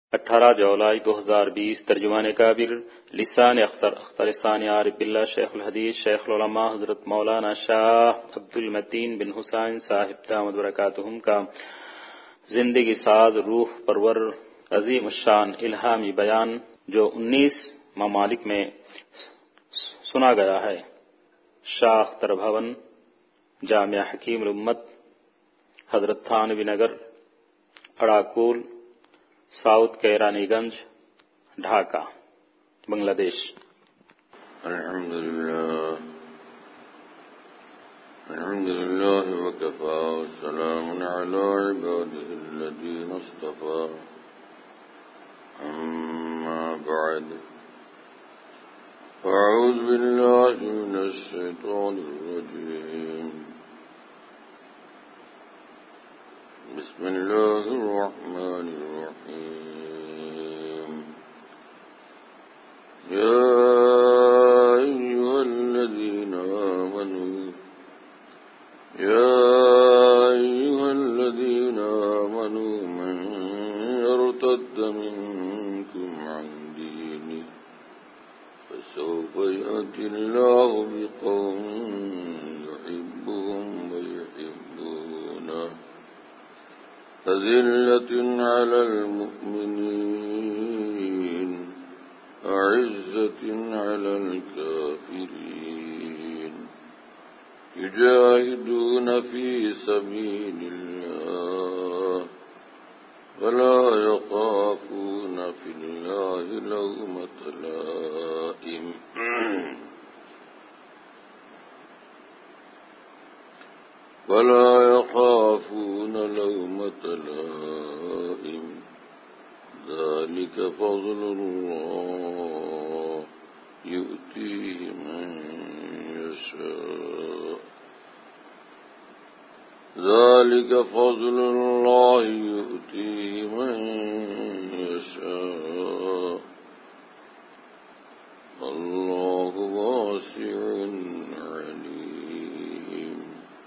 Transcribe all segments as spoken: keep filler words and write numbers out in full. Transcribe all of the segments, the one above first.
اٹھارہ جولائی دو ہزار بیس ترجمان کابر لسان اختر اختر ثانی عارف باللہ شیخ الحدیث شیخ العلماء حضرت مولانا شاہ عبد المتین بن حسین صاحب دامت برکاتہم کا زندگی ساز روح پرور عظیم الشان الہامی بیان جو انیس ممالک میں سنا گیا ہے۔ شاہ اختر بھون، جامعہ حکیم الامت، حضرت تھانوی نگر، اڑاکول، ساؤتھ کیرانی گنج، ڈھاکہ، بنگلہ دیش۔ الحمد لله الحمد لله وكفى وسلام على عباده الذين اصطفى أما بعد فأعوذ بالله من الشيطان الرجيم بسم الله الرحمن الرحيم يا أيها الذين آمنوا يا أيها الذين آمنوا من يرتد منكم عن دينه فسوف يأتي الله بقوم يحبهم ويحبونه أذلة على المؤمنين أعزة على الكافرين يجاهدون في سبيل الله ولا يخافون في الله لومة لائم ولا يخافون لومة لائم ذلك فضل الله يؤتيه من يشاء ذلك فضل الله يؤتيه من يشاء الله واسع عليم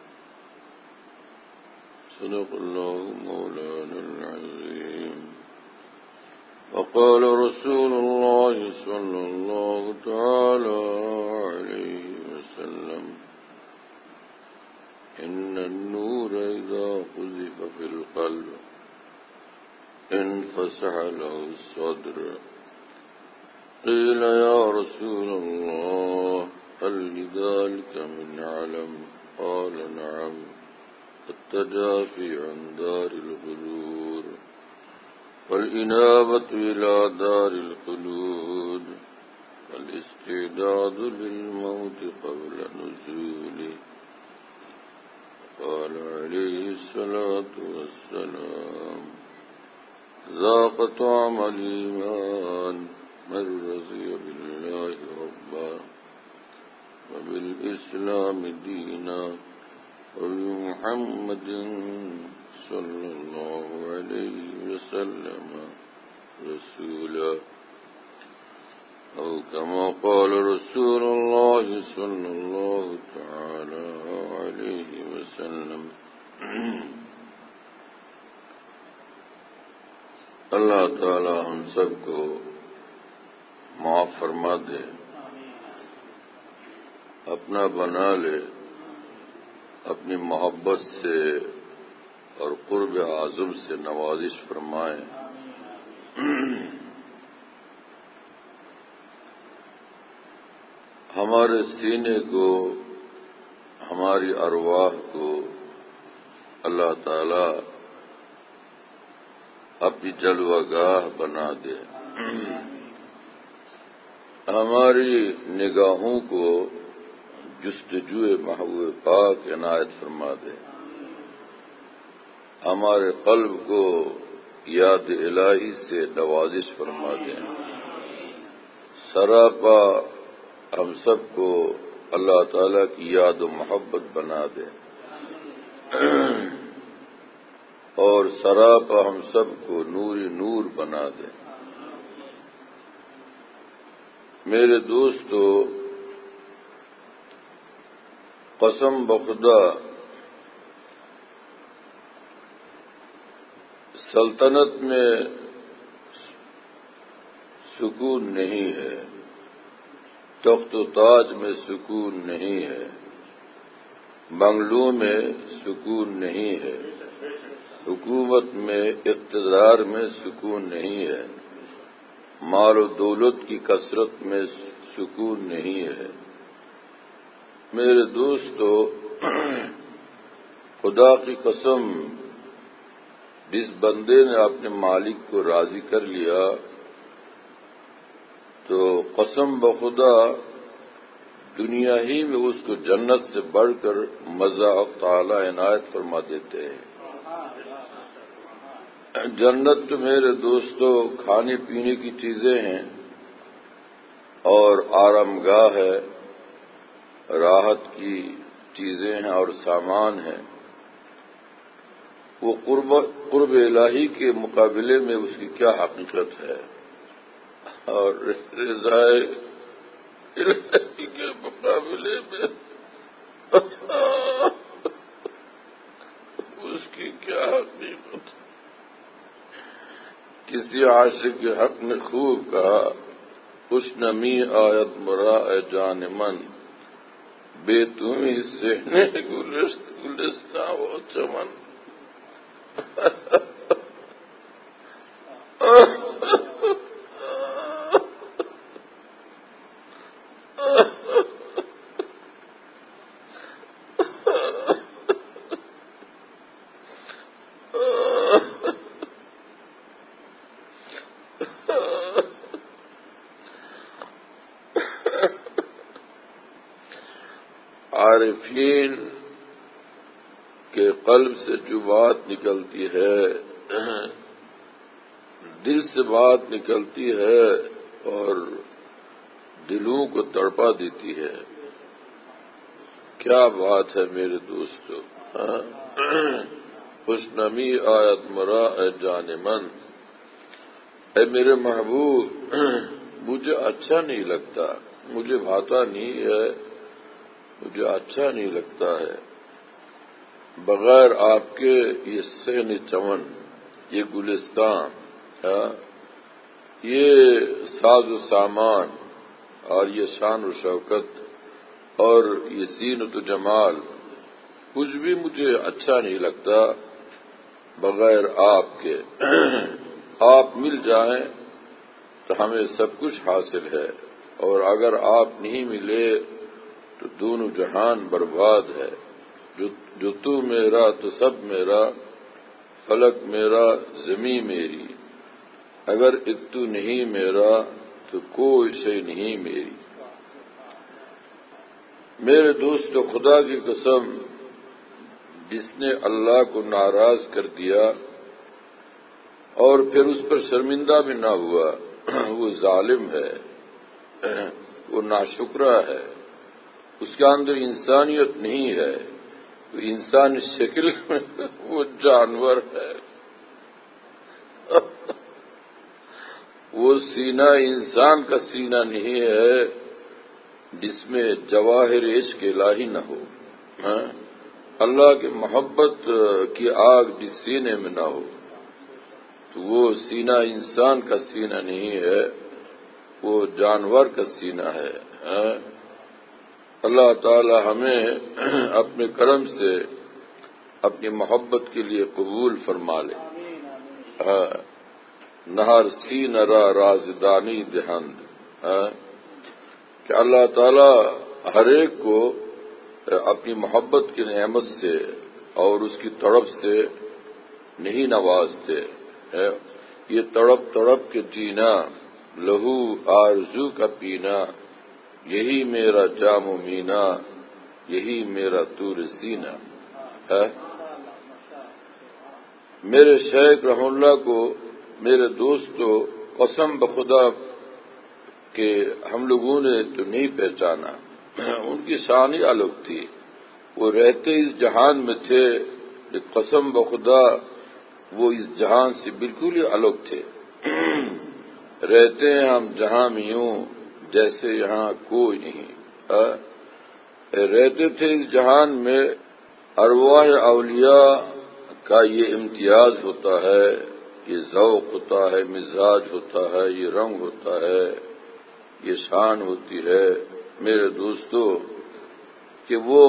صدق الله مولانا العظيم وقال رسول الله صلى الله تعالى عليه وسلم إن النور إذا قذف في القلب انفسح له الصدر قيل يا رسول الله هل لذلك من علم قال نعم التجافي عن دار الغرور والإنابة إلى دار الخلود والاستعداد للموت قبل نزوله قال عليه الصلاة والسلام ذاق طعم الإيمان من رضي بالله ربا وبالإسلام دينا وبمحمد صلى الله عليه وسلم رسولا أو كما قال رسول الله صلى الله تعالى عليه وسلم۔ اللہ تعالی ہم سب کو معاف فرما دے، اپنا بنا لے، اپنی محبت سے اور قرب اعظم سے نوازش فرمائے۔ ہمارے سینے کو، ہماری ارواح کو اللہ تعالی اپنی جلوہ گاہ بنا دے، ہماری نگاہوں کو جستجوئے محبوب پاک عنایت فرما دے، ہمارے قلب کو یاد الہی سے نوازش فرما دے، سراپا ہم سب کو اللہ تعالیٰ کی یاد و محبت بنا دے، اور سراپا ہم سب کو نوری نور بنا دے۔ میرے دوستو، قسم بخدا سلطنت میں سکون نہیں ہے، تخت و تاج میں سکون نہیں ہے، بنگلوں میں سکون نہیں ہے، حکومت میں اقتدار میں سکون نہیں ہے، مال و دولت کی کثرت میں سکون نہیں ہے۔ میرے دوستو، خدا کی قسم، جس بندے نے اپنے مالک کو راضی کر لیا تو قسم بخدا دنیا ہی میں اس کو جنت سے بڑھ کر مزہ تعالی عنایت فرما دیتے ہیں۔ جنت تو میرے دوستو کھانے پینے کی چیزیں ہیں اور آرام گاہ ہے، راحت کی چیزیں ہیں اور سامان ہیں۔ وہ قرب قرب الہی کے مقابلے میں اس کی کیا حقیقت ہے، اور رضائے الہی کے مقابلے میں اس کی کیا حقیقت ہے۔ کسی عاشق کے حق میں خوب کہا، خوش نمی آیت مرا اے جان من، بے تمہیں سہنے گلستاں و چمن۔ عارفین کے قلب سے جو بات نکلتی ہے، دل سے بات نکلتی ہے اور دلوں کو تڑپا دیتی ہے۔ کیا بات ہے میرے دوستو، خوش نمی آیت مرا اے جان من، اے میرے محبوب مجھے اچھا نہیں لگتا، مجھے بھاتا نہیں ہے، مجھے اچھا نہیں لگتا ہے بغیر آپ کے یہ صحن چمن، یہ گلستان، یہ ساز و سامان اور یہ شان و شوکت اور یہ زینت و جمال، کچھ بھی مجھے اچھا نہیں لگتا بغیر آپ کے۔ آپ مل جائیں تو ہمیں سب کچھ حاصل ہے، اور اگر آپ نہیں ملے تو دونوں جہان برباد ہے۔ جو, جو تو میرا تو سب میرا، فلک میرا زمیں میری، اگر ایک تو نہیں میرا تو کوئی شے نہیں میری۔ میرے دوست، خدا کی قسم، جس نے اللہ کو ناراض کر دیا اور پھر اس پر شرمندہ بھی نہ ہوا، وہ ظالم ہے، وہ ناشکرا ہے، اس کے اندر انسانیت نہیں ہے، وہ انسانی شکل میں وہ جانور ہے۔ وہ سینہ انسان کا سینہ نہیں ہے جس میں جواہر عشق الہی نہ ہو، اللہ کی محبت کی آگ جس سینے میں نہ ہو، تو وہ سینہ انسان کا سینہ نہیں ہے، وہ جانور کا سینہ ہے۔ اللہ تعالی ہمیں اپنے کرم سے اپنی محبت کے لیے قبول فرما لے۔ نہر سی نرا رازدانی دہند، کہ اللہ تعالی ہر ایک کو اپنی محبت کی نعمت سے اور اس کی تڑپ سے نہیں نوازتے۔ یہ تڑپ تڑپ کے جینا، لہو آرزو کا پینا، یہی میرا جام و مینا، یہی میرا طور سینہ ہے۔ میرے شیخ رحم اللہ کو، میرے دوستو، قسم بخدا کہ ہم لوگوں نے تو نہیں پہچانا، ان کی شان ہی الگ تھی، وہ رہتے اس جہان میں تھے، قسم بخدا وہ اس جہان سے بالکل ہی الگ تھے۔ رہتے ہیں ہم جہاں میں یوں جیسے یہاں کوئی نہیں، رہتے تھے اس جہان میں۔ ارواح اولیاء کا یہ امتیاز ہوتا ہے، یہ ذوق ہوتا ہے، مزاج ہوتا ہے، یہ رنگ ہوتا ہے، یہ شان ہوتی ہے میرے دوستو کہ وہ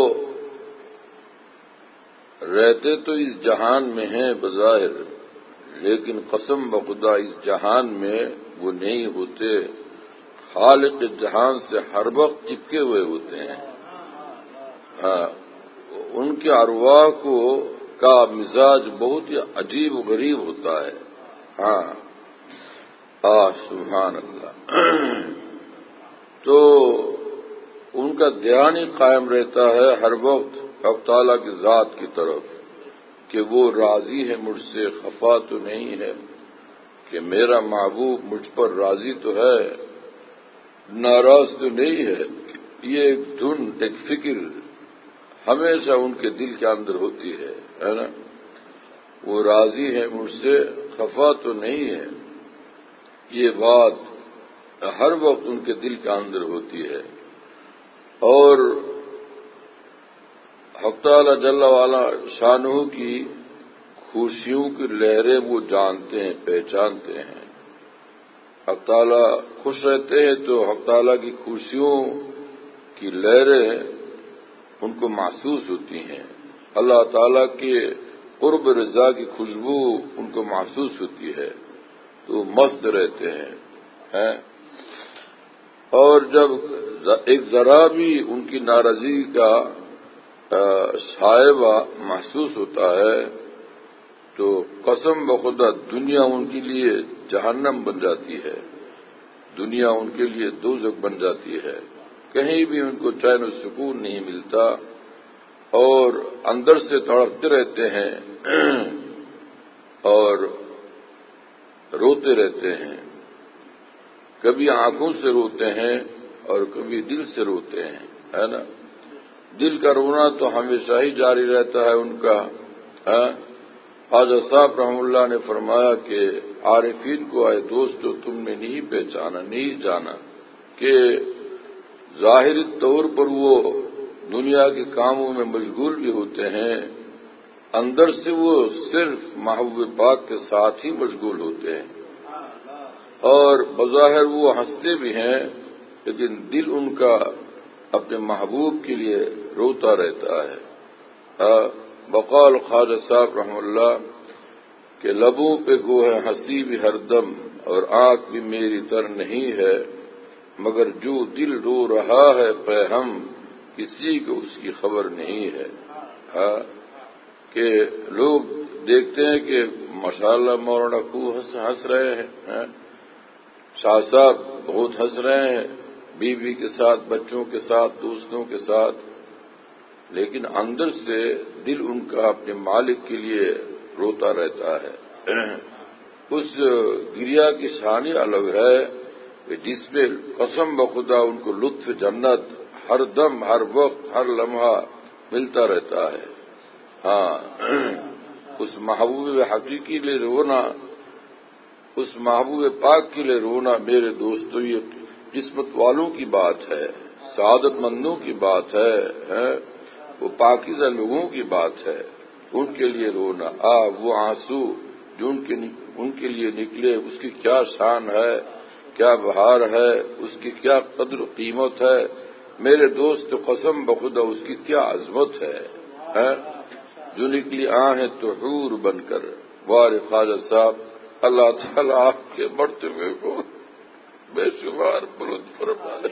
رہتے تو اس جہان میں ہیں بظاہر، لیکن قسم بخدا اس جہان میں وہ نہیں ہوتے، خالق جہان سے ہر وقت چپکے ہوئے ہوتے ہیں۔ ہاں، ان کے ارواح کو کا مزاج بہت ہی عجیب و غریب ہوتا ہے۔ ہاں آ سبحان اللہ۔ تو ان کا دھیان ہی قائم رہتا ہے ہر وقت حق تعالیٰ کی ذات کی طرف کہ وہ راضی ہے مجھ سے، خفا تو نہیں ہے، کہ میرا محبوب مجھ پر راضی تو ہے، ناراض تو نہیں ہے۔ یہ ایک دھن، ایک فکر ہمیشہ ان کے دل کے اندر ہوتی ہے، ہے نا؟ وہ راضی ہے مجھ سے، خفا تو نہیں ہے، یہ بات ہر وقت ان کے دل کے اندر ہوتی ہے۔ اور حق تعالی جل وعلا شانہ کی خوشیوں کی لہریں وہ جانتے ہیں، پہچانتے ہیں۔ حق تعالی خوش رہتے ہیں تو حق تعالی کی خوشیوں کی لہریں ان کو محسوس ہوتی ہیں، اللہ تعالی کے قرب رضا کی خوشبو ان کو محسوس ہوتی ہے تو مست رہتے ہیں۔ اور جب ایک ذرا بھی ان کی ناراضگی کا شائبہ محسوس ہوتا ہے تو قسم بخدا دنیا ان کے لیے جہنم بن جاتی ہے، دنیا ان کے لیے دوزخ بن جاتی ہے، کہیں بھی ان کو چین و سکون نہیں ملتا اور اندر سے تڑپتے رہتے ہیں اور روتے رہتے ہیں، کبھی آنکھوں سے روتے ہیں اور کبھی دل سے روتے ہیں، ہے نا؟ دل کا رونا تو ہمیشہ ہی جاری رہتا ہے ان کا۔ خواجہ صاحب رحم اللہ نے فرمایا کہ عارفین کو اے دوستو تم نے نہیں پہچانا، نہیں جانا کہ ظاہری طور پر وہ دنیا کے کاموں میں مشغول بھی ہوتے ہیں، اندر سے وہ صرف محبوب پاک کے ساتھ ہی مشغول ہوتے ہیں، اور بظاہر وہ ہنستے بھی ہیں لیکن دل ان کا اپنے محبوب کے لیے روتا رہتا ہے۔ بقول خواجہ صاحب رحم اللہ کہ لبوں پہ گو ہے ہنسی بھی ہر دم اور آنکھ بھی میری تر نہیں ہے، مگر جو دل رو رہا ہے پہ ہم کسی کو اس کی خبر نہیں ہے۔ ہاں کہ لوگ دیکھتے ہیں کہ ماشاءاللہ مولانا خوب ہنس رہے ہیں، شاہ صاحب بہت ہنس رہے ہیں بیوی کے ساتھ، بچوں کے ساتھ، دوستوں کے ساتھ، لیکن اندر سے دل ان کا اپنے مالک کے لیے روتا رہتا ہے۔ اس گریا کی شان الگ ہے کہ جس میں قسم بخدا ان کو لطف جنت ہر دم، ہر وقت، ہر لمحہ ملتا رہتا ہے۔ ہاں اس محبوب حقیقی لیے رونا، اس محبوب پاک کے لیے رونا میرے دوستو یہ قسمت والوں کی بات ہے، سعادت مندوں کی بات ہے، وہ پاکیزہ لوگوں کی بات ہے، ان کے لیے رونا۔ آ وہ آنسو جو ان کے ان کے لیے نکلے، اس کی کیا شان ہے، کیا بہار ہے، اس کی کیا قدر و قیمت ہے میرے دوست، قسم بخدا اس کی کیا عظمت ہے، جو نکلی آہیں تو حور بن کر۔ وار خواجہ صاحب اللہ تعالیٰ آپ کے مرتبے کو بے شمار بلند فرمائے۔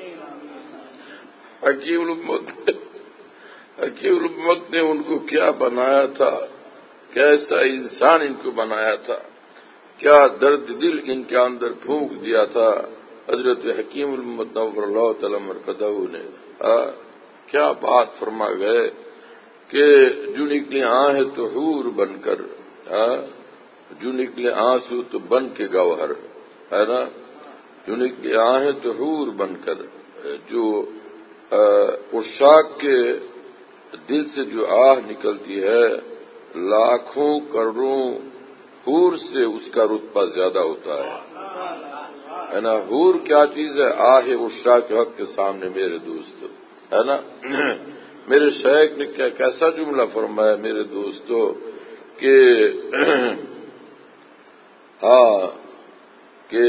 حکیم الامت حکیم الامت نے ان کو کیا بنایا تھا، کیسا انسان ان کو بنایا تھا، کیا درد دل ان کے اندر پھونک دیا تھا حضرت حکیم الامت نور اللہ تعالی مرکزہ نے۔ کیا بات فرما گئے کہ جو نکلے آہیں تو حور بن کر، جو نکلے آنسو تو بن کے گوہر، ہے نا؟ جو نکلے آہیں تو حور بن کر، جو عشاق کے دل سے جو آہ نکلتی ہے لاکھوں کروڑوں حور سے اس کا رتبہ زیادہ ہوتا ہے، ہے نا؟ حور کیا چیز ہے آہ عشاق کے حق کے سامنے میرے دوست، ہے نا؟ میرے شیخ نے کیا کیسا جملہ فرمایا میرے دوستو کہ ہاں کہ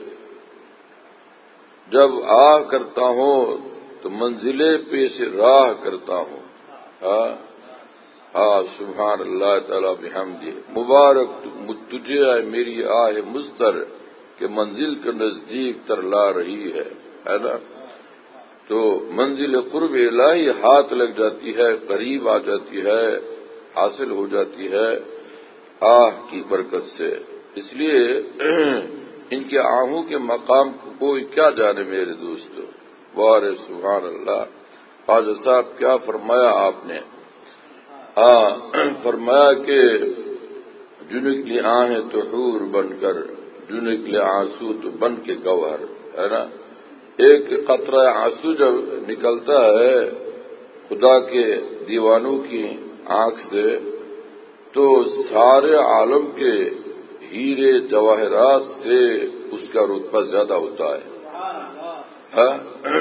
جب آ کرتا ہوں تو منزلیں پیش راہ کرتا ہوں. ہاں ہاں سبحان اللہ تعالیٰ بحمدہ. مبارک تجھے ہے میری آہ مضطر کہ منزل کے نزدیک تر لا رہی ہے ہے نا. تو منزل قرب الہی ہاتھ لگ جاتی ہے، قریب آ جاتی ہے، حاصل ہو جاتی ہے آہ کی برکت سے. اس لیے ان کے آہوں کے مقام کو کوئی کیا جانے میرے دوستو. وار سبحان اللہ. خواجہ صاحب کیا فرمایا آپ نے؟ ہاں فرمایا کہ جو نکلی آہیں تو حور بن کر، جو نکلے آنسو تو بن کے گوہر، ہے نا. ایک قطرہ آنسو جب نکلتا ہے خدا کے دیوانوں کی آنکھ سے تو سارے عالم کے ہیرے جواہرات سے اس کا رتبہ زیادہ ہوتا ہے. ہاں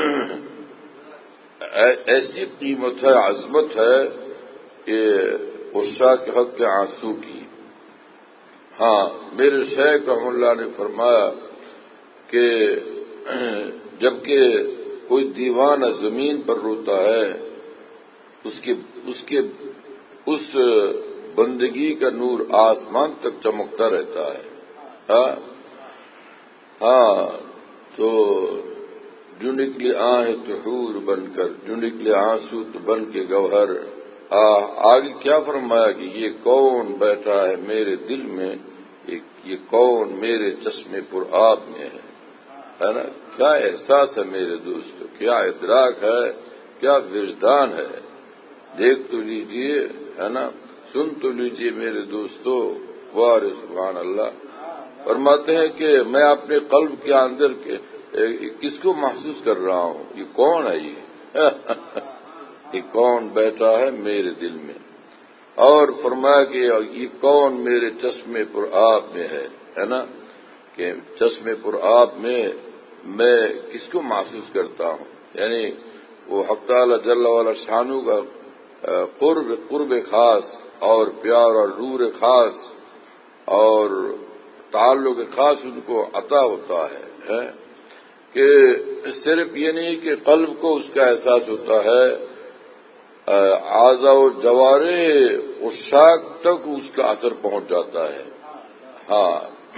ایسی قیمت ہے، عظمت ہے کہ عشاق کے حق کے آنسو کی. ہاں میرے شیخ رحم اللہ نے فرمایا کہ جبکہ کوئی دیوانہ زمین پر روتا ہے اس کے اس کے اس بندگی کا نور آسمان تک چمکتا رہتا ہے. ہاں ہاں تو جو نکلے آہیں تو حور بن کر، جو نکلے آنسو تو بن کے گوہر. آگے کیا فرمایا کہ یہ کون بیٹھا ہے میرے دل میں، یہ کون میرے چشمے پر آب میں ہے، ہے نا. کیا احساس ہے میرے دوستو، کیا ادراک ہے، کیا وجدان ہے. دیکھ تو لیجئے، ہے نا، سن تو لیجئے میرے دوستو. وار سبحان اللہ. فرماتے ہیں کہ میں اپنے قلب کے اندر کے کس کو محسوس کر رہا ہوں، یہ کون ہے، یہ یہ کون بیٹھا ہے میرے دل میں. اور فرمایا کہ یہ کون میرے چشمے پر آب میں ہے، ہے نا، کہ چشمے پر آب میں میں کس کو محسوس کرتا ہوں. یعنی وہ حق تعالی جل وعلا شانو کا قرب قرب خاص اور پیار اور نور خاص اور تعلق خاص ان کو عطا ہوتا ہے کہ صرف یہ نہیں کہ قلب کو اس کا احساس ہوتا ہے، اعضاء و جوارح عشاق تک اس کا اثر پہنچ جاتا ہے. ہاں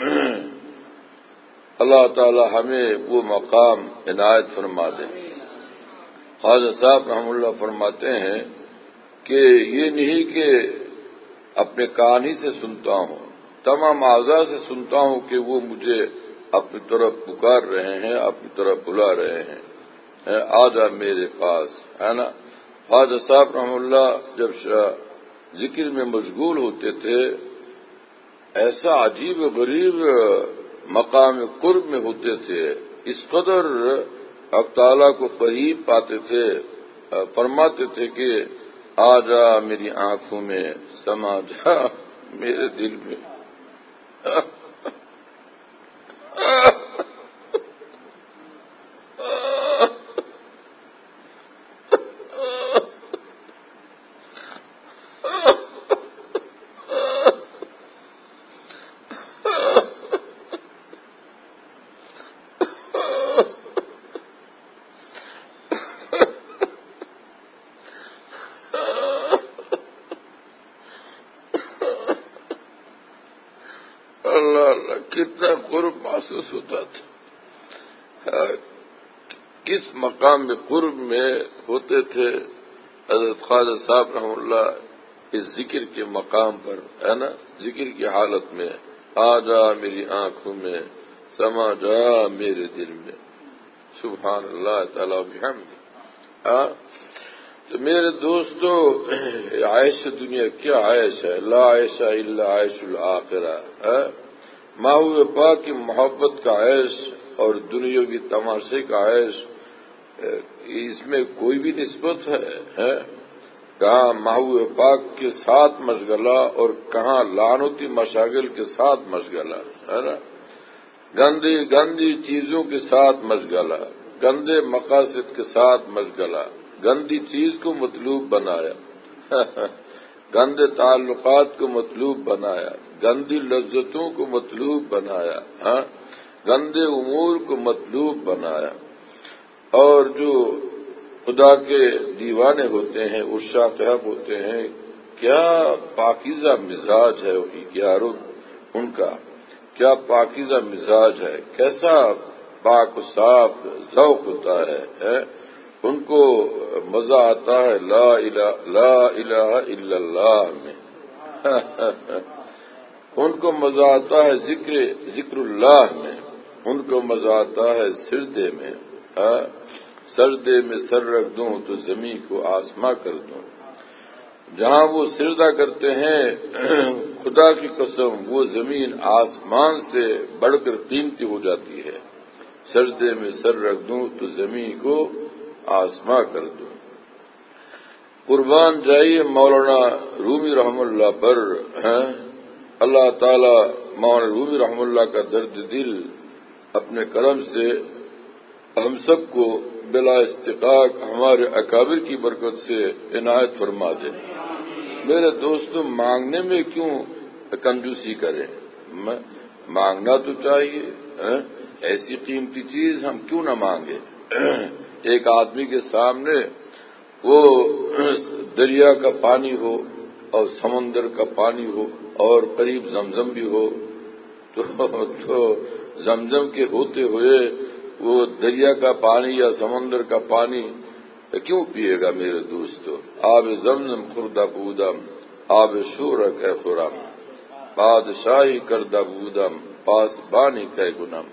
اللہ تعالی ہمیں وہ مقام عنایت فرما دے. خواجہ صاحب رحم اللہ فرماتے ہیں کہ یہ نہیں کہ اپنے کان ہی سے سنتا ہوں، تمام اعضاء سے سنتا ہوں کہ وہ مجھے اپنی طرف پکار رہے ہیں، اپنی طرف بلا رہے ہیں، آ جا میرے پاس، ہے نا. خواجہ صاحب رحم اللہ جب ذکر میں مشغول ہوتے تھے ایسا عجیب و غریب مقام قرب میں ہوتے تھے، اس قدر حق تعالیٰ کو قریب پاتے تھے. فرماتے تھے کہ آ جا میری آنکھوں میں، سما جا میرے دل میں. اللہ اللہ کتنا قرب محسوس ہوتا تھا، کس مقام میں قرب میں ہوتے تھے حضرت خواجہ صاحب رحم اللہ اس ذکر کے مقام پر، ہے نا، ذکر کی حالت میں. آ جا میری آنکھوں میں، سما جا میرے دل میں. سبحان اللہ تعالیٰ بحمدہ. تو میرے دوستو عیش دنیا کیا عیش ہے، لا عیش الا عیش الآخرہ. محبوب پاک کی محبت کا عیش اور دنیاوی تماشے کا عیش، اس میں کوئی بھی نسبت ہے؟ کہاں محبوب پاک کے ساتھ مشغلہ اور کہاں لعنتی مشاغل کے ساتھ مشغلہ، ہے نا. گندی گندی چیزوں کے ساتھ مشغلہ، گندے مقاصد کے ساتھ مشغلہ، گندی چیز کو مطلوب بنایا، گندے تعلقات کو مطلوب بنایا، گندی لذتوں کو مطلوب بنایا، ہاں گندے امور کو مطلوب بنایا۔ اور جو خدا کے دیوانے ہوتے ہیں، عشاق طیب ہوتے ہیں، کیا پاکیزہ مزاج ہے یارو ان کا، کیا پاکیزہ مزاج ہے، کیسا پاک و صاف ذوق ہوتا ہے۔ ان کو مزہ آتا ہے لا الہ لا الہ الا اللہ میں ان کو مزہ آتا ہے ذکر ذکر اللہ میں، ان کو مزہ آتا ہے سجدے میں، سجدے میں سر رکھ دوں تو زمین کو آسماں کر دوں۔ جہاں وہ سجدہ کرتے ہیں خدا کی قسم وہ زمین آسمان سے بڑھ کر قیمتی ہو جاتی ہے۔ سجدے میں سر رکھ دوں تو زمین کو آسماں کر دوں۔ قربان جائیے مولانا رومی رحم اللہ پر، اللہ تعالی مولانا رومی رحم اللہ کا درد دل اپنے کرم سے ہم سب کو بلا استقاق ہمارے اکابر کی برکت سے عنایت فرما دے۔ میرے دوستو، مانگنے میں کیوں کنجوسی کریں؟ مانگنا تو چاہیے، ایسی قیمتی چیز ہم کیوں نہ مانگے؟ ایک آدمی کے سامنے وہ دریا کا پانی ہو اور سمندر کا پانی ہو اور قریب زمزم بھی ہو تو, تو زمزم کے ہوتے ہوئے وہ دریا کا پانی یا سمندر کا پانی کیوں پیے گا میرے دوستو؟ آب زمزم خوردہ بودم آب شورک ہے خرم بادشاہی کردہ بودم پاس بانی کہ گنم۔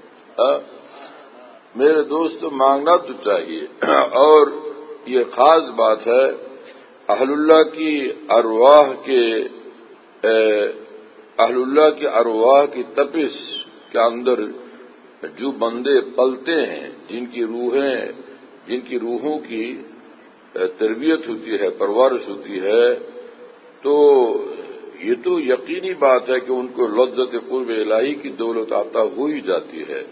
میرے دوستو مانگنا تو چاہیے، اور یہ خاص بات ہے اہل اللہ کی ارواح کے اہل اللہ کی ارواح کی تپش کے اندر جو بندے پلتے ہیں، جن کی روحیں جن کی روحوں کی تربیت ہوتی ہے، پرورش ہوتی ہے، تو یہ تو یقینی بات ہے کہ ان کو لذت قرب الہی کی دولت عطا ہو ہی جاتی ہے۔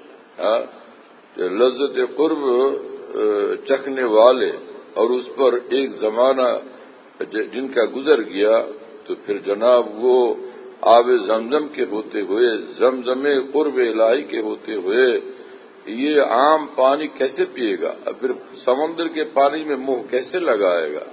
لذت قرب چکھنے والے اور اس پر ایک زمانہ جن کا گزر گیا تو پھر جناب وہ آب زمزم کے ہوتے ہوئے، زمزم قرب الہی کے ہوتے ہوئے یہ عام پانی کیسے پیے گا؟ پھر سمندر کے پانی میں منہ کیسے لگائے گا؟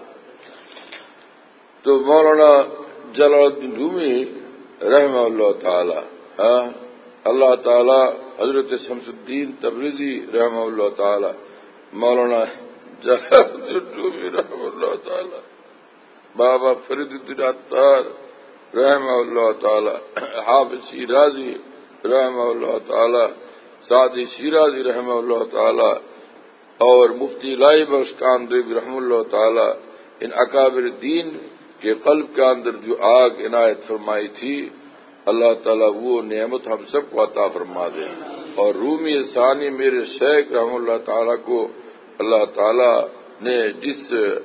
تو مولانا جلال الدین رومی رحمہ اللہ تعالی، اللہ تعالی حضرت شمس الدین تبریزی رحمہ اللہ تعالی، مولانا جلال الدین رومی رحمہ اللہ تعالی، بابا فرید الدین عطار رحمہ اللہ تعالی، حافظ شیرازی رحمہ اللہ تعالی، سعدی شیرازی رحمہ اللہ تعالی، اور مفتی الہی بخش کامدیو رحمہ اللہ تعالی، ان اکابر دین کے قلب کے اندر جو آگ عنایت فرمائی تھی، اللہ تعالیٰ وہ نعمت ہم سب کو عطا فرما دے۔ اور رومی ثانی میرے شیخ رحمہ اللہ تعالیٰ کو اللہ تعالیٰ نے جس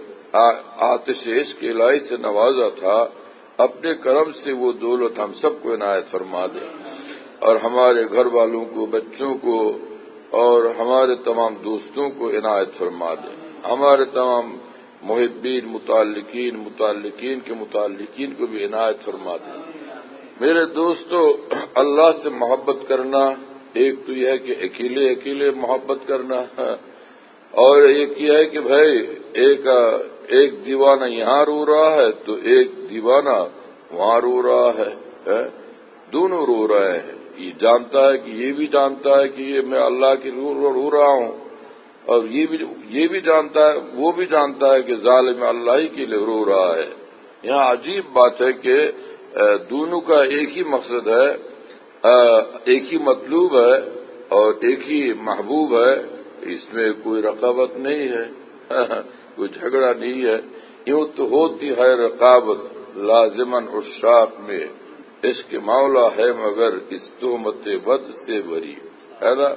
آتش عشق الہی سے نوازا تھا، اپنے کرم سے وہ دولت ہم سب کو عنایت فرما دے، اور ہمارے گھر والوں کو، بچوں کو اور ہمارے تمام دوستوں کو عنایت فرما دے، ہمارے تمام محبین متعلقین متعلقین کے متعلقین کو بھی عنایت فرما دے۔ میرے دوستو، اللہ سے محبت کرنا ایک تو یہ ہے کہ اکیلے اکیلے محبت کرنا ہے، اور ایک یہ ہے کہ بھائی ایک ایک دیوانہ یہاں رو رہا ہے تو ایک دیوانہ وہاں رو رہا ہے، دونوں رو رہے ہیں۔ یہ جانتا ہے کہ یہ بھی جانتا ہے کہ یہ میں اللہ کی رو رو رہا ہوں، اور یہ بھی یہ بھی جانتا ہے وہ بھی جانتا ہے کہ ظالم اللہ ہی کے لیے رو رہا ہے۔ یہاں عجیب بات ہے کہ دونوں کا ایک ہی مقصد ہے، ایک ہی مطلوب ہے اور ایک ہی محبوب ہے، اس میں کوئی رقابت نہیں ہے، کوئی جھگڑا نہیں ہے۔ یوں تو ہوتی ہے رقابت لازماً عشاق میں، عشق مولا ہے مگر اس تہمت بد سے بری، ہے نا؟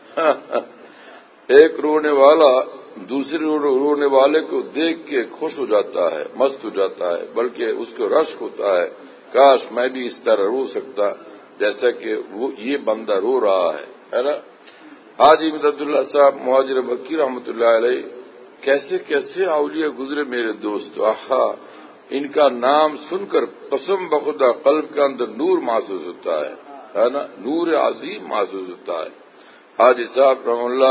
ایک رونے والا دوسرے رونے والے کو دیکھ کے خوش ہو جاتا ہے، مست ہو جاتا ہے، بلکہ اس کو رشک ہوتا ہے، کاش میں بھی اس طرح رو سکتا جیسا کہ وہ یہ بندہ رو رہا ہے، ہے نا؟ حاجی امداد اللہ صاحب مہاجر مکی رحمۃ اللہ علیہ، کیسے کیسے اولیاء گزرے میرے دوست، آہا ان کا نام سن کر قسم بخدا قلب کے اندر نور محسوس ہوتا ہے ہے نا، نور عظیم محسوس ہوتا ہے۔ حاجی صاحب رحم اللہ،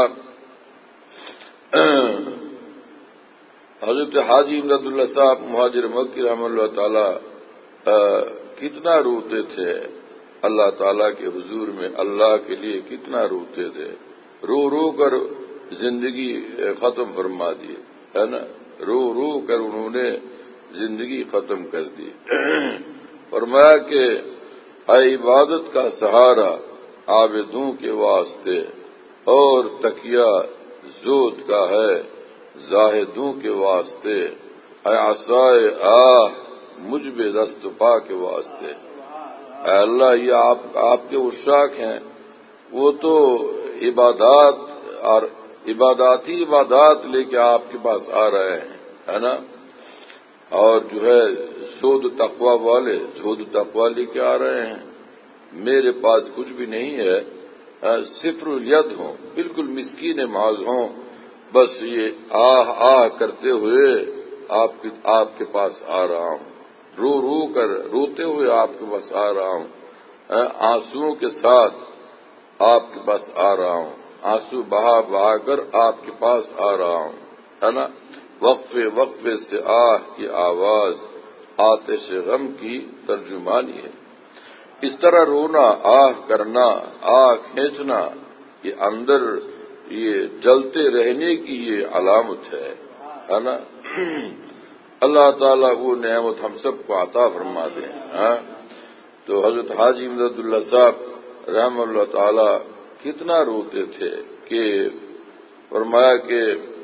حضرت حاجی امداد اللہ صاحب مہاجر مکی رحم اللہ تعالی کتنا روتے تھے اللہ تعالیٰ کے حضور میں، اللہ کے لیے کتنا روتے تھے، رو رو کر زندگی ختم فرما دی ہے نا، رو رو کر انہوں نے زندگی ختم کر دی۔ فرمایا کہ اے عبادت کا سہارا عابدوں کے واسطے، اور تکیہ زود کا ہے زاہدوں کے واسطے، اے عصائے آہ مجھ بے دست پا کے واسطے۔ اے اللہ، یہ آپ آپ کے عشاق ہیں، وہ تو عبادات اور عباداتی عبادات لے کے آپ کے پاس آ رہے ہیں ہے نا، اور جو ہے زہد تقوی والے زہد تقوی لے کے آ رہے ہیں۔ میرے پاس کچھ بھی نہیں ہے، صفر الید ہوں، بالکل مسکین معاذ ہوں، بس یہ آہ آہ کرتے ہوئے آپ کے آپ کے پاس آ رہا ہوں، رو رو کر روتے ہوئے آپ کے پاس آ رہا ہوں، آنسوؤں کے ساتھ آپ کے پاس آ رہا ہوں، آنسو بہا بہا کر آپ کے پاس آ رہا ہوں ہے نا۔ وقفے وقفے سے آہ کی آواز آتش غم کی ترجمانی ہے۔ اس طرح رونا، آہ کرنا، آہ کھینچنا، یہ اندر یہ جلتے رہنے کی یہ علامت ہے ہے نا۔ اللہ تعالیٰ وہ نعمت ہم سب کو عطا فرما دیں۔ ہاں تو حضرت حاجی امداد اللہ صاحب رحم اللہ تعالی کتنا روتے تھے کہ فرمایا کہ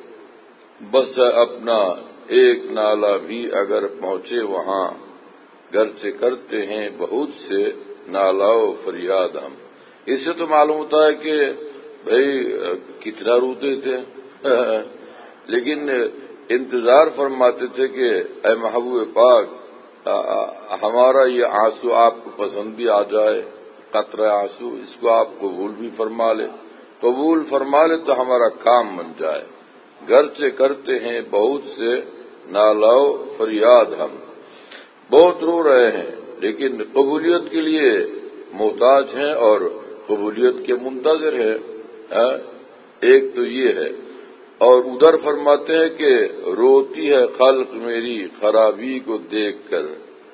بس اپنا ایک نالہ بھی اگر پہنچے وہاں، گرچہ کرتے ہیں بہت سے نالاؤ فریاد ہم۔ اس سے تو معلوم ہوتا ہے کہ بھئی کتنا روتے تھے، لیکن انتظار فرماتے تھے کہ اے محبوب پاک ہمارا یہ آنسو آپ کو پسند بھی آ جائے، قطرہ آنسو اس کو آپ قبول بھی فرما لے، قبول فرما لے تو ہمارا کام بن جائے۔ گرچہ کرتے ہیں بہت سے نالاؤ فریاد ہم، بہت رو رہے ہیں لیکن قبولیت کے لیے محتاج ہیں اور قبولیت کے منتظر ہیں۔ ایک تو یہ ہے، اور ادھر فرماتے ہیں کہ روتی ہے خلق میری خرابی کو دیکھ کر،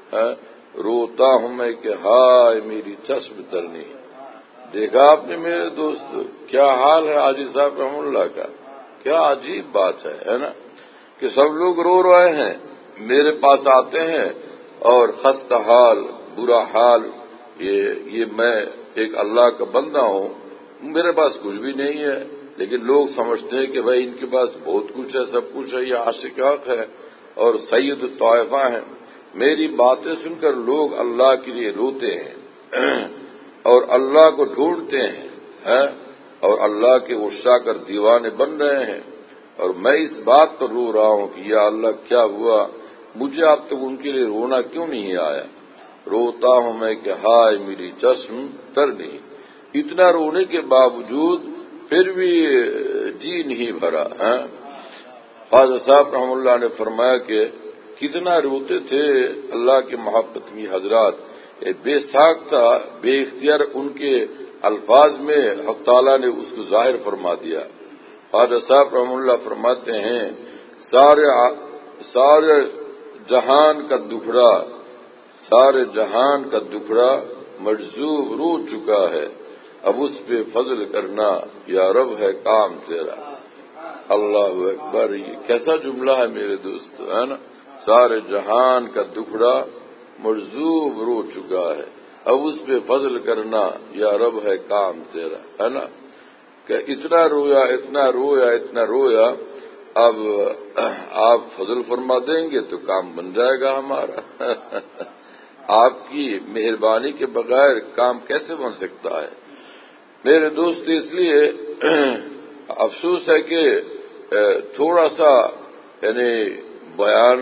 روتا ہوں میں کہ ہائے میری چشم ترنی۔ دیکھا آپ نے میرے دوست کیا حال ہے حاجی صاحب رحم اللہ کا، کیا عجیب بات ہے ہے نا، کہ سب لوگ رو رہے ہیں، میرے پاس آتے ہیں اور خستہ حال، برا حال، یہ یہ میں ایک اللہ کا بندہ ہوں، میرے پاس کچھ بھی نہیں ہے، لیکن لوگ سمجھتے ہیں کہ بھائی ان کے پاس بہت کچھ ہے، سب کچھ ہے، یہ عاشق حق ہے اور سید الطائفہ ہیں۔ میری باتیں سن کر لوگ اللہ کے لیے روتے ہیں اور اللہ کو ڈھونڈتے ہیں اور اللہ کے عشاق کر دیوانے بن رہے ہیں، اور میں اس بات پر رو رہا ہوں کہ یا اللہ کیا ہوا، مجھے اب تک ان کے لیے رونا کیوں نہیں آیا۔ روتا ہوں میں کہ ہائے میری چشم تر نہیں، اتنا رونے کے باوجود پھر بھی جی نہیں بھرا۔ خواجہ صاحب رحم اللہ نے فرمایا کہ کتنا روتے تھے اللہ کے محبت میں حضرات، بے ساختہ بے اختیار ان کے الفاظ میں حق تعالیٰ نے اس کو ظاہر فرما دیا۔ خواجہ صاحب رحم اللہ فرماتے ہیں سارے سارے جہان کا دکھڑا سارے جہان کا دکھڑا مجذوب رو چکا ہے، اب اس پہ فضل کرنا یا رب ہے کام تیرا۔ اللہ اکبر، یہ کیسا جملہ ہے میرے دوست، ہے نا، سارے جہان کا دکھڑا مجذوب رو چکا ہے، اب اس پہ فضل کرنا یا رب ہے کام تیرا، ہے نا، کہ اتنا رویا اتنا رویا اتنا رویا، اب آپ فضل فرما دیں گے تو کام بن جائے گا ہمارا۔ آپ کی مہربانی کے بغیر کام کیسے بن سکتا ہے میرے دوست؟ اس لیے افسوس ہے کہ تھوڑا سا یعنی بیان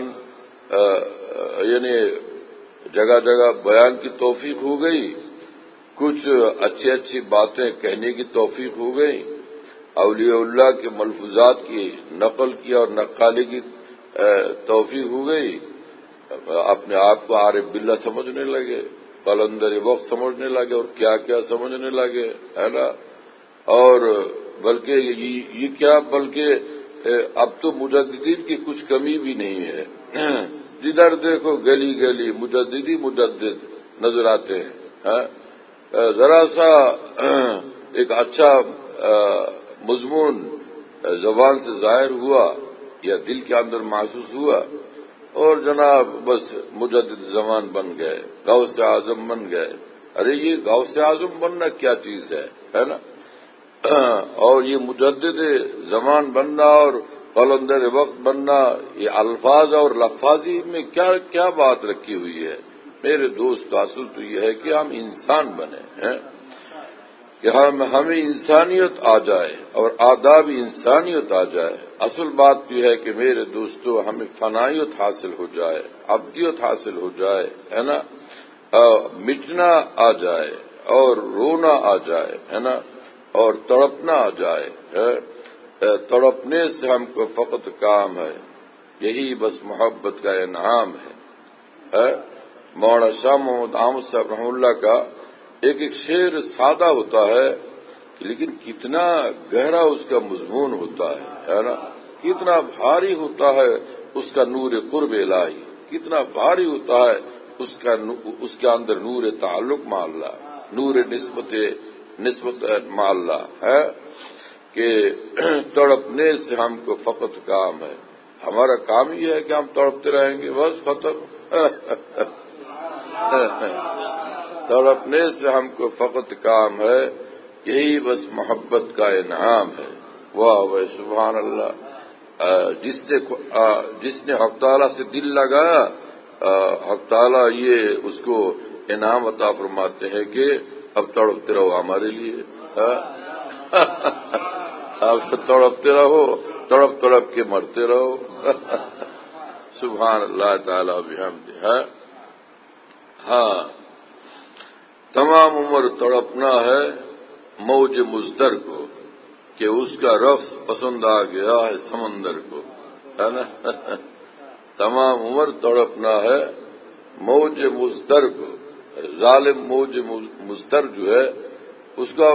یعنی جگہ جگہ بیان کی توفیق ہو گئی، کچھ اچھی اچھی باتیں کہنے کی توفیق ہو گئی، اولیاء اللہ کے ملفوظات کی نقل کی اور نقالی کی توفیق ہو گئی، اپنے آپ کو عارف باللہ سمجھنے لگے، قلندر وقت سمجھنے لگے اور کیا کیا سمجھنے لگے، ہے نا. اور بلکہ یہ کیا، بلکہ اب تو مجددین کی کچھ کمی بھی نہیں ہے. جدھر دیکھو گلی گلی مجددی مجدد نظر آتے ہیں. ذرا سا ایک اچھا مضمون زبان سے ظاہر ہوا یا دل کے اندر محسوس ہوا اور جناب بس مجدد زمان بن گئے، غوث اعظم بن گئے. ارے یہ غوث اعظم بننا کیا چیز ہے، ہے نا. اور یہ مجدد زمان بننا اور قلندر وقت بننا، یہ الفاظ اور لفاظی میں کیا کیا بات رکھی ہوئی ہے. میرے دوست اصل تو یہ ہے کہ ہم انسان بنے ہیں، کہ ہم ہمیں انسانیت آ جائے اور آداب انسانیت آ جائے. اصل بات یہ ہے کہ میرے دوستو ہمیں فنائیت حاصل ہو جائے، ابدیت حاصل ہو جائے، ہے نا. مٹنا آ جائے اور رونا آ جائے، ہے نا، اور تڑپنا آ جائے. تڑپنے سے ہم کو فقط کام ہے، یہی بس محبت کا انعام ہے. مولانا شاہ محمد احمد صاحب رحمہ اللہ کا ایک ایک شعر سادہ ہوتا ہے لیکن کتنا گہرا اس کا مضمون ہوتا ہے، ہے نا. کتنا بھاری ہوتا ہے اس کا نور قرب الہی، کتنا بھاری ہوتا ہے اس کا اس کے اندر نور تعلق مع اللہ، نور نسبت نسبت مع اللہ ہے. کہ تڑپنے سے ہم کو فقط کام ہے. ہمارا کام یہ ہے کہ ہم تڑپتے رہیں گے، بس ختم. تڑپنے سے ہم کو فقط کام ہے، یہی بس محبت کا انعام ہے. واہ واہ سبحان اللہ. جس نے جس نے حق تعالیٰ سے دل لگایا، حق تعالیٰ یہ اس کو انعام عطا فرماتے ہیں کہ اب تڑپتے رہو ہمارے لیے. اب تڑپتے رہو، تڑپ تڑپ کے مرتے رہو. سبحان اللہ تعالیٰ بحمدہ. ہے ہاں، تمام عمر تڑپنا ہے موج مزدر کو، کہ اس کا رفظ پسند آ گیا ہے سمندر کو، ہے نا. تمام عمر تڑپنا ہے موج مزدر کو. ظالم موج مزدر جو ہے اس کا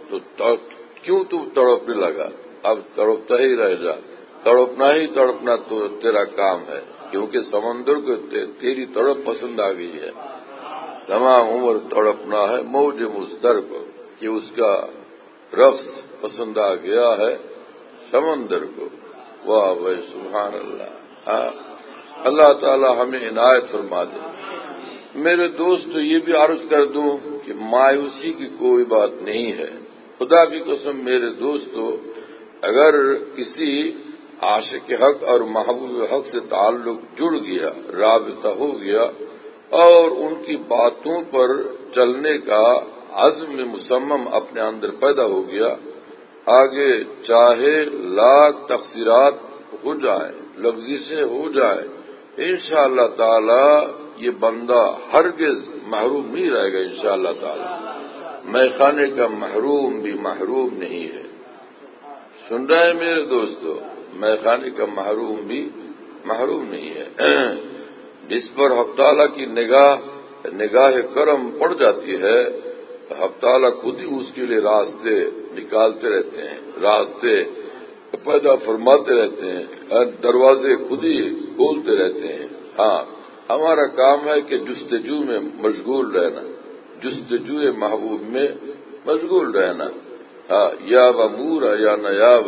کیوں تو تڑپنے لگا، اب تڑپتا ہی رہ جا. تڑپنا ہی تڑپنا تو تیرا کام ہے، کیونکہ سمندر کو تیری تڑپ پسند آ گئی ہے. تمام عمر تڑپنا ہے موج مزدر کو، کہ اس کا رفظ پسند آ گیا ہے سمندر کو. واہ واہ سبحان اللہ. ہاں، اللہ تعالی ہمیں عنایت فرما دے. میرے دوست یہ بھی عرض کر دوں کہ مایوسی کی کوئی بات نہیں ہے. خدا کی قسم میرے دوستو، اگر کسی عاشق حق اور محبوب حق سے تعلق جڑ گیا، رابطہ ہو گیا اور ان کی باتوں پر چلنے کا عزم مصمم اپنے اندر پیدا ہو گیا، آگے چاہے لاکھ تقصیرات ہو جائے، لفظیشیں ہو جائے، انشاءاللہ تعالی یہ بندہ ہرگز محروم نہیں رہے گا. انشاءاللہ تعالی میں خانے کا محروم بھی محروم نہیں ہے. سن رہے ہیں میرے دوستو، میں خانے کا محروم بھی محروم نہیں ہے. جس پر حق تعالیٰ کی نگاہ نگاہ کرم پڑ جاتی ہے، حق تعالیٰ خود ہی اس کے لیے راستے نکالتے رہتے ہیں، راستے پیدا فرماتے رہتے ہیں، دروازے خود ہی کھولتے رہتے ہیں. ہاں، ہمارا کام ہے کہ جستجو میں مشغول رہنا، جستجو محبوب میں مشغول رہنا. ہاں، یا بمورا یا نیاب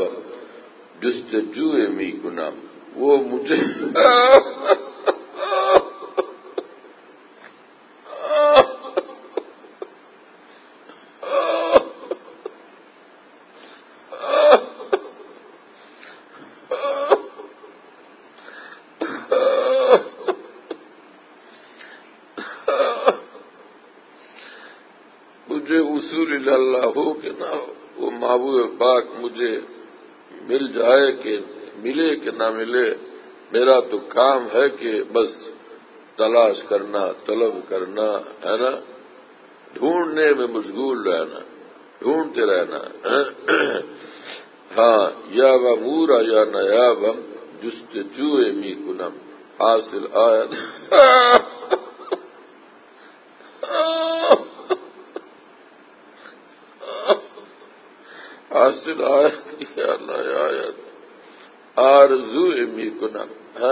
جستجو می کنام. وہ مجھے اصول اللہ ہو کہ نہ ہو، وہ محبوب پاک مجھے مل جائے کہ ملے کہ نہ ملے، میرا تو کام ہے کہ بس تلاش کرنا، طلب کرنا، ہے نا، ڈھونڈنے میں مشغول رہنا، ڈھونڈتے رہنا. ہاں، یا بمورا یا نیابم جستجو می کنم. حاصل آیت حاصل آیت یا اللہ آیت آرزو امی کنم،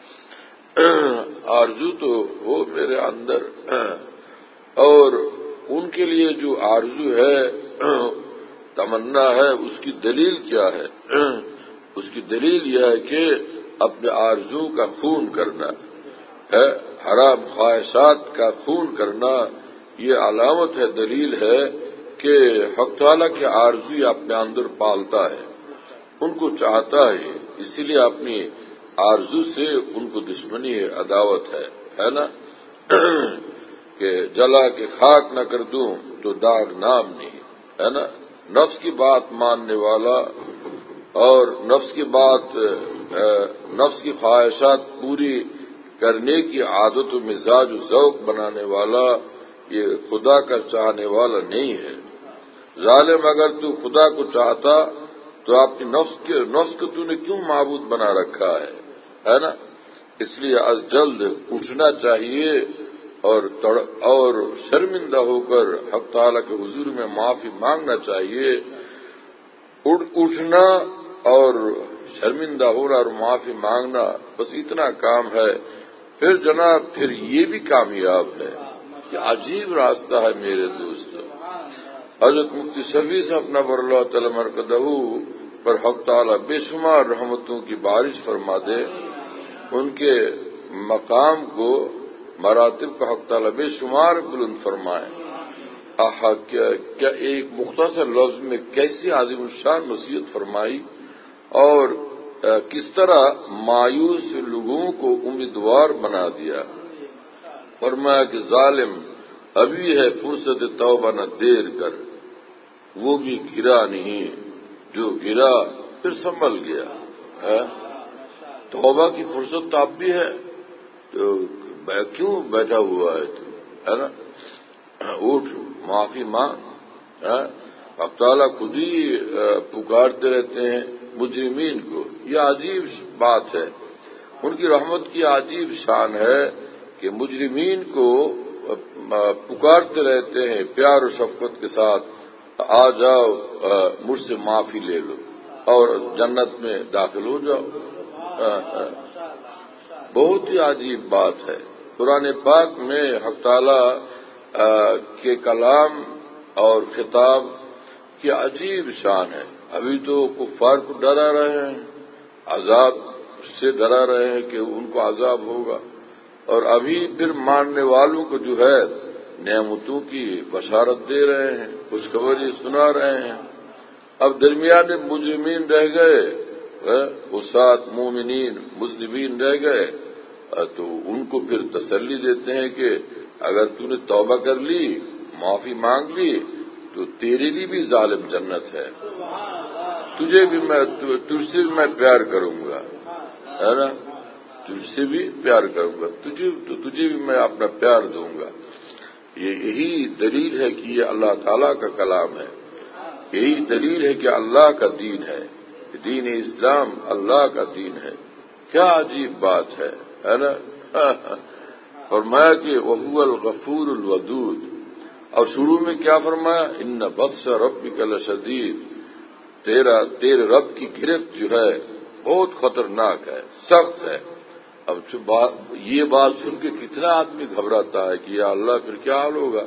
آرزو تو ہو میرے اندر، اور ان کے لیے جو آرزو ہے، تمنا ہے، اس کی دلیل کیا ہے؟ اس کی دلیل یہ ہے کہ اپنے آرزو کا خون کرنا ہے، حرام خواہشات کا خون کرنا، یہ علامت ہے، دلیل ہے کہ حق تعالیٰ کے آرزو اپنے اندر پالتا ہے، ان کو چاہتا ہے، اسی لیے اپنی آرزو سے ان کو دشمنی ہے، عداوت ہے، ہے نا؟ کہ جلا کے خاک نہ کر دوں تو داغ نام نہیں، ہے نا؟ نفس کی بات ماننے والا اور نفس کی بات، نفس کی خواہشات پوری کرنے کی عادت و مزاج و ذوق بنانے والا یہ خدا کا چاہنے والا نہیں ہے۔ ظالم، اگر تو خدا کو چاہتا تو اپنی نفس کے نفس کو تو نے کیوں معبود بنا رکھا ہے، ہے نا؟ اس لیے از جلد اٹھنا چاہیے اور اور شرمندہ ہو کر حق تعالیٰ کے حضور میں معافی مانگنا چاہیے۔ اٹھنا اور شرمندہ ہونا اور معافی مانگنا، بس اتنا کام ہے، پھر جناب پھر یہ بھی کامیاب ہے۔ یہ عجیب راستہ ہے میرے دوست۔ حضرت مفتی شفیع صاحب نور اللہ تعالی مرکزہ پر حق تعالیٰ بے شمار رحمتوں کی بارش فرما دے، ان کے مقام کو، مراتب کا حق تعالیٰ بے شمار بلند فرمائے۔ آہا، کیا کیا ایک مختصر لفظ میں کیسی عظیم الشان نصیحت فرمائی، اور کس طرح مایوس لوگوں کو امیدوار بنا دیا۔ فرمایا کہ ظالم ابھی ہے فرصت توبہ نہ دیر کر، وہ بھی گرا نہیں جو گرا پھر سنبھل گیا ہے۔ توبہ کی فرصت تو اب بھی ہے، تو کیوں بیٹھا ہوا ہے تو، ہے نا؟ اٹھ، معافی مانگ۔ اب تعالیٰ خود ہی پکارتے رہتے ہیں مجرمین کو، یہ عجیب بات ہے، ان کی رحمت کی عجیب شان ہے کہ مجرمین کو پکارتے رہتے ہیں پیار و شفقت کے ساتھ، آ جاؤ مجھ سے معافی لے لو اور جنت میں داخل ہو جاؤ۔ بہت ہی عجیب بات ہے۔ قرآن پاک میں حق تعالیٰ کے کلام اور خطاب کی عجیب شان ہے۔ ابھی تو کفار کو ڈرا رہے ہیں، عذاب سے ڈرا رہے ہیں کہ ان کو عذاب ہوگا، اور ابھی پھر ماننے والوں کو جو ہے نعمتوں کی بشارت دے رہے ہیں، خوشخبری سنا رہے ہیں۔ اب درمیان مجرمین رہ گئے، وہ سات مومنین مسلمین رہ گئے، تو ان کو پھر تسلی دیتے ہیں کہ اگر تو نے توبہ کر لی، معافی مانگ لی، تو تیرے لیے بھی ظالم جنت ہے، تجھے بھی میں تجھ سے بھی میں پیار کروں گا، ہے نا؟ تجھ سے بھی پیار کروں گا، تجھے تو تجھے بھی میں اپنا پیار دوں گا۔ یہ یہی دلیل ہے کہ یہ اللہ تعالیٰ کا کلام ہے، یہی دلیل ہے کہ اللہ کا دین ہے، دین اسلام اللہ کا دین ہے۔ کیا عجیب بات ہے، ہے نا؟ فرمایا کہ وَهُوَ الْغَفُورُ الْوَدُودُ، اور شروع میں کیا فرمایا؟ ان بطش ربک لشدید، تیرا تیرے رب کی گرفت جو ہے بہت خطرناک ہے، سخت ہے۔ اب یہ بات سن کے کتنا آدمی گھبراتا ہے کہ یا اللہ پھر کیا حال ہوگا؟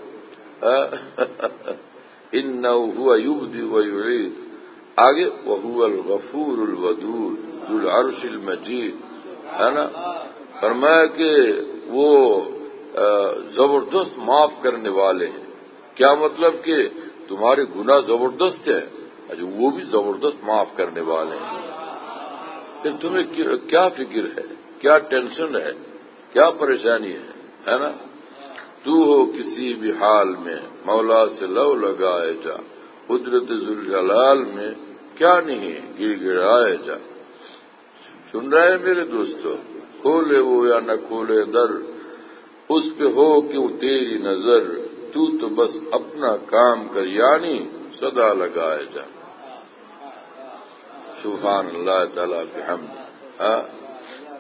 انہ هو یبدئ ویعید، آگے وَهُوَ الْغَفُورُ الْوَدُودُ ذو العرش المجید، ہے نا؟ فرمایا کہ وہ زبردست معاف کرنے والے ہیں۔ کیا مطلب کہ تمہارے گناہ زبردست ہیں، اچھا وہ بھی زبردست معاف کرنے والے ہیں۔ پھر تمہیں کیا فکر ہے، کیا ٹینشن ہے، کیا پریشانی ہے، ہے نا؟ تو ہو کسی بھی حال میں مولا سے لو لگائے جا، قدرت ذوالجلال میں کیا نہیں گر گڑائے جا۔ سن رہے ہیں میرے دوستو؟ کھولے وہ یا نہ کھولے در، اس پہ ہو کیوں تیری نظر، تو تو بس اپنا کام کر یعنی صدا لگائے جا۔ سبحان اللہ تعالیٰ بحمدہ۔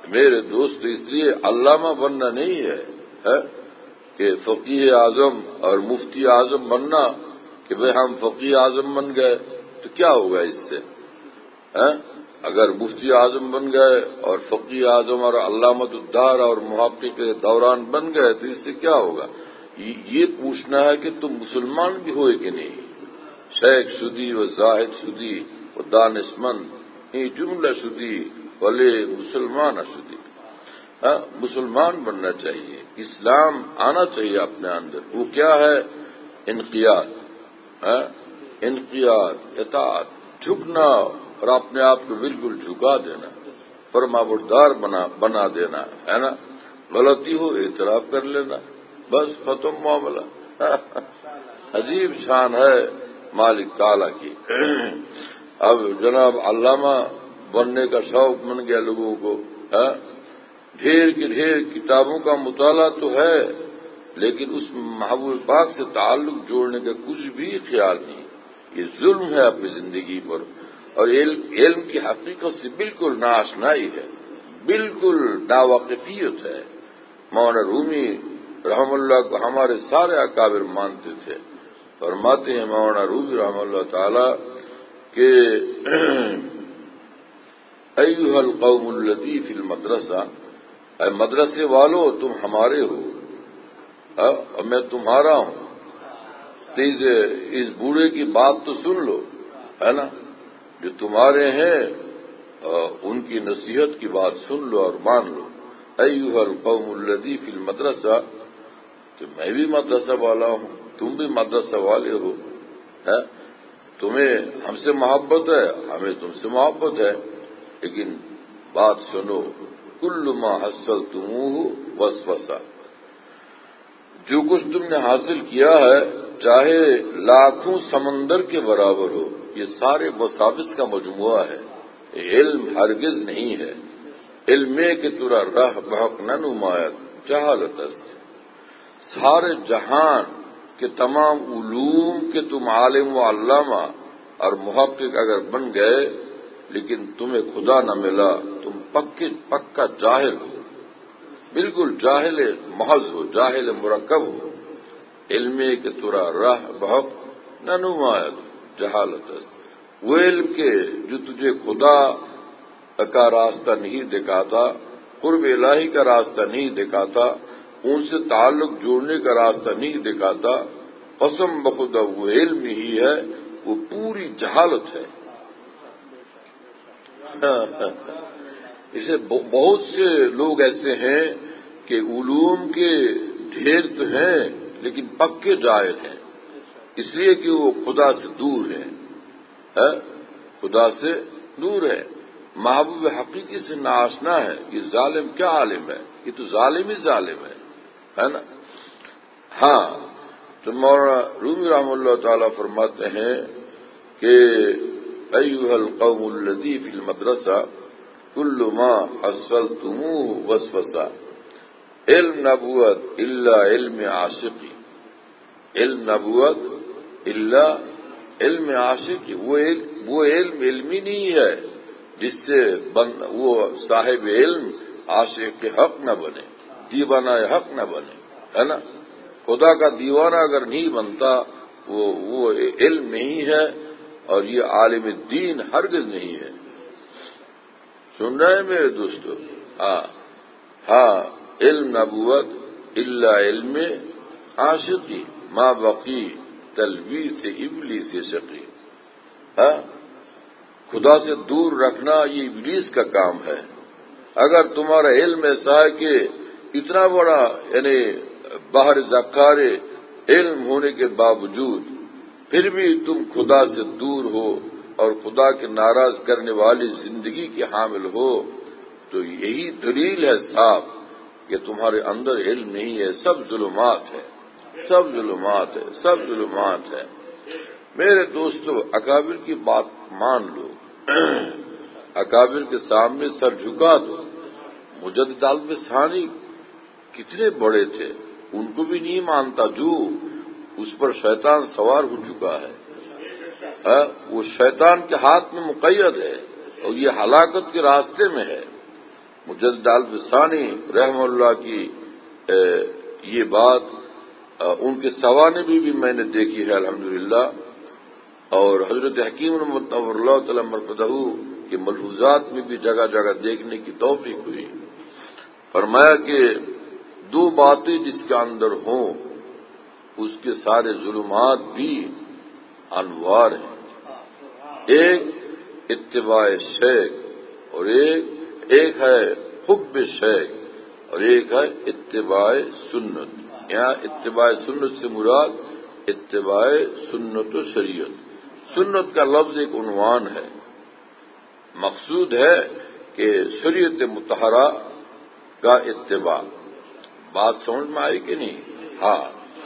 میرے دوست اس لیے علامہ بننا نہیں ہے, ہے کہ فقیہ اعظم اور مفتی اعظم بننا کہ بھئی ہم فقیہ اعظم بن گئے تو کیا ہوگا اس سے؟ ہے اگر مفتی اعظم بن گئے اور فقیہ اعظم اور علامۃ الدار اور محقق دوران بن گئے تو اس سے کیا ہوگا؟ یہ پوچھنا ہے کہ تم مسلمان بھی ہوئے کہ نہیں. شیخ شدی و زاہد شدی و دانشمند یہ جملہ شدی بلے مسلمان شدی. ہاں مسلمان بننا چاہیے, اسلام آنا چاہیے اپنے اندر. وہ کیا ہے؟ انقیاد, انقیاد, اطاعت, جھکنا اور اپنے آپ کو بالکل جھکا دینا, فرمانبردار بنا بنا دینا ہے نا. غلطی ہو اعتراف کر لینا, بس ختم معاملہ. عجیب شان ہے مالک تعالیٰ کی. اب جناب علامہ بننے کا شوق بن گیا لوگوں کو. ڈھیر کی ڈھیر کتابوں کا مطالعہ تو ہے لیکن اس محبوب پاک سے تعلق جوڑنے کا کچھ بھی خیال نہیں. یہ ظلم ہے اپنی زندگی پر, اور علم کی حقیقت سے بالکل ناآشنائی ہے, بالکل ناواقفیت ہے. مولانا رومی رحم اللہ کو ہمارے سارے اکابر مانتے تھے. فرماتے ہیں مولانا رومی رحم اللہ تعالی کہ ایھا القوم الذی فی المدرسہ, اے مدرسے والو تم ہمارے ہو اور میں تمہارا ہوں. اس بوڑھے کی بات تو سن لو, ہے نا, جو تمہارے ہیں ان کی نصیحت کی بات سن لو اور مان لو. ایھا القوم الذی فی المدرسہ, تو میں بھی مدرسہ والا ہوں, تم بھی مدرسہ والے ہو. ہے تمہیں ہم سے محبت ہے, ہمیں تم سے محبت ہے, لیکن بات سنو. کل ما حصلتموہ وسوسہ, جو کچھ تم نے حاصل کیا ہے چاہے لاکھوں سمندر کے برابر ہو, یہ سارے وساوس کا مجموعہ ہے. علم ہرگز نہیں ہے. علم کے ترا راہ بحق نہ نمایت جہالت است. سارے جہان کے تمام علوم کے تم عالم و علامہ اور محقق اگر بن گئے لیکن تمہیں خدا نہ ملا, تم پکے پکا جاہل ہو, بالکل جاہل محض ہو, جاہل مرکب ہو. علم کے ترا راہ بحق نہ نمایت جہالت است. وہ علم کے جو تجھے خدا کا راستہ نہیں دکھاتا, قرب الہی کا راستہ نہیں دکھاتا, ان سے تعلق جوڑنے کا راستہ نہیں دکھاتا, قسم بخدا وہ علم ہی ہے, وہ پوری جہالت ہے. اسے بہت سے لوگ ایسے ہیں کہ علوم کے ڈھیر تو ہیں لیکن پکے جاہل ہیں, اس لیے کہ وہ خدا سے دور ہیں, خدا سے دور ہے, محبوب حقیقی سے ناآشنا ہے. یہ ظالم کیا عالم ہے, یہ تو ظالم ہی ظالم ہے, ہے نا. ہاں تو مولانا رومی رحم اللہ تعالی فرماتے ہیں کہ ایھا القوم الذی فی المدرسہ کل ما حصلتموہ وسوسہ. علم نبوت الا علم عاشقی, علم نبوت الا علم عاشقی. وہ وہ علم علمی نہیں ہے جس سے وہ صاحب علم عاشق حق نہ بنے, دیوانہ حق نہ بنے, ہے نا. خدا کا دیوانہ اگر نہیں بنتا وہ وہ علم نہیں ہے, اور یہ عالم دین ہرگز نہیں ہے. سن رہے ہیں میرے دوستو؟ ہاں ہاں علم نبوت الا علم عاشقی ما بقی تلبیس ابلیس شقی. ہاں خدا سے دور رکھنا یہ ابلیس کا کام ہے. اگر تمہارا علم ایسا ہے کہ اتنا بڑا یعنی باہر ذخار علم ہونے کے باوجود پھر بھی تم خدا سے دور ہو اور خدا کے ناراض کرنے والی زندگی کے حامل ہو, تو یہی دلیل ہے صاف کہ تمہارے اندر علم نہیں ہے. سب ظلمات ہے, سب ظلمات ہے, سب ظلمات ہے. میرے دوستو اکابر کی بات مان لو, اکابر کے سامنے سر جھکا دو. مجدد عالم ثانی کتنے بڑے تھے, ان کو بھی نہیں مانتا جو اس پر شیطان سوار ہو چکا ہے. وہ شیطان کے ہاتھ میں مقید ہے اور یہ ہلاکت کے راستے میں ہے. مجدد الفسانی رحمہ اللہ کی یہ بات ان کے سوانح میں بھی میں نے دیکھی ہے الحمدللہ، اور حضرت حکیم نور اللہ تعالی مرقدہ کے ملحوظات میں بھی جگہ جگہ دیکھنے کی توفیق ہوئی۔ فرمایا کہ دو باتیں جس کے اندر ہوں اس کے سارے ظلمات بھی انوار ہیں، ایک اتباع شیخ اور ایک ایک ہے حب شیخ اور ایک ہے اتباع سنت۔ یہاں اتباع سنت سے مراد اتباع سنت و شریعت۔ سنت کا لفظ ایک عنوان ہے، مقصود ہے کہ شریعت مطہرہ کا اتباع۔ بات سمجھ میں آئی کہ نہیں؟ ہاں،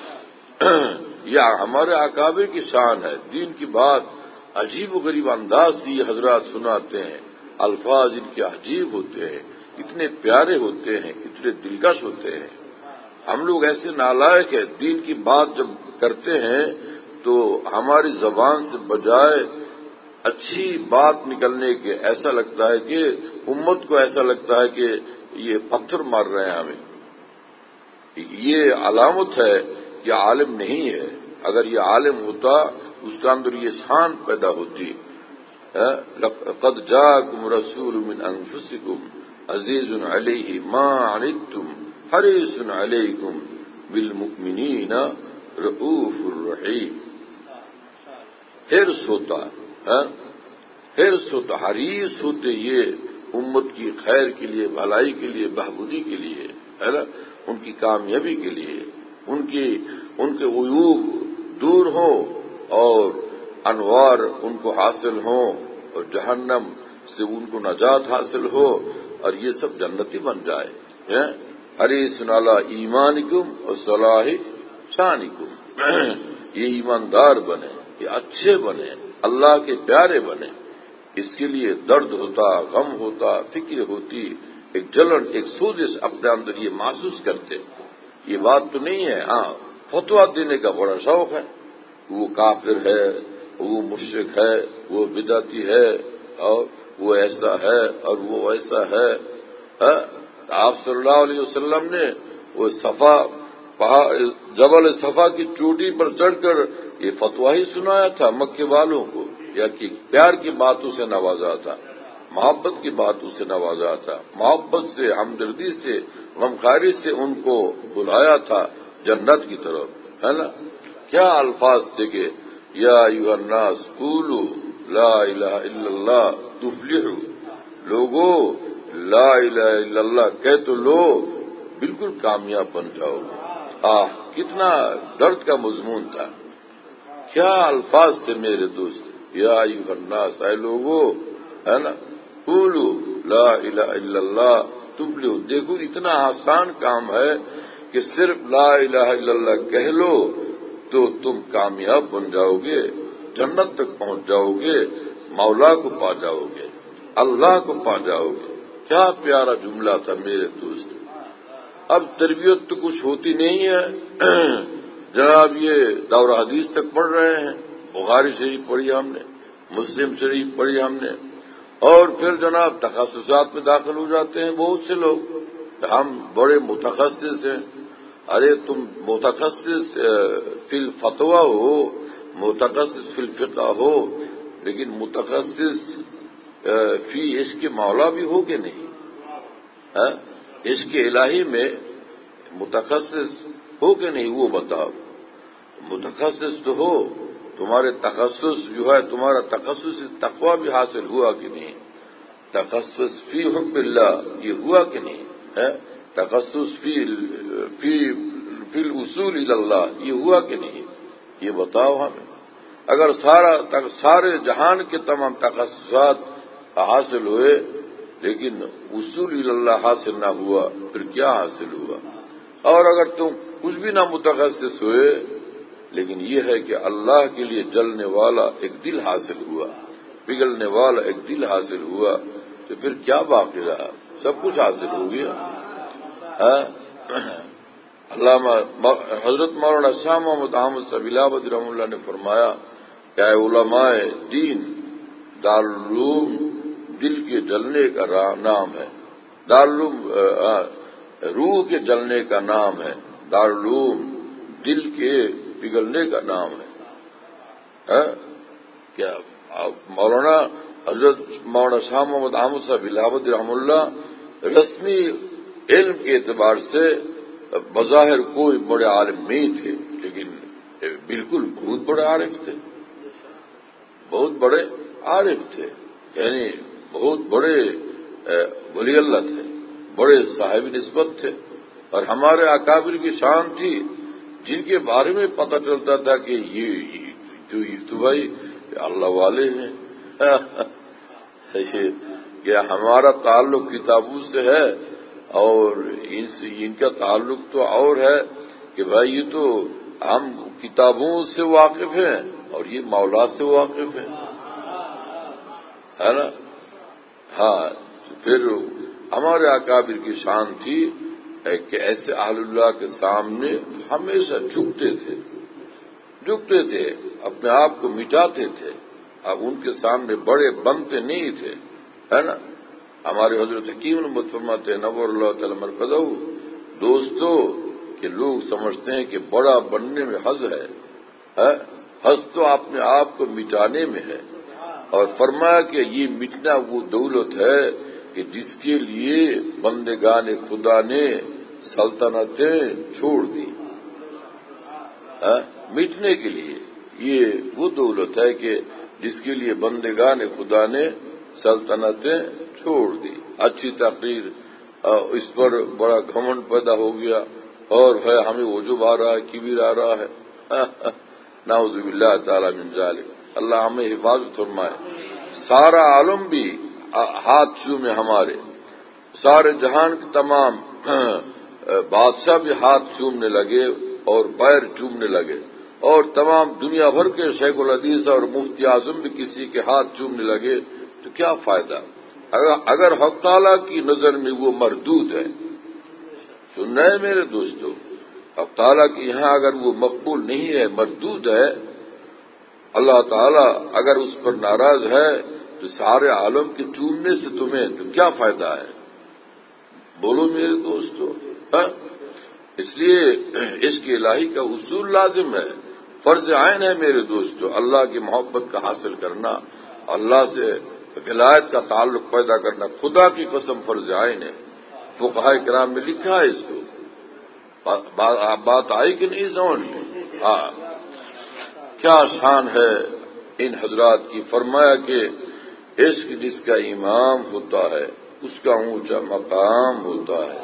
یہ ہمارے اکابر کی شان ہے۔ دین کی بات عجیب و غریب انداز سے یہ حضرات سناتے ہیں، الفاظ ان کے عجیب ہوتے ہیں، اتنے پیارے ہوتے ہیں، اتنے دلکش ہوتے ہیں۔ ہم لوگ ایسے نالائق ہیں، دین کی بات جب کرتے ہیں تو ہماری زبان سے بجائے اچھی بات نکلنے کے ایسا لگتا ہے کہ امت کو ایسا لگتا ہے کہ یہ پتھر مار رہے ہیں ہمیں۔ یہ علامت ہے کہ عالم نہیں ہے۔ اگر یہ عالم ہوتا اس کے اندر یہ شان پیدا ہوتی۔ قد جاءکم رسول من انفسکم عزیز علیہ ما عنتم حریص علیکم بالمؤمنین رؤوف الرحیم۔ حرص ہوتا ہے، حرص ہوتا، حریص ہوتے یہ امت کی خیر کے لیے، بھلائی کے لیے، بہبودی کے لیے، ہے نا، ان کی کامیابی کے لیے، ان کی ان کے عیوب دور ہوں اور انوار ان کو حاصل ہوں اور جہنم سے ان کو نجات حاصل ہو اور یہ سب جنتی بن جائے۔ حریص علی ایمانکم اور صلاح شانکم، یہ ایماندار بنے، یہ اچھے بنے، اللہ کے پیارے بنے۔ اس کے لیے درد ہوتا، غم ہوتا، فکر ہوتی، ایک جلن، ایک سوزش اپنے اندر یہ محسوس کرتے۔ یہ بات تو نہیں ہے ہاں فتویٰ دینے کا بڑا شوق ہے، وہ کافر ہے، وہ مشرک ہے، وہ بدعتی ہے، اور وہ ایسا ہے اور وہ ایسا ہے۔ آپ صلی اللہ علیہ وسلم نے وہ صفا جبل صفا کی چوٹی پر چڑھ کر یہ فتویٰ ہی سنایا تھا مکے والوں کو، یا کہ پیار کی باتوں سے نوازا تھا، محبت کی باتوں سے نوازا تھا، محبت سے، ہمدردی سے، غمخواری سے ان کو بلایا تھا جنت کی طرف، ہے نا۔ کیا الفاظ تھے کہ یا ایھا الناس قولوا لا الہ الا اللہ تفلحوا، لوگو لا الہ الا اللہ کہہ تو لو بالکل کامیاب بن جاؤ۔ آہ کتنا درد کا مضمون تھا، کیا الفاظ تھے میرے دوست۔ یا ایھا الناس، اے لوگو، ہے نا، قولوا لا الہ الا اللہ تفلحوا۔ دیکھو اتنا آسان کام ہے کہ صرف لا الہ الا اللہ کہہ لو تو تم کامیاب بن جاؤ گے، جنت تک پہنچ جاؤ گے، مولا کو پا جاؤ گے، اللہ کو پا جاؤ گے۔ کیا پیارا جملہ تھا میرے دوست۔ اب تربیت تو کچھ ہوتی نہیں ہے، جناب یہ دور حدیث تک پڑھ رہے ہیں، بخاری شریف پڑھی ہم نے، مسلم شریف پڑھی ہم نے، اور پھر جناب تخصصات میں داخل ہو جاتے ہیں بہت سے لوگ، ہم بڑے متخصص ہیں۔ ارے تم متخصص فی الفتویٰ ہو، متخصص فی الفقہ ہو، لیکن متخصص فی عشق مولا بھی ہو کہ نہیں؟ عشق الہی میں متخصص ہو کہ نہیں وہ بتاؤ۔ متخصص تو ہو، تمہارے تخصص جو ہے، تمہارا تخصص تقویٰ بھی حاصل ہوا کہ نہیں؟ تخصص فی حب اللہ یہ ہوا کہ نہیں ہے؟ تخصص فی فی فی الاصول الی اللہ یہ ہوا کہ نہیں؟ یہ بتاؤ ہمیں۔ اگر سارا سارے جہان کے تمام تخصصات حاصل ہوئے لیکن اصول الی اللہ حاصل نہ ہوا پھر کیا حاصل ہوا؟ اور اگر تم کچھ بھی نہ متخصص ہوئے لیکن یہ ہے کہ اللہ کے لیے جلنے والا ایک دل حاصل ہوا، پگھلنے والا ایک دل حاصل ہوا، تو پھر کیا باقی رہا؟ سب کچھ حاصل ہو گیا۔ علامہ حضرت مولانا شاہ محمد احمد سبیل آبادی رحمہ اللہ نے فرمایا کہ اے علماء دین، دارالعلوم دل کے جلنے کا نام ہے، دارالعلوم روح کے جلنے کا نام ہے، دارالعلوم دل کے پگھلنے کا نام ہے۔ کیا مولانا حضرت مولانا شاہ محمد احمد صاحب الہاوردی رحم اللہ رسمی علم کے اعتبار سے بظاہر کوئی بڑے عالم نہیں تھے، لیکن بالکل بہت بڑے عارف تھے، بہت بڑے عارف تھے، یعنی بہت بڑے ولی اللہ تھے، بڑے صاحب نسبت تھے، اور ہمارے اکابر کی شان تھی جن کے بارے میں پتہ چلتا تھا کہ یہ جو تو بھائی اللہ والے ہیں۔ کہ ہمارا تعلق کتابوں سے ہے اور ان سے ان کا تعلق تو اور ہے کہ بھائی یہ تو ہم کتابوں سے واقف ہیں اور یہ مولا سے واقف ہیں، ہے نا؟ ہاں، پھر ہمارے اکابر کی شان تھی کہ ایسے اہل اللہ کے سامنے ہمیشہ جھکتے تھے جھکتے تھے اپنے آپ کو مٹاتے تھے، اب ان کے سامنے بڑے بنتے نہیں تھے، ہے نا؟ ہمارے حضرت حکیم المت فرماتے ہیں نور اللہ تعالی مرکزہ، دوستو کہ لوگ سمجھتے ہیں کہ بڑا بننے میں حظ ہے، حظ تو اپنے آپ کو مٹانے میں ہے، اور فرمایا کہ یہ مٹنا وہ دولت ہے کہ جس کے لیے بندگان خدا نے سلطنتیں چھوڑ دی، مٹنے کے لیے یہ وہ دولت ہے کہ جس کے لیے بندگان خدا نے سلطنتیں چھوڑ دی۔ اچھی تقریر اس پر بڑا گھمنڈ پیدا ہو گیا اور ہے ہمیں عجب آ رہا ہے، کبر آ رہا ہے، نعوذ باللہ تعالی من ذالک، اللہ ہمیں حفاظت فرمائے۔ سارا عالم بھی ہاتھ چومے ہمارے، سارے جہان کے تمام بادشاہ بھی ہاتھ چومنے لگے اور پیر چومنے لگے، اور تمام دنیا بھر کے شیخ الحدیث اور مفتی اعظم بھی کسی کے ہاتھ چومنے لگے تو کیا فائدہ؟ اگر اگر حق تعالیٰ کی نظر میں وہ مردود ہے، سن رہے میرے دوستو، حق تعالیٰ کی یہاں اگر وہ مقبول نہیں ہے، مردود ہے، اللہ تعالیٰ اگر اس پر ناراض ہے تو سارے عالم کے چومنے سے تمہیں تو کیا فائدہ ہے؟ بولو میرے دوستو، اس لیے عشق الہی کا اصول لازم ہے، فرض عین ہے میرے دوستو، اللہ کی محبت کا حاصل کرنا، اللہ سے ولایت کا تعلق پیدا کرنا، خدا کی قسم فرض عین ہے۔ فقہاء کرام میں لکھا ہے اس کو، بات آئی کہ نہیں سمجھ میں؟ ہاں، کیا شان ہے ان حضرات کی، فرمایا کہ عشق جس کا امام ہوتا ہے اس کا اونچا مقام ہوتا ہے۔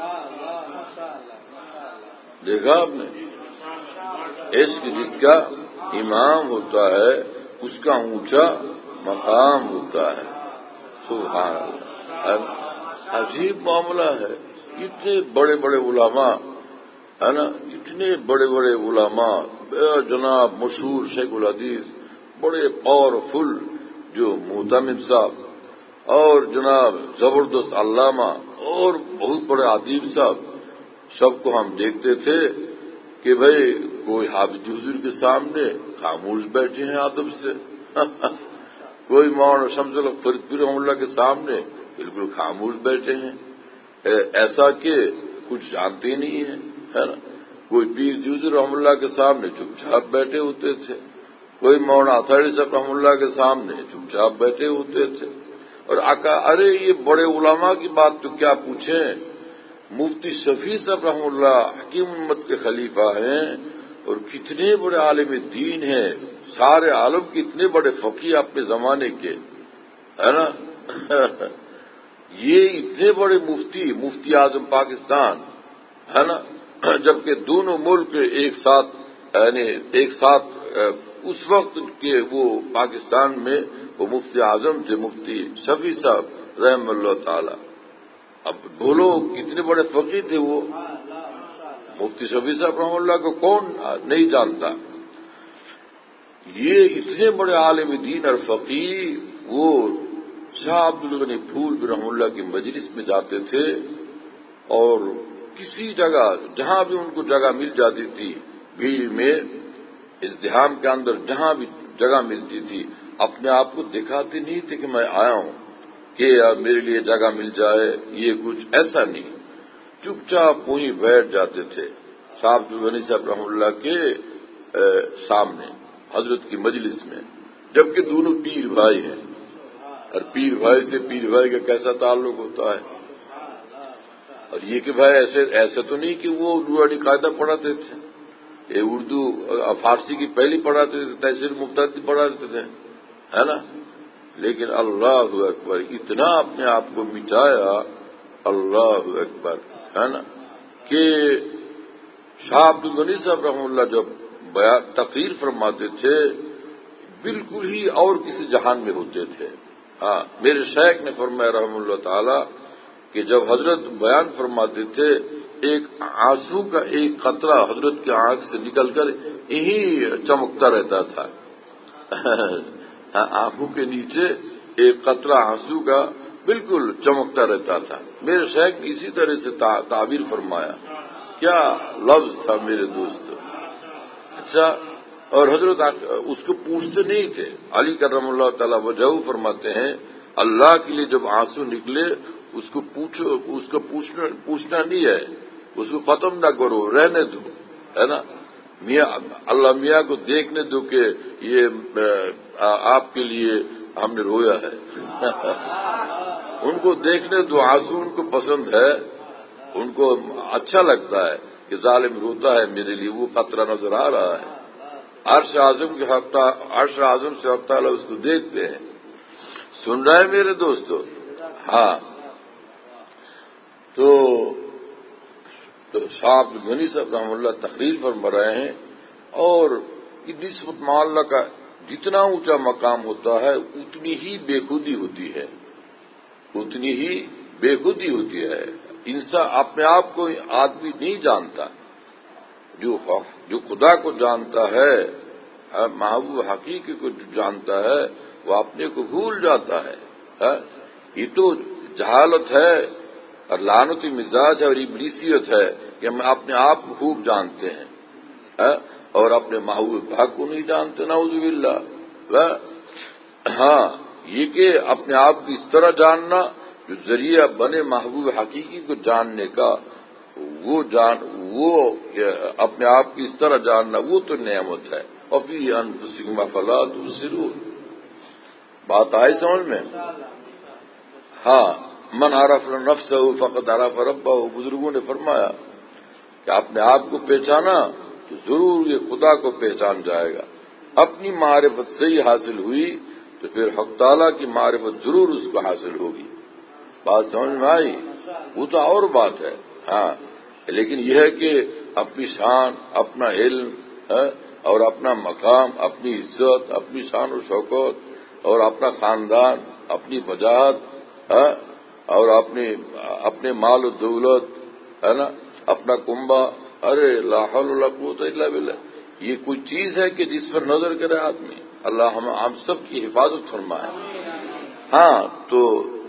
دیکھا آپ نے، عشق جس کا امام ہوتا ہے اس کا اونچا مقام ہوتا ہے۔ سبحان اللہ، عجیب معاملہ ہے، اتنے بڑے بڑے علماء، ہے نا، اتنے بڑے بڑے علماء، جناب مشہور شیخ الحدیث، بڑے پاورفل جو معتمد صاحب، اور جناب زبردست علامہ اور بہت بڑے ادیب صاحب، سب کو ہم دیکھتے تھے کہ بھئی کوئی حافظ حضور کے سامنے خاموش بیٹھے ہیں ادب سے، کوئی مولانا شمس الحق فرید رحمہ اللہ کے سامنے بالکل خاموش بیٹھے ہیں، ایسا کہ کچھ جانتے ہی نہیں ہیں، ہے نا؟ کوئی پیر جوزی رحمہ اللہ کے سامنے چپ چاپ بیٹھے ہوتے تھے، کوئی مولانا اطہری صاحب رحمہ اللہ کے سامنے چپ چاپ بیٹھے ہوتے تھے، اور آقا ارے یہ بڑے علماء کی بات تو کیا پوچھیں، مفتی شفیع صاحب رحمہ اللہ حکیم امت کے خلیفہ ہیں اور کتنے بڑے عالم دین ہیں، سارے عالم کے اتنے بڑے فقیہ اپنے زمانے کے، ہے نا؟ یہ اتنے بڑے مفتی مفتی اعظم پاکستان، ہے نا، جبکہ دونوں ملک ایک ساتھ یعنی ایک ساتھ اس وقت کے وہ پاکستان میں وہ مفتی اعظم تھے، مفتی شفیع صاحب رحم اللہ تعالی۔ اب بولو کتنے بڑے فقیر تھے وہ، مفتی شفیع صاحب رحم اللہ کو کون نہیں جانتا؟ یہ اتنے بڑے عالم دین اور فقیر، وہ شاہ عبد الغنی پھول رحم اللہ کی مجلس میں جاتے تھے، اور کسی جگہ جہاں بھی ان کو جگہ مل جاتی تھی، بھیڑ میں ازدحام کے اندر جہاں بھی جگہ ملتی تھی، اپنے آپ کو دکھاتے نہیں تھے کہ میں آیا ہوں، کہ میرے لیے جگہ مل جائے، یہ کچھ ایسا نہیں، چپ چاپ وہیں بیٹھ جاتے تھے صاحب غنی صاحب رحمۃ اللہ کے سامنے حضرت کی مجلس میں، جبکہ دونوں پیر بھائی ہیں، اور پیر بھائی سے پیر بھائی کا کیسا تعلق ہوتا ہے؟ اور یہ کہ بھائی ایسے ایسا تو نہیں کہ وہ نورانی قاعدہ پڑھاتے تھے، یہ اردو فارسی کی پہلی پڑھاتے تھے، تحصیل مفتدی پڑھاتے تھے، ہے نا؟ لیکن اللہ اکبر، اتنا اپنے آپ کو مٹایا، اللہ اکبر، ہے نا؟ کہ شاہ عبد الغنی صاحب رحمہ اللہ جب بیان تقریر فرماتے تھے بالکل ہی اور کسی جہان میں ہوتے تھے۔ ہاں، میرے شیخ نے فرمایا رحمہ اللہ تعالی کہ جب حضرت بیان فرماتے تھے ایک آنسو کا ایک قطرہ حضرت کی آنکھ سے نکل کر یہی چمکتا رہتا تھا، آنکھوں کے نیچے ایک قطرہ آنسو کا بالکل چمکتا رہتا تھا۔ میرے شیخ نے اسی طرح سے تعبیر فرمایا، کیا لفظ تھا میرے دوست! اچھا، اور حضرت اس کو پوچھتے نہیں تھے، علی کرم اللہ تعالی وجہ فرماتے ہیں اللہ کے لیے جب آنسو نکلے اس کو پوچھو، اس کو پوچھنا پوچھنا نہیں ہے، اس کو ختم نہ کرو، رہنے دو، ہے نا؟ میاں اللہ میاں کو دیکھنے دو کہ یہ آپ کے لیے ہم نے رویا ہے، ان کو دیکھنے دو، آنسو ان کو پسند ہے، ان کو اچھا لگتا ہے کہ ظالم روتا ہے میرے لیے، وہ قطرہ نظر آ رہا ہے۔ عرش اعظم کے حق عرش اعظم سے حق تعالیٰ اس کو دیکھتے ہیں۔ سن رہے ہیں میرے دوستو؟ ہاں، تو شاہ عبد الغنی صاحب رحمہ اللہ تقریر فرما رہے ہیں، اور نسبت معلّہ کا جتنا اونچا مقام ہوتا ہے اتنی ہی بے خودی ہوتی ہے، اتنی ہی بے خودی ہوتی ہے۔ انسان اپنے آپ کو آدمی نہیں جانتا، جو جو خدا کو جانتا ہے، محبوب حقیقی کو جانتا ہے، وہ اپنے کو بھول جاتا ہے۔ یہ تو جہالت ہے اور لعنتی مزاج ہے اور ابلیسیت ہے کہ ہم اپنے آپ کو خوب جانتے ہیں اور اپنے محبوب حق کو نہیں جانتے، نعوذ باللہ۔ ہاں، یہ کہ اپنے آپ کو اس طرح جاننا جو ذریعہ بنے محبوب حقیقی کو جاننے کا، وہ جان وہ اپنے آپ کی اس طرح جاننا، وہ تو نعمت ہے۔ اور فی انفسکم افلا تبصرون، بات آئی سمجھ میں؟ ہاں، من عرف نفسہ فقد عرف ربہ، بزرگوں نے فرمایا کہ اپنے آپ کو پہچانا تو ضرور یہ خدا کو پہچان جائے گا۔ اپنی معرفت سے ہی حاصل ہوئی تو پھر حق تعالیٰ کی معرفت ضرور اس کو حاصل ہوگی۔ بات سمجھ میں آئی؟ وہ تو اور بات ہے۔ ہاں، لیکن یہ ہے کہ اپنی شان، اپنا علم اور اپنا مقام، اپنی عزت، اپنی شان و شوکت اور اپنا خاندان، اپنی وجاہت اور اپنے اپنے مال و دولت، ہے نا، اپنا کنبہ، ارے لا حول ولا قوت الا باللہ، یہ کوئی چیز ہے کہ جس پر نظر کرے آدمی؟ اللہ ہم ہم سب کی حفاظت فرمائے۔ ہاں، تو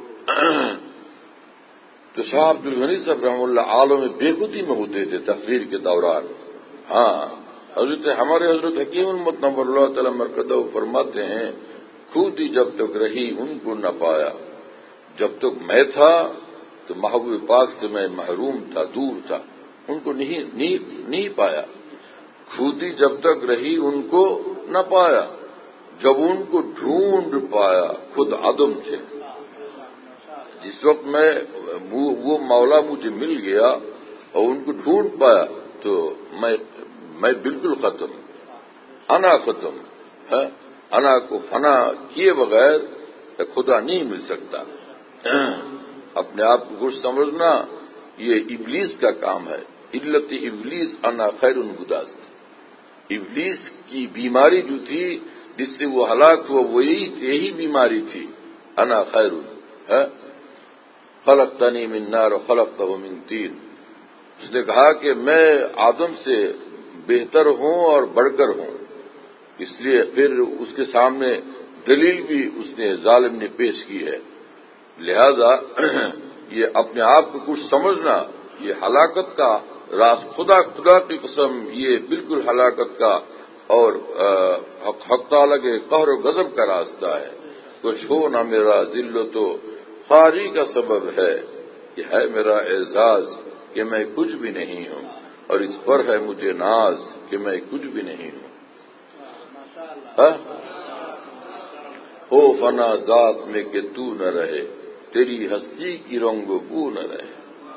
تو شاہ عبد الغنی صاحب رحمہ اللہ عالم بے خودی میں ہوتے تھے تقریر کے دوران۔ ہاں، حضرت ہمارے حضرت حکیم المتنور اللہ تعالی مرکزہ فرماتے ہیں، خودی جب تک رہی ان کو نہ پایا، جب تک میں تھا تو محبوب پاک سے میں محروم تھا، دور تھا، ان کو نہیں نہیں نہیں پایا۔ خودی جب تک رہی ان کو نہ پایا، جب ان کو ڈھونڈ پایا خود عدم تھے۔ جس وقت میں وہ مولا مجھے مل گیا اور ان کو ڈھونڈ پایا تو میں میں بالکل ختم، انا ختم ہے۔ انا کو فنا کیے بغیر خدا نہیں مل سکتا۔ اپنے آپ کو خوش سمجھنا یہ ابلیس کا کام ہے۔ علت ابلیس انا خیر گداست، ابلیس کی بیماری جو تھی جس سے وہ ہلاک ہوا وہ یہی بیماری تھی، انا خیر ہے۔ خلقتنی من نار وخلقتہ من طین، اس نے کہا کہ میں آدم سے بہتر ہوں اور بڑھ کر ہوں، اس لیے پھر اس کے سامنے دلیل بھی اس نے ظالم نے پیش کی ہے۔ لہذا یہ اپنے آپ کو کچھ سمجھنا یہ ہلاکت کا راست، خدا خدا کی قسم یہ بالکل ہلاکت کا اور حق تعالیٰ کے قہر و غضب کا راستہ ہے۔ کچھ ہو نہ میرا ذلت و خاری کا سبب ہے کہ ہے میرا اعزاز کہ میں کچھ بھی نہیں ہوں، اور اس پر ہے مجھے ناز کہ میں کچھ بھی نہیں ہوں۔ ہاں؟ ہو فنا ذات میں کہ تو نہ رہے، تیری ہستی کی رنگ و بو نہ رہے۔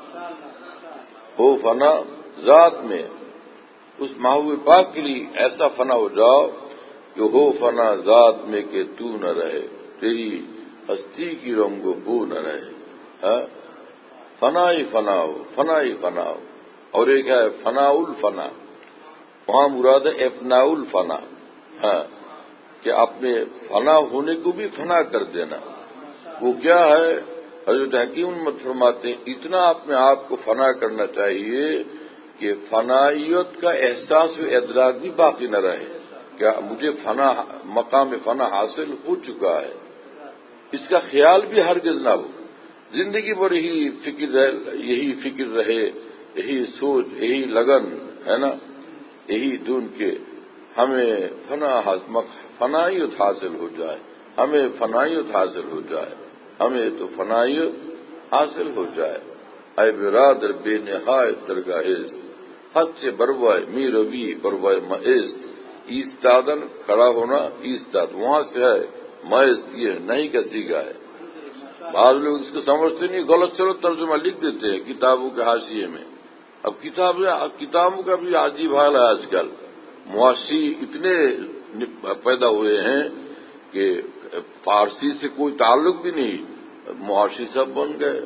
ہو فنا ذات میں، اس محبوب پاک کے لیے ایسا فنا ہو جاؤ کہ ہو فنا ذات میں کہ تو نہ رہے، تیری ہستی کی رنگ و بو نہ رہے۔ ہاں؟ فنا ہی فنا ہو، فنا ہی فنا ہو۔ اور ایک ہے فنا الفنا، وہاں مراد ہے افنا الفنا، ہاں، کہ اپنے فنا ہونے کو بھی فنا کر دینا۔ وہ کیا ہے؟ حضرت حکیم امت فرماتے ہیں اتنا اپنے آپ کو فنا کرنا چاہیے کہ فنائیت کا احساس و ادراک بھی باقی نہ رہے، کیا مجھے فنا مقام فنا حاصل ہو چکا ہے، اس کا خیال بھی ہرگز نہ ہو۔ زندگی بھر یہی فکر یہی فکر رہے، یہی سوچ، یہی لگن ہے نا، یہی ڈھونڈ کے ہمیں فنا فنائیت حاصل ہو جائے، ہمیں فنائیت حاصل ہو جائے، ہمیں تو فنائیت حاصل ہو جائے۔ اے برادر بے نہایت درگاہست، حد سے بروائے می روی بروائے مہست۔ ایستادن کھڑا ہونا، ایستاد وہاں سے ہے، مہست یہ نہیں کا سیگا ہے۔ بعض لوگ اس کو سمجھتے نہیں، غلط غلط ترجمہ لکھ دیتے ہیں کتابوں کے حاشیے میں۔ اب کتاب کتابوں کا بھی عجیب حال ہے آج کل، معاشی اتنے پیدا ہوئے ہیں کہ فارسی سے کوئی تعلق بھی نہیں، معاشی سب بن گئے،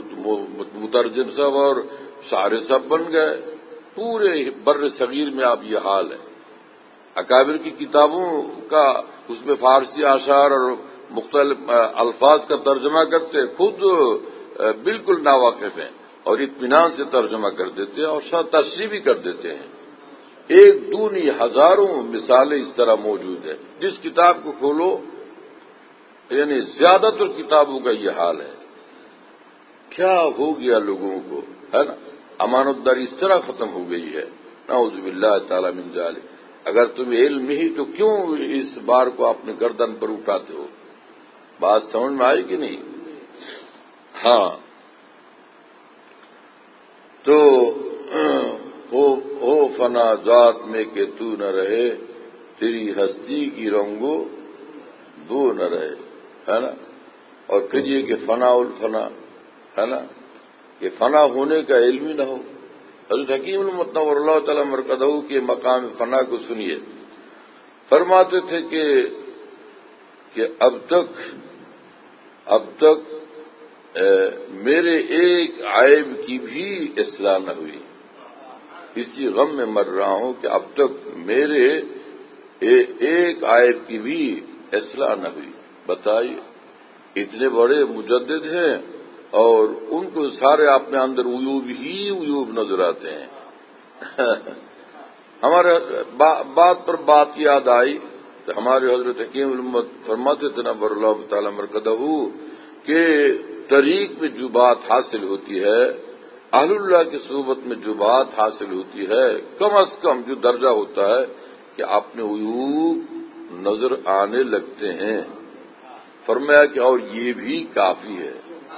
مترجم سب اور شاعر سب بن گئے۔ پورے بر صغیر میں اب یہ حال ہے۔ اکابر کی کتابوں کا اس میں فارسی اشعار اور مختلف الفاظ کا ترجمہ کرتے، خود بالکل ناواقف ہیں اور اطمینان سے ترجمہ کر دیتے ہیں اور شاید تشریح بھی کر دیتے ہیں۔ ایک دونی ہزاروں مثالیں اس طرح موجود ہیں، جس کتاب کو کھولو یعنی زیادہ تر کتابوں کا یہ حال ہے۔ کیا ہو گیا لوگوں کو، ہے نا؟ امانت داری اس طرح ختم ہو گئی ہے، نعوذ باللہ تعالی من ذالک۔ اگر تمہیں علم ہی تو کیوں اس بار کو اپنے گردن پر اٹھاتے ہو؟ بات سمجھ میں آئی کہ نہیں؟ ہاں، تو ہو فنا ذات میں کہ تو نہ رہے، تیری ہستی کی رنگو بو نہ رہے، ہے نا؟ اور پھر یہ کہ فنا الفنا، ہے نا، کہ فنا ہونے کا علم ہی نہ ہو۔ حضرت حکیم امت نور اللہ تعالی مرکزہ کے مقام فنا کو سنیے، فرماتے تھے کہ کہ اب تک اب تک میرے ایک عیب کی بھی اصلاح نہ ہوئی، اسی غم میں مر رہا ہوں کہ اب تک میرے ایک عیب کی بھی اصلاح نہ ہوئی۔ بتائیے، اتنے بڑے مجدد ہیں اور ان کو سارے اپنے اندر عیوب ہی عیوب نظر آتے ہیں۔ ہمارے بات پر بات یاد آئی تو ہمارے حضرت حکیم الامت فرماتے تھے نبر اللہ تعالی مرکزہ کہ طریق میں جو بات حاصل ہوتی ہے، اہل اللہ کی صحبت میں جو بات حاصل ہوتی ہے، کم از کم جو درجہ ہوتا ہے کہ اپنے عیوب نظر آنے لگتے ہیں۔ فرمایا کہ اور یہ بھی کافی ہے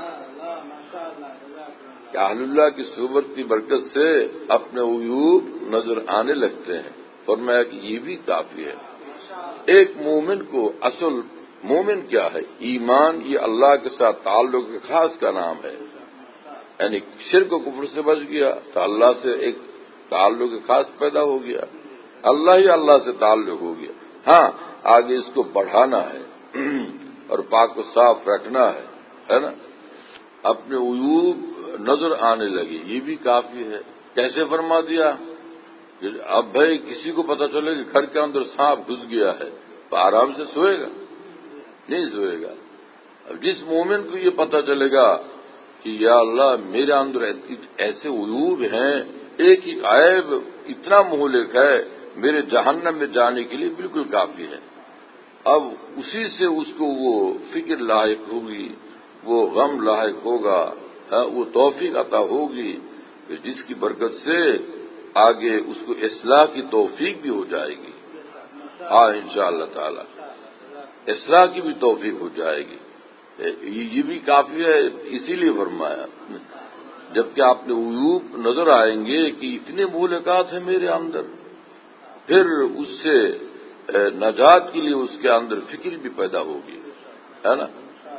کہ اہل اللہ کی صحبت کی برکت سے اپنے عیوب نظر آنے لگتے ہیں۔ فرمایا کہ یہ بھی کافی ہے۔ ایک مومن کو اصل مومن کیا ہے؟ ایمان، یہ اللہ کے ساتھ تعلق خاص کا نام ہے، یعنی شرک و کفر سے بچ گیا تو اللہ سے ایک تعلق خاص پیدا ہو گیا، اللہ ہی اللہ سے تعلق ہو گیا۔ ہاں، آگے اس کو بڑھانا ہے اور پاک کو صاف رکھنا ہے، ہے نا؟ اپنے عیوب نظر آنے لگے، یہ بھی کافی ہے۔ کیسے فرما دیا؟ اب بھائی کسی کو پتہ چلے کہ گھر کے اندر سانپ گھس گیا ہے تو آرام سے سوئے گا؟ نہیں سوئے گا۔ اب جس مومن کو یہ پتہ چلے گا کہ یا اللہ میرے اندر ایسے عیوب ہیں، ایک ہی عیب اتنا مہلک ہے، میرے جہنم میں جانے کے لیے بالکل کافی ہے، اب اسی سے اس کو وہ فکر لاحق ہوگی، وہ غم لاحق ہوگا، وہ توفیق عطا ہوگی جس کی برکت سے آگے اس کو اصلاح کی توفیق بھی ہو جائے گی۔ ہاں انشاءاللہ تعالی اصلاح کی بھی توفیق ہو جائے گی۔ یہ بھی کافی ہے، اسی لیے فرمایا، جبکہ آپ نے عیوب نظر آئیں گے کہ اتنے مہلکات ہیں میرے اندر، پھر اس سے نجات کے لیے اس کے اندر فکر بھی پیدا ہوگی، ہے نا؟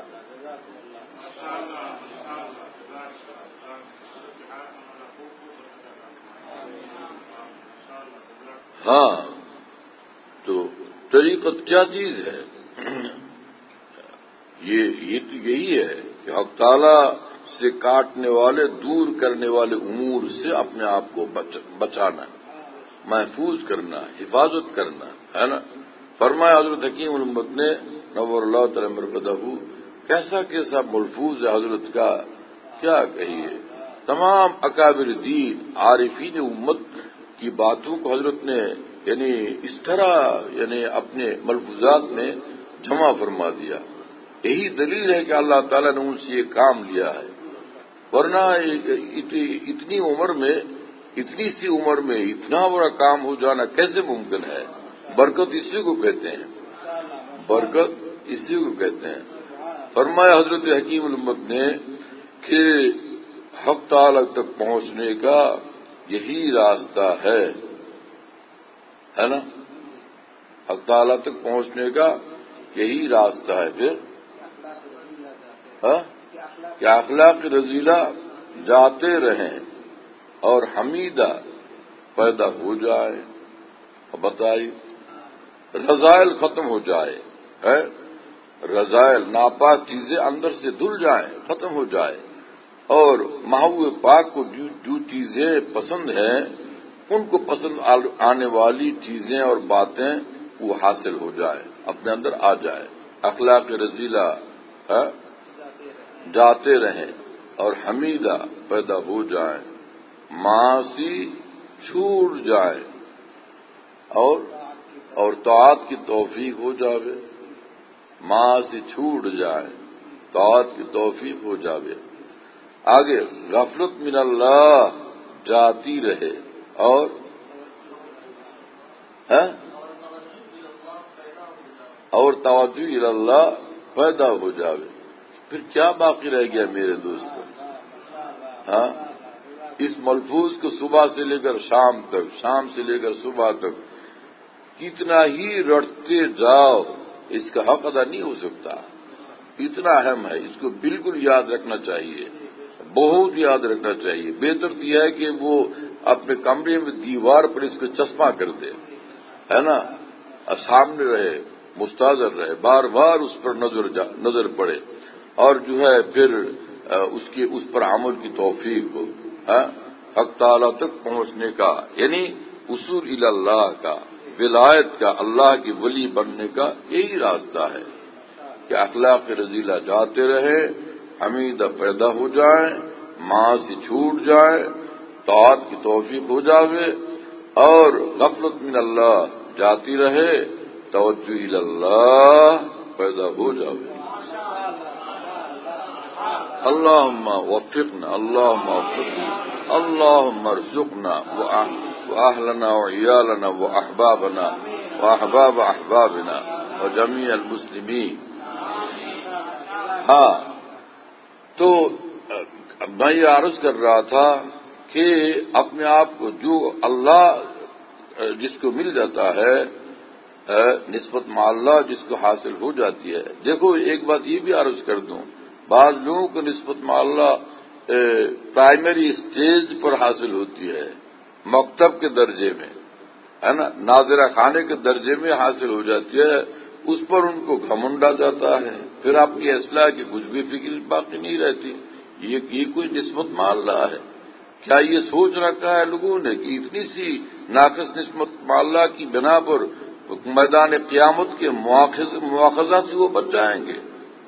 ہاں، تو طریقت کیا چیز ہے؟ یہ یہ تو یہی ہے کہ حق تعالیٰ سے کاٹنے والے، دور کرنے والے امور سے اپنے آپ کو بچانا، محفوظ کرنا، حفاظت کرنا، ہے نا؟ فرمایا حضرت حکیم الامت نے نور اللہ تعالی مرقدہ، کیسا کیسا ملفوظ ہے حضرت کا، کیا کہیے؟ تمام اکابر دین عارفین امت کی باتوں کو حضرت نے یعنی اس طرح یعنی اپنے ملفوظات میں جمع فرما دیا۔ یہی دلیل ہے کہ اللہ تعالیٰ نے ان سے یہ کام لیا ہے، ورنہ اتنی عمر میں، اتنی سی عمر میں اتنا بڑا کام ہو جانا کیسے ممکن ہے؟ برکت اسی کو کہتے ہیں، برکت اسی کو کہتے ہیں۔ فرمایا حضرت حکیم الامت نے کہ حق تعالی تک پہنچنے کا یہی راستہ ہے، ہے نا؟ حق تعالی تک پہنچنے کا یہی راستہ ہے، پھر ہاں کہ اخلاق رذیلہ جاتے رہیں اور حمیدہ پیدا ہو جائے، بتائی رذائل ختم ہو جائے، ہے رذائل ناپاک چیزیں اندر سے دھل جائیں، ختم ہو جائے، اور محبوب پاک کو جو جو چیزیں پسند ہیں ان کو پسند آنے والی چیزیں اور باتیں وہ حاصل ہو جائے، اپنے اندر آ جائے، اخلاق رذیلہ جاتے رہیں اور حمیدہ پیدا ہو جائیں، معاصی چھوٹ جائے اور اور طاعت کی توفیق ہو جاوے، معاصی چھوٹ جائے، طاعت کی توفیق ہو جاوے۔ آگے غفلت من اللہ جاتی رہے اور ہے اور توجہ اللہ پیدا ہو جاوے، پھر کیا باقی رہ گیا میرے دوستو؟ ہاں، اس ملفوظ کو صبح سے لے کر شام تک، شام سے لے کر صبح تک کتنا ہی رٹتے جاؤ اس کا حق ادا نہیں ہو سکتا، اتنا اہم ہے، اس کو بالکل یاد رکھنا چاہیے، بہت یاد رکھنا چاہیے۔ بہتر یہ ہے کہ وہ اپنے کمرے میں دیوار پر اس کو چشمہ کر دے، ہے نا، سامنے رہے، مستحضر رہے، بار بار اس پر نظر نظر پڑے، اور جو ہے پھر اس کی اس پر عمل کی توفیق ہو، حق تعالی تک پہنچنے کا یعنی وصول الی اللہ کا، ولایت کا، اللہ کی ولی بننے کا یہی راستہ ہے کہ اخلاق رذیلہ جاتے رہے، حمیدہ پیدا ہو جائیں، معاصی چھوٹ جائے، طاعت کی توفیق ہو جاوے، اور غفلت من اللہ جاتی رہے، توجہ الی اللہ پیدا ہو جاوے۔ اللہم وفقنا، اللہم وفقنا، اللہم ارزقنا واہلنا وعیالنا واحبابنا واحباب احبابنا وجمیع المسلمین۔ ہاں، تو میں یہ عرض کر رہا تھا کہ اپنے آپ کو جو اللہ جس کو مل جاتا ہے، نسبت مع اللہ جس کو حاصل ہو جاتی ہے۔ دیکھو ایک بات یہ بھی عرض کر دوں، بعض لوگوں کو نسبت مع اللہ پرائمری اسٹیج پر حاصل ہوتی ہے، مکتب کے درجے میں، ہے نا، ناظرہ خانے کے درجے میں حاصل ہو جاتی ہے، اس پر ان کو گھمنڈ آ جاتا ہے، پھر اپنی اصلاح کی کچھ بھی فکر باقی نہیں رہتی۔ یہ یہ کوئی نسبت مع اللہ ہے؟ کیا یہ سوچ رکھا ہے لوگوں نے کہ اتنی سی ناقص نسبت مع اللہ کی بنا پر میدان قیامت کے مواخذہ سے وہ بچ جائیں گے؟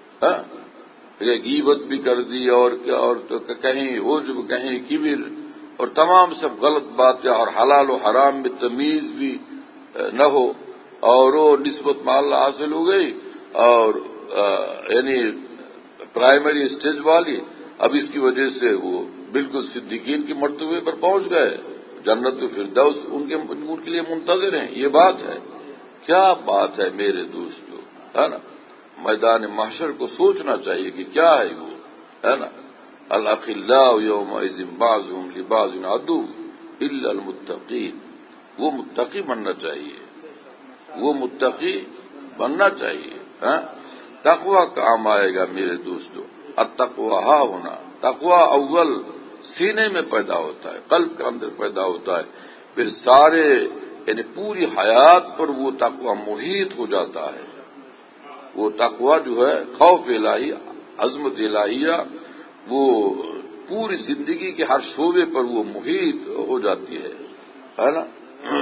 غیبت بھی کر دی، اور کیا، اور کہیں عجب، کہیں کبر، اور تمام سب غلط باتیں، اور حلال و حرام میں تمیز بھی نہ ہو، اور وہ نسبت مع اللہ حاصل ہو گئی، اور یعنی پرائمری اسٹیج والی، اب اس کی وجہ سے وہ بالکل صدیقین کے مرتبے پر پہنچ گئے، جنت الفردوس ان کے ان کے لیے منتظر ہیں۔ یہ بات ہے، کیا بات ہے میرے دوستو، ہے نا؟ میدان محشر کو سوچنا چاہیے کہ کیا ہے وہ، ہے نا. الاخلاء یومئذ بعضهم لبعض عدو الا المتقین. وہ متقی بننا چاہیے، وہ متقی بننا چاہیے. ہاں تقوی کام آئے گا میرے دوستو. التقوی ہا ہونا، تقوی اول سینے میں پیدا ہوتا ہے، قلب کے اندر پیدا ہوتا ہے، پھر سارے یعنی پوری حیات پر وہ تقوی محیط ہو جاتا ہے. وہ تقوی جو ہے خوف الہی، عظمت الہیہ، وہ پوری زندگی کے ہر شعبے پر وہ محیط ہو جاتی ہے، ہے نا.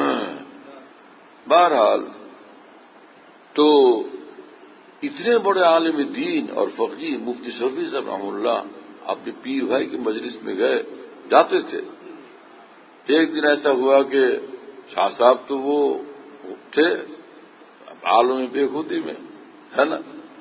بہرحال تو اتنے بڑے عالم دین اور فقیہ مفتی شفیع صاحب رحمہ اللہ اپنے پیر بھائی کی مجلس میں گئے جاتے تھے. ایک دن ایسا ہوا کہ شاہ صاحب تو وہ تھے عالم بےخودی میں، ہے نا،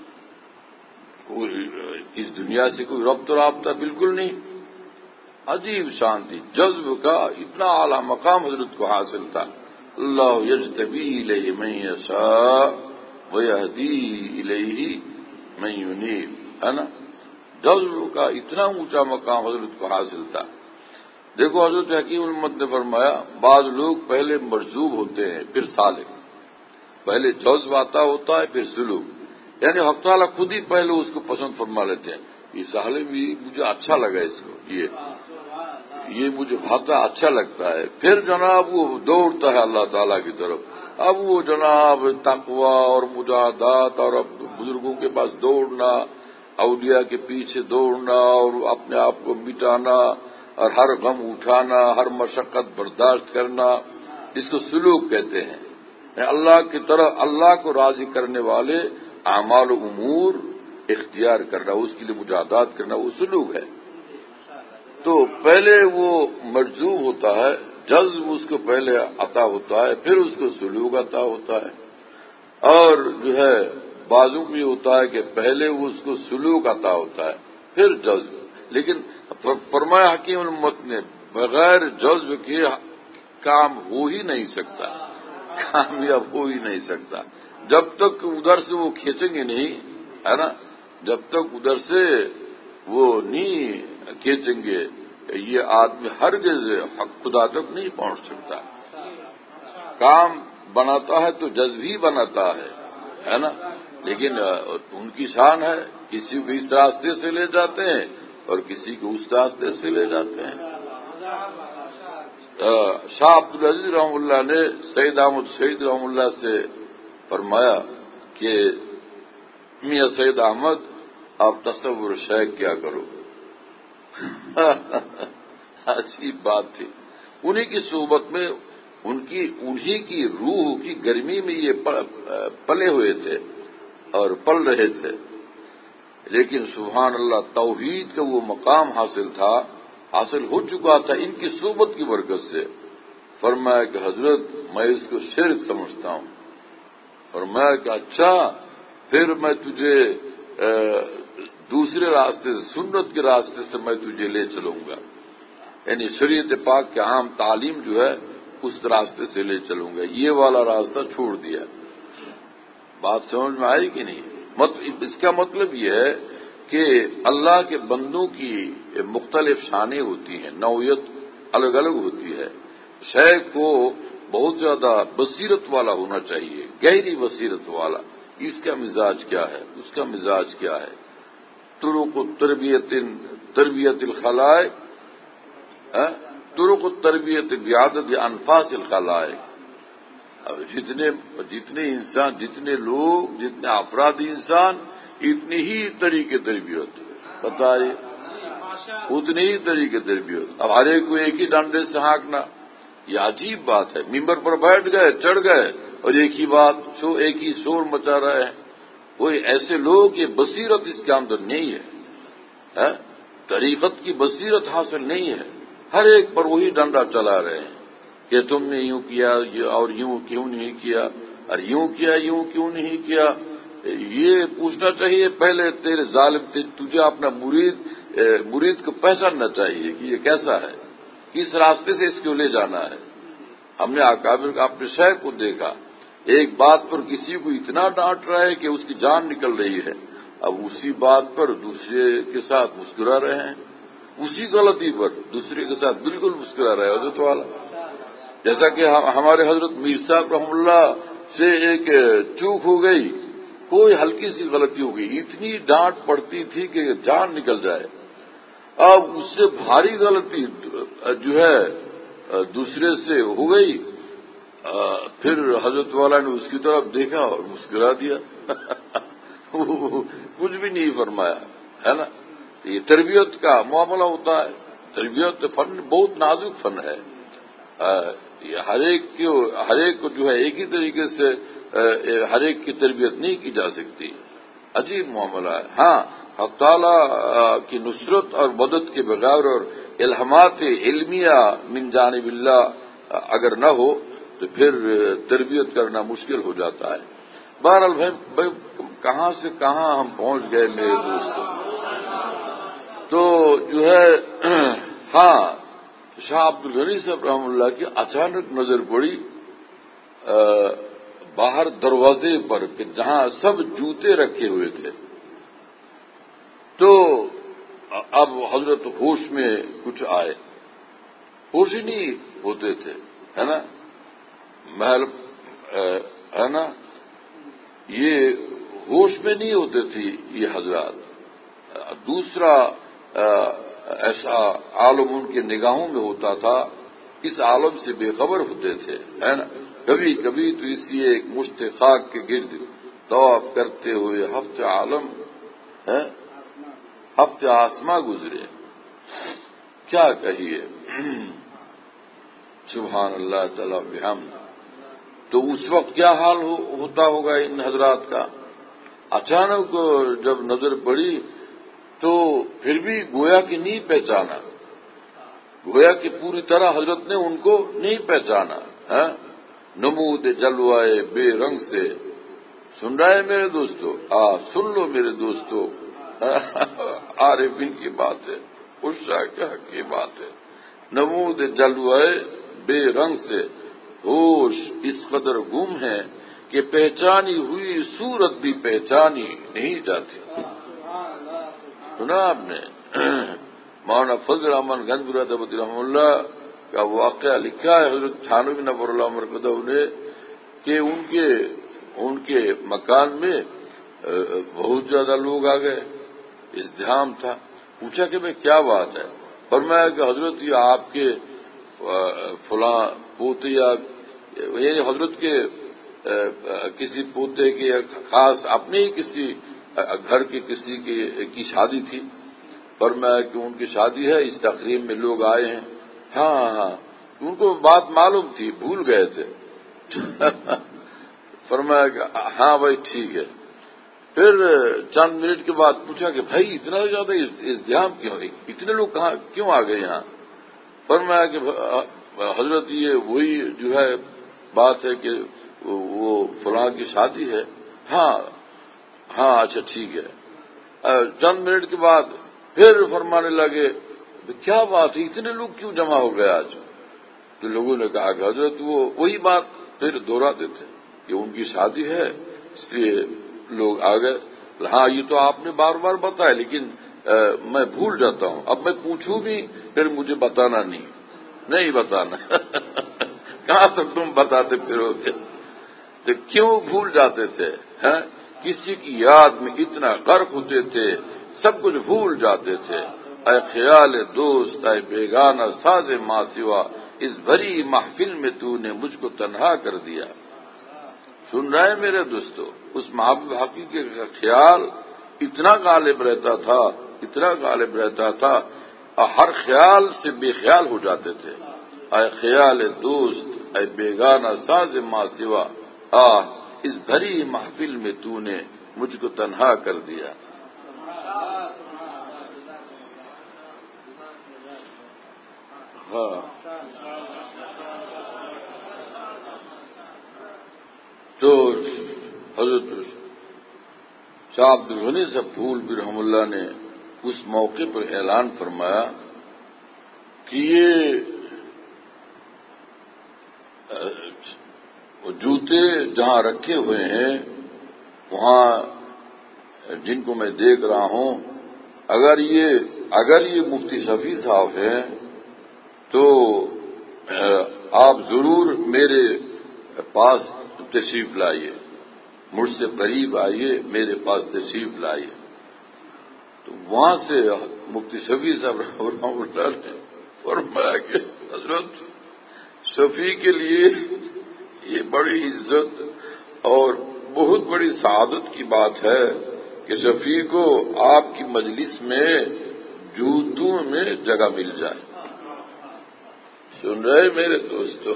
اس دنیا سے کوئی ربط و رابطہ بالکل نہیں. عجیب شان تھی، جذب کا اتنا اعلیٰ مقام حضرت کو حاصل تھا. اللہ یجتبی الیہ من یشاء ویہدی الیہ من ینیب، ہے نا. جذب کا اتنا اونچا مقام حضرت کو حاصل تھا. دیکھو حضرت حکیم الامت نے فرمایا بعض لوگ پہلے مرجوب ہوتے ہیں پھر سالک، پہلے جذب آتا ہوتا ہے پھر سلوک، یعنی حق تعالیٰ خود ہی پہلے اس کو پسند فرما لیتے ہیں. یہ سالے بھی مجھے اچھا لگا، اس کو یہ یہ مجھے بھاتا اچھا لگتا ہے. پھر جناب وہ دوڑتا ہے اللہ تعالیٰ کی طرف. اب وہ جناب تقوی اور مجاہدات اور اب بزرگوں کے پاس دوڑنا، اولیاء کے پیچھے دوڑنا اور اپنے آپ کو مٹانا اور ہر غم اٹھانا، ہر مشقت برداشت کرنا، اس کو سلوک کہتے ہیں. اللہ کی طرح اللہ کو راضی کرنے والے اعمال و امور اختیار کرنا، اس کے لیے مجاہدات کرنا، وہ سلوک ہے. تو پہلے وہ مرجوب ہوتا ہے، جذب اس کو پہلے عطا ہوتا ہے، پھر اس کو سلوک عطا ہوتا ہے. اور جو ہے بعضوں میں ہوتا ہے کہ پہلے اس کو سلوک عطا ہوتا ہے پھر جذب. لیکن فرمایا حکیم الامت نے بغیر جذب کے کام ہو ہی نہیں سکتا، کامیاب ہو ہی نہیں سکتا. جب تک ادھر سے وہ کھینچیں گے نہیں، ہے نا، جب تک ادھر سے وہ نہیں کھینچیں گے یہ آدمی ہرگز خدا تک نہیں پہنچ سکتا. کام بناتا ہے تو جذب ہی بناتا ہے، ہے نا. لیکن ان کی شان ہے، کسی کو اس راستے سے لے جاتے ہیں اور کسی کو اس راستے سے لے جاتے ہیں. شاہ عبدالعزیز رحمہ اللہ نے سید احمد شہید رحمہ اللہ سے فرمایا کہ میاں سید احمد آپ تصور شیخ کیا کرو. عجیب بات تھی. انہی کی صحبت میں ان کی انہی کی روح کی گرمی میں یہ پلے ہوئے تھے اور پل رہے تھے. لیکن سبحان اللہ توحید کا وہ مقام حاصل تھا، حاصل ہو چکا تھا ان کی صحبت کی برکت سے. فرمایا کہ حضرت میں اس کو شرک سمجھتا ہوں. فرمایا کہ اچھا پھر میں تجھے دوسرے راستے سے، سنت کے راستے سے میں تجھے لے چلوں گا، یعنی شریعت پاک کے عام تعلیم جو ہے اس راستے سے لے چلوں گا. یہ والا راستہ چھوڑ دیا. بات سمجھ میں آئی کہ نہیں؟ اس کا مطلب یہ ہے کہ اللہ کے بندوں کی مختلف شانیں ہوتی ہیں، نوعیت الگ الگ ہوتی ہے. شیخ کو بہت زیادہ بصیرت والا ہونا چاہیے، گہری بصیرت والا. اس کا مزاج کیا ہے، اس کا مزاج کیا ہے. طرق تربیت تربیت الخلائق، طرق تربیت بیعدد انفاس الخلائق. اب جتنے جتنے انسان، جتنے لوگ، جتنے افراد انسان، اتنی ہی طریقے تربیت. بتائیے، اتنی ہی طریقے تربیت. اب ہر ایک کو ایک ہی ڈنڈے سے ہانکنا یہ عجیب بات ہے. ممبر پر بیٹھ گئے، چڑھ گئے اور ایک ہی بات شو ایک ہی شور مچا رہے ہیں. کوئی ایسے لوگ، یہ بصیرت اس کے اندر نہیں ہے، طریقت کی بصیرت حاصل نہیں ہے. ہر ایک پر وہی ڈنڈا چلا رہے ہیں کہ تم نے یوں کیا اور یوں کیوں نہیں کیا، اور یوں کیا یوں کیوں نہیں کیا. یہ پوچھنا چاہیے پہلے تیرے ظالم تجھے اپنا مرید مرید کو پہچاننا چاہیے کہ یہ کیسا ہے، کس راستے سے اس کو لے جانا ہے. ہم نے اکابر کا اپنے شیخ کو دیکھا ایک بات پر کسی کو اتنا ڈانٹ رہا ہے کہ اس کی جان نکل رہی ہے، اب اسی بات پر دوسرے کے ساتھ مسکرا رہے ہیں، اسی غلطی پر دوسرے کے ساتھ بالکل مسکرا رہے ہیں حضرت والا. جیسا کہ ہمارے حضرت میر صاحب رحم اللہ سے ایک چوک ہو گئی، کوئی ہلکی سی غلطی ہو گئی، اتنی ڈانٹ پڑتی تھی کہ جان نکل جائے. اب اس سے بھاری غلطی جو ہے دوسرے سے ہو گئی، پھر حضرت والا نے اس کی طرف دیکھا اور مسکرا دیا. کچھ بھی نہیں فرمایا، ہے نا. یہ تربیت کا معاملہ ہوتا ہے. تربیت فن بہت نازک فن ہے. یہ ہر ایک کو ہر ایک کو جو ہے ایک ہی طریقے سے ہر ایک کی تربیت نہیں کی جا سکتی. عجیب معاملہ ہے. ہاں، حق تعالیٰ کی نصرت اور مدد کے بغیر اور الہامات علمیہ من جانب اللہ اگر نہ ہو تو پھر تربیت کرنا مشکل ہو جاتا ہے. بہرحال بھائی کہاں سے کہاں ہم پہنچ گئے میرے دوستوں. تو جو ہے ہاں، شاہ عبد الغنی صاحب رحم اللہ کی اچانک نظر پڑی باہر دروازے پر کہ جہاں سب جوتے رکھے ہوئے تھے. تو اب حضرت ہوش میں کچھ آئے، ہوش ہی نہیں ہوتے تھے، ہے نا. محل ہے نا، یہ ہوش میں نہیں ہوتے تھے یہ حضرات. دوسرا ایسا عالم ان کے نگاہوں میں ہوتا تھا، اس عالم سے بے خبر ہوتے تھے، ہے نا. کبھی کبھی تو اسی ایک مشت خاک کے گرد طواف کرتے ہوئے ہفتے عالم ہے ہفتے آسماں گزرے. کیا کہیے، سبحان اللہ تعالی بحمد. تو اس وقت کیا حال ہو, ہوتا ہوگا ان حضرات کا. اچانک جب نظر پڑی تو پھر بھی گویا کہ نہیں پہچانا، گویا کہ پوری طرح حضرت نے ان کو نہیں پہچانا. ہے نمود جلوائے بے رنگ سے. سن رہے میرے دوستو؟ آ سن لو میرے دوستو، عارفین کی بات ہے، عشاء کیا کی بات ہے. نمود جلوائے بے رنگ سے ہوش اس قدر گم ہے کہ پہچانی ہوئی صورت بھی پہچانی نہیں جاتی. سنا آپ نے مولانا فضل احمد گنجپورہ دبتی رحمہ اللہ کا واقعہ لکھا ہے حضرت تھانوی نور اللہ مرکزہ نے کہ ان کے ان کے مکان میں بہت زیادہ لوگ آ گئے، ازدحام تھا. پوچھا کہ بھائی کیا بات ہے؟ فرمایا کہ حضرت یہ آپ کے فلاں پوتے یا یعنی حضرت کے کسی پوتے کے خاص اپنے ہی کسی گھر کے کسی کی شادی تھی. فرمایا کہ ان کی شادی ہے، اس تقریب میں لوگ آئے ہیں. ہاں ہاں ان کو بات معلوم تھی، بھول گئے تھے. فرمایا کہ ہاں بھائی ٹھیک ہے. پھر چند منٹ کے بعد پوچھا کہ بھائی اتنا زیادہ ازدحام کیوں ہے، اتنے لوگ کہاں کیوں آ گئے یہاں؟ فرمایا کہ حضرت یہ وہی جو ہے بات ہے کہ وہ فلاں کی شادی ہے. ہاں ہاں اچھا ٹھیک ہے. چند منٹ کے بعد پھر فرمانے لگے کیا بات ہے، اتنے لوگ کیوں جمع ہو گئے آج؟ تو لوگوں نے کہا کہ حضرت وہ وہی بات پھر دوہراتے تھے کہ ان کی شادی ہے اس لیے لوگ آ گئے. ہاں یہ تو آپ نے بار بار بتایا لیکن میں بھول جاتا ہوں، اب میں پوچھوں بھی پھر مجھے بتانا نہیں نہیں بتانا. کہاں تک تم بتاتے پھرو گے؟ تو کیوں بھول جاتے تھے؟ کسی کی یاد میں اتنا غرق ہوتے تھے سب کچھ بھول جاتے تھے. اے خیال دوست، اے بیگانہ ساز ماں سوا، اس بھری محفل میں تو نے مجھ کو تنہا کر دیا. سن رہے میرے دوستو؟ اس محبوب حقیقی کا خیال اتنا غالب رہتا تھا اتنا غالب رہتا تھا ہر خیال سے بے خیال ہو جاتے تھے. اے خیال دوست، اے بیگانہ ساز ماں سوا، آہ اس بھری محفل میں تو نے مجھ کو تنہا کر دیا. ہاں تو حضرت شاہ عبد الغنی صاحب پھول بھی رحم اللہ نے اس موقع پر اعلان فرمایا کہ یہ جوتے جہاں رکھے ہوئے ہیں وہاں جن کو میں دیکھ رہا ہوں، اگر یہ اگر یہ مفتی شفیع صاحب ہیں تو آپ ضرور میرے پاس تشریف لائیے، مجھ سے قریب آئیے، میرے پاس تشریف لائیے۔ تو وہاں سے مفتی شفیع صاحب رحمہ اللہ نے فرمایا کہ حضرت شفیع کے لیے یہ بڑی عزت اور بہت بڑی سعادت کی بات ہے کہ شفیع کو آپ کی مجلس میں جوتوں میں جگہ مل جائے۔ سن رہے میرے دوستو؟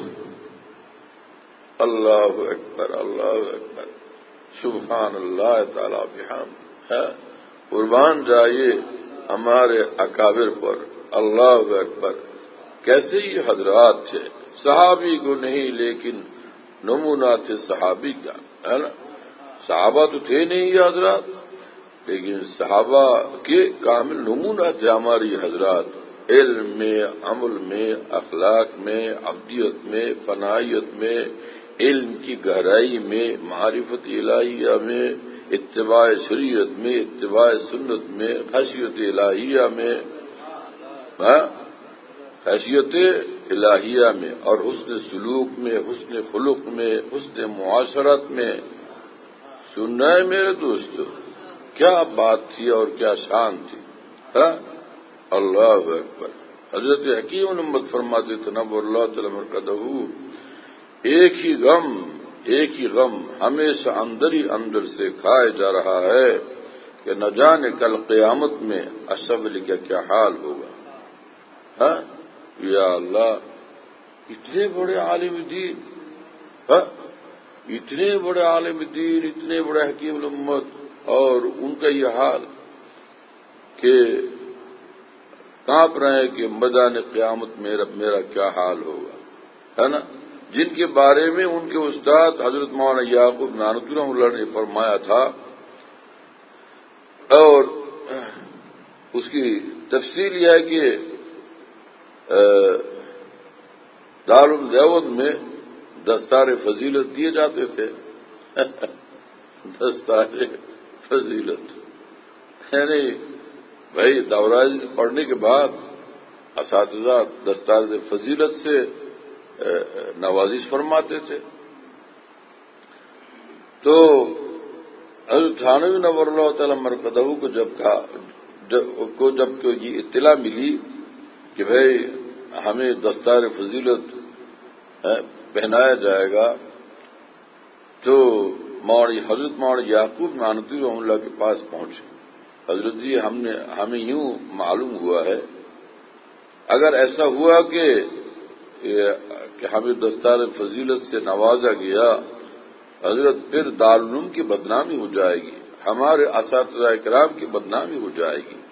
اللہ اکبر، اللہ اکبر، سبحان اللہ تعالی بحمدہ ہے۔ قربان جائیے ہمارے اکابر پر، اللہ اکبر۔ کیسے یہ حضرات تھے، صحابی کو نہیں لیکن نمونہ تھے صحابی کا، ہے نا؟ صحابہ تو تھے نہیں یہ حضرات، لیکن صحابہ کے کامل نمونہ تھے ہماری حضرات، علم میں، عمل میں، اخلاق میں، عبدیت میں، فنائیت میں، علم کی گہرائی میں، معرفت الہیہ میں، اتباع شریعت میں، اتباع سنت میں، خشیت الہیہ میں، خشیت الہیہ میں، اور حسن سلوک میں، حسن خلق میں، حسن معاشرت میں۔ سننا ہے میرے دوستو؟ کیا بات تھی اور کیا شان تھی، ہاں؟ اللہ اکبر۔ حضرت حکیم محمد فرماتے تھے نور اللہ تعالی مرکزہ، ایک ہی غم ایک ہی غم ہمیشہ اندر ہی اندر سے کھائے جا رہا ہے کہ نہ جانے کل قیامت میں اشرف کا کیا حال ہوگا۔ ہاں یا اللہ، اتنے بڑے عالم دین، ہاں، اتنے بڑے عالم دین، اتنے بڑے حکیم الامت، اور ان کا یہ حال کہ کانپ رہے ہیں کہ میدان قیامت میرا میرا کیا حال ہوگا، ہے نا؟ جن کے بارے میں ان کے استاد حضرت مولانا یعقوب نانوتوی رحمہ اللہ نے فرمایا تھا، اور اس کی تفصیل یہ ہے کہ دارالعلوم دیوبند میں دستار فضیلت دیے جاتے تھے۔ دستار فضیلت یعنی بھائی دورہ پڑھنے کے بعد اساتذہ دستار فضیلت سے نوازش فرماتے تھے۔ تو حضرت تھانوی نور اللہ تعالی مرکزہ کو جب کہا کو جب کہ یہ اطلاع ملی کہ بھائی ہمیں دستار فضیلت پہنایا جائے گا، تو حضرت مولانا یعقوب نانوتوی رحمہ اللہ کے پاس پہنچے۔ حضرت جی ہم نے ہمیں یوں معلوم ہوا ہے، اگر ایسا ہوا کہ کہ ہمیں دستار فضیلت سے نوازا گیا، حضرت پھر دارالعلوم کی بدنامی ہو جائے گی، ہمارے اساتذہ کرام کی بدنامی ہو جائے گی۔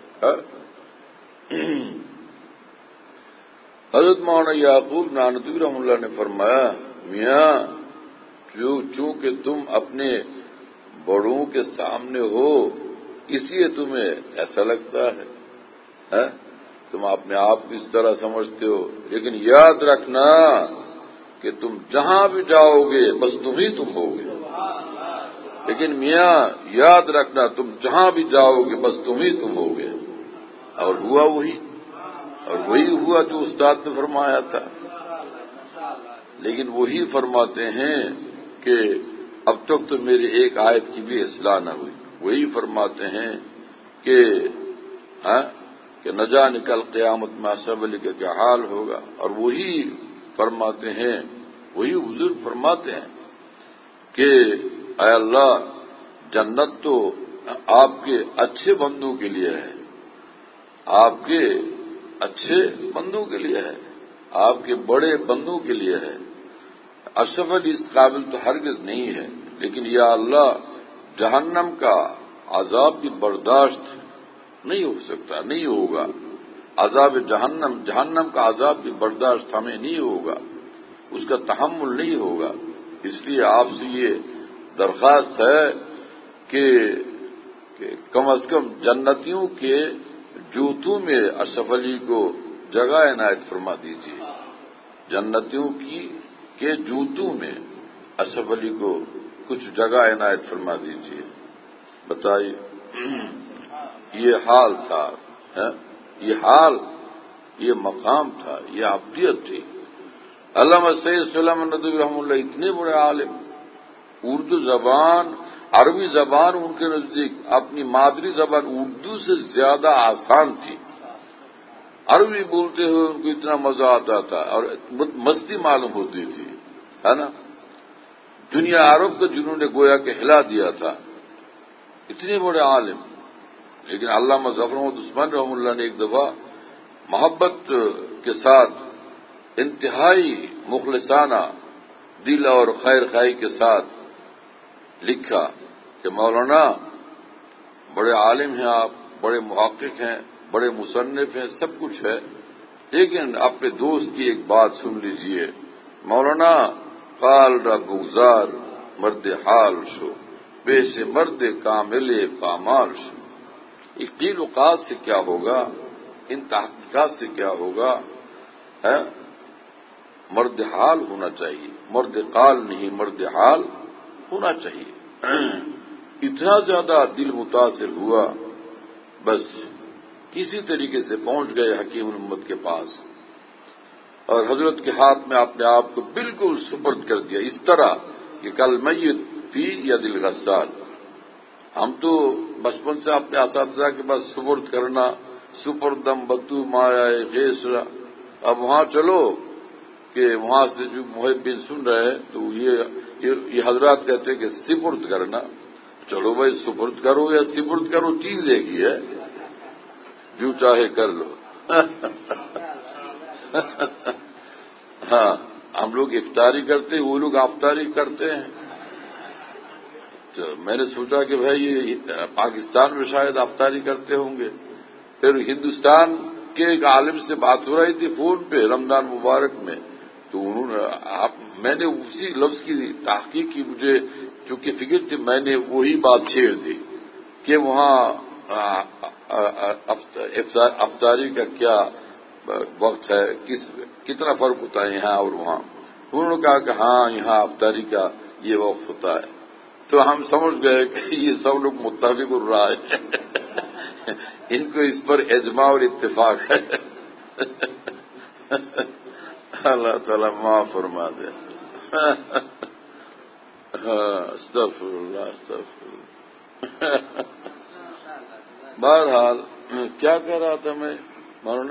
حضرت مولانا یعقوب نانوتوی رحمہ اللہ نے فرمایا، میاں چونکہ تم اپنے بڑوں کے سامنے ہو اس لیے تمہیں ایسا لگتا ہے، تم اپنے آپ کو اس طرح سمجھتے ہو، لیکن یاد رکھنا کہ تم جہاں بھی جاؤ گے بس تم ہی تم ہوگے۔ لیکن میاں یاد رکھنا تم جہاں بھی جاؤ گے بس تم ہی تم ہوگے۔ اور ہوا وہی اور وہی ہوا جو استاد نے فرمایا تھا۔ لیکن وہی فرماتے ہیں کہ اب تک تو میری ایک آیت کی بھی اصلاح نہ ہوئی۔ وہی فرماتے ہیں کہ ہاں کہ نہ جانے کل قیامت میں اشرف علی کا کیا حال ہوگا، اور وہی فرماتے ہیں، وہی حضور فرماتے ہیں کہ اے اللہ، جنت تو آپ کے اچھے بندوں کے لیے ہے، آپ کے اچھے بندوں کے لیے ہے، آپ کے بڑے بندوں کے لیے ہے، اشرف علی اس قابل تو ہرگز نہیں ہے۔ لیکن یا اللہ، جہنم کا عذاب بھی برداشت نہیں ہو سکتا، نہیں ہوگا، عذاب جہنم جہنم کا عذاب بھی برداشت ہمیں نہیں ہوگا، اس کا تحمل نہیں ہوگا۔ اس لیے آپ سے یہ درخواست ہے کہ, کہ کم از کم جنتیوں کے جوتوں میں اشرف علی کو جگہ عنایت فرما دیجیے، جنتیوں کی کے جوتوں میں اشرف علی کو کچھ جگہ عنایت فرما دیجیے. بتائیے یہ حال تھا، یہ حال، یہ مقام تھا، یہ عبدیت تھی. علامہ سید سلیمان ندوی رحمہ اللہ اتنے بڑے عالم، اردو زبان، عربی زبان ان کے نزدیک اپنی مادری زبان اردو سے زیادہ آسان تھی. عربی بولتے ہوئے ان کو اتنا مزہ آتا تھا اور مستی معلوم ہوتی تھی، ہے نا. دنیا عرب کو جنہوں نے گویا کہ ہلا دیا تھا، اتنے بڑے عالم. لیکن علامہ ظفر محمد عثمان رحمہ اللہ نے ایک دفعہ محبت کے ساتھ انتہائی مخلصانہ دل اور خیر خواہی کے ساتھ لکھا کہ مولانا بڑے عالم ہیں آپ، بڑے محقق ہیں، بڑے مصنف ہیں، سب کچھ ہے، لیکن اپنے دوست کی ایک بات سن لیجئے. مولانا قال را بگزار مرد حال شو، بے سے مرد کامل پامال شو. ایک قیل و قال سے کیا ہوگا، ان تحقیقات سے کیا ہوگا؟ ہے مرد حال ہونا چاہیے، مرد قال نہیں، مرد حال ہونا چاہیے. اتنا زیادہ دل متاثر ہوا، بس کسی طریقے سے پہنچ گئے حکیم الامت کے پاس اور حضرت کے ہاتھ میں اپنے آپ کو بالکل سپرد کر دیا، اس طرح کہ کل میت فی یا دل غسال. ہم تو بچپن سے اپنے اساتذہ کے پاس سپرد کرنا، سپردم بتو مایا غیسرا. اب وہاں چلو کہ وہاں سے جو محبین سن رہے ہیں تو یہ یہ حضرات کہتے ہیں کہ سپرد کرنا. چلو بھائی سپرد کرو یا سپرد کرو، چیز ایک ہی ہے، جو چاہے کر لو. ہاں ہم لوگ افطاری کرتے ہیں، وہ لوگ افطاری کرتے ہیں. تو میں نے سوچا کہ بھائی یہ پاکستان میں شاید افطاری کرتے ہوں گے. پھر ہندوستان کے ایک عالم سے بات ہو رہی تھی فون پہ رمضان مبارک میں، تو انہوں نے میں نے اسی لفظ کی تحقیق کی، مجھے چونکہ فکر تھی میں نے وہی بات چھیڑ دی کہ وہاں افطاری کا کیا وقت ہے، کس کتنا فرق ہوتا ہے یہاں اور وہاں. انہوں نے کہا کہ ہاں یہاں افطاری کا یہ وقت ہوتا ہے. تو ہم سمجھ گئے کہ یہ سب لوگ متفق الرائے ہیں، ان کو اس پر اجماع اور اتفاق ہے. اللہ تعالیٰ معاف فرما دے. استغفر اللہ استغفر اللہ. بہرحال کیا کہہ رہا تھا میں مولانا؟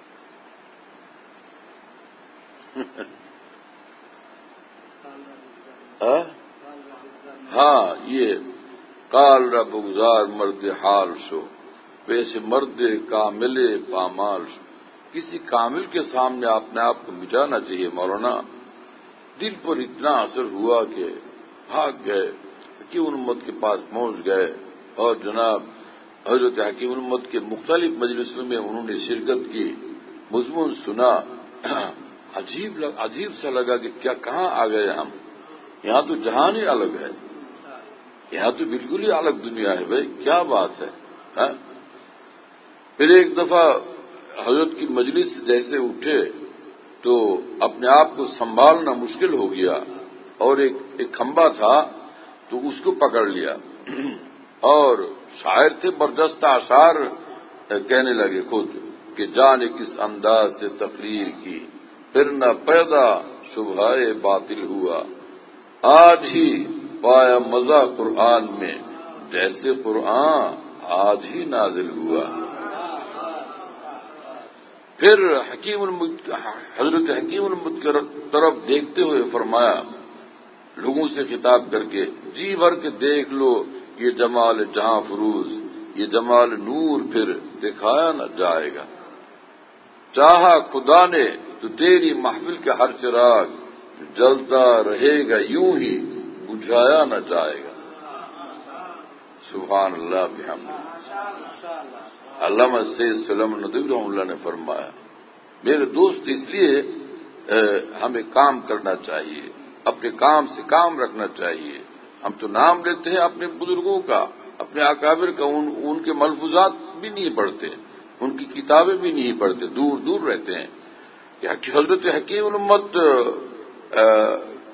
ہاں یہ قال رب گزار مرد حال شو، ویسے مرد کامل پامال شو. کسی کامل کے سامنے اپنے آپ کو مٹانا چاہیے مولانا. دل پر اتنا اثر ہوا کہ بھاگ گئے، حکیم الامت کے پاس پہنچ گئے اور جناب حضرت حکیم الامت کے مختلف مجلسوں میں انہوں نے شرکت کی، مضمون سنا. عجیب لگ عجیب سا لگا کہ کیا کہاں آ گئے ہم. یہاں تو جہان ہی الگ ہے، یہاں تو بالکل ہی الگ دنیا ہے. بھائی کیا بات ہے. پھر ایک دفعہ حضرت کی مجلس جیسے اٹھے تو اپنے آپ کو سنبھالنا مشکل ہو گیا اور ایک ایک کھمبا تھا تو اس کو پکڑ لیا اور شاعر تھے، برجستہ اشعار کہنے لگے خود کہ جانے کس انداز سے تقریر کی، پھر نہ پیدا شبہ باطل ہوا. آج ہی پایا مزہ قرآن میں، جیسے قرآن آج ہی نازل ہوا. پھر حکیم حضرت حکیم الامت کی طرف دیکھتے ہوئے فرمایا لوگوں سے خطاب کر کے، جی بھر کے دیکھ لو یہ جمال جہاں فروز، یہ جمال نور پھر دکھایا نہ جائے گا. چاہا خدا نے تو تیری محفل کا ہر چراغ جلتا رہے گا یوں ہی بجھایا نہ جائے گا. سبحان اللہ بحمدہ. علامہ سید سلیمان ندوی رحمہ اللہ نے فرمایا میرے دوست اس لیے ہمیں کام کرنا چاہیے، اپنے کام سے کام رکھنا چاہیے. ہم تو نام لیتے ہیں اپنے بزرگوں کا، اپنے اکابر کا، ان, ان کے ملفوظات بھی نہیں پڑھتے، ان کی کتابیں بھی نہیں پڑھتے، دور دور رہتے ہیں. کہ حضرت حکیم الامت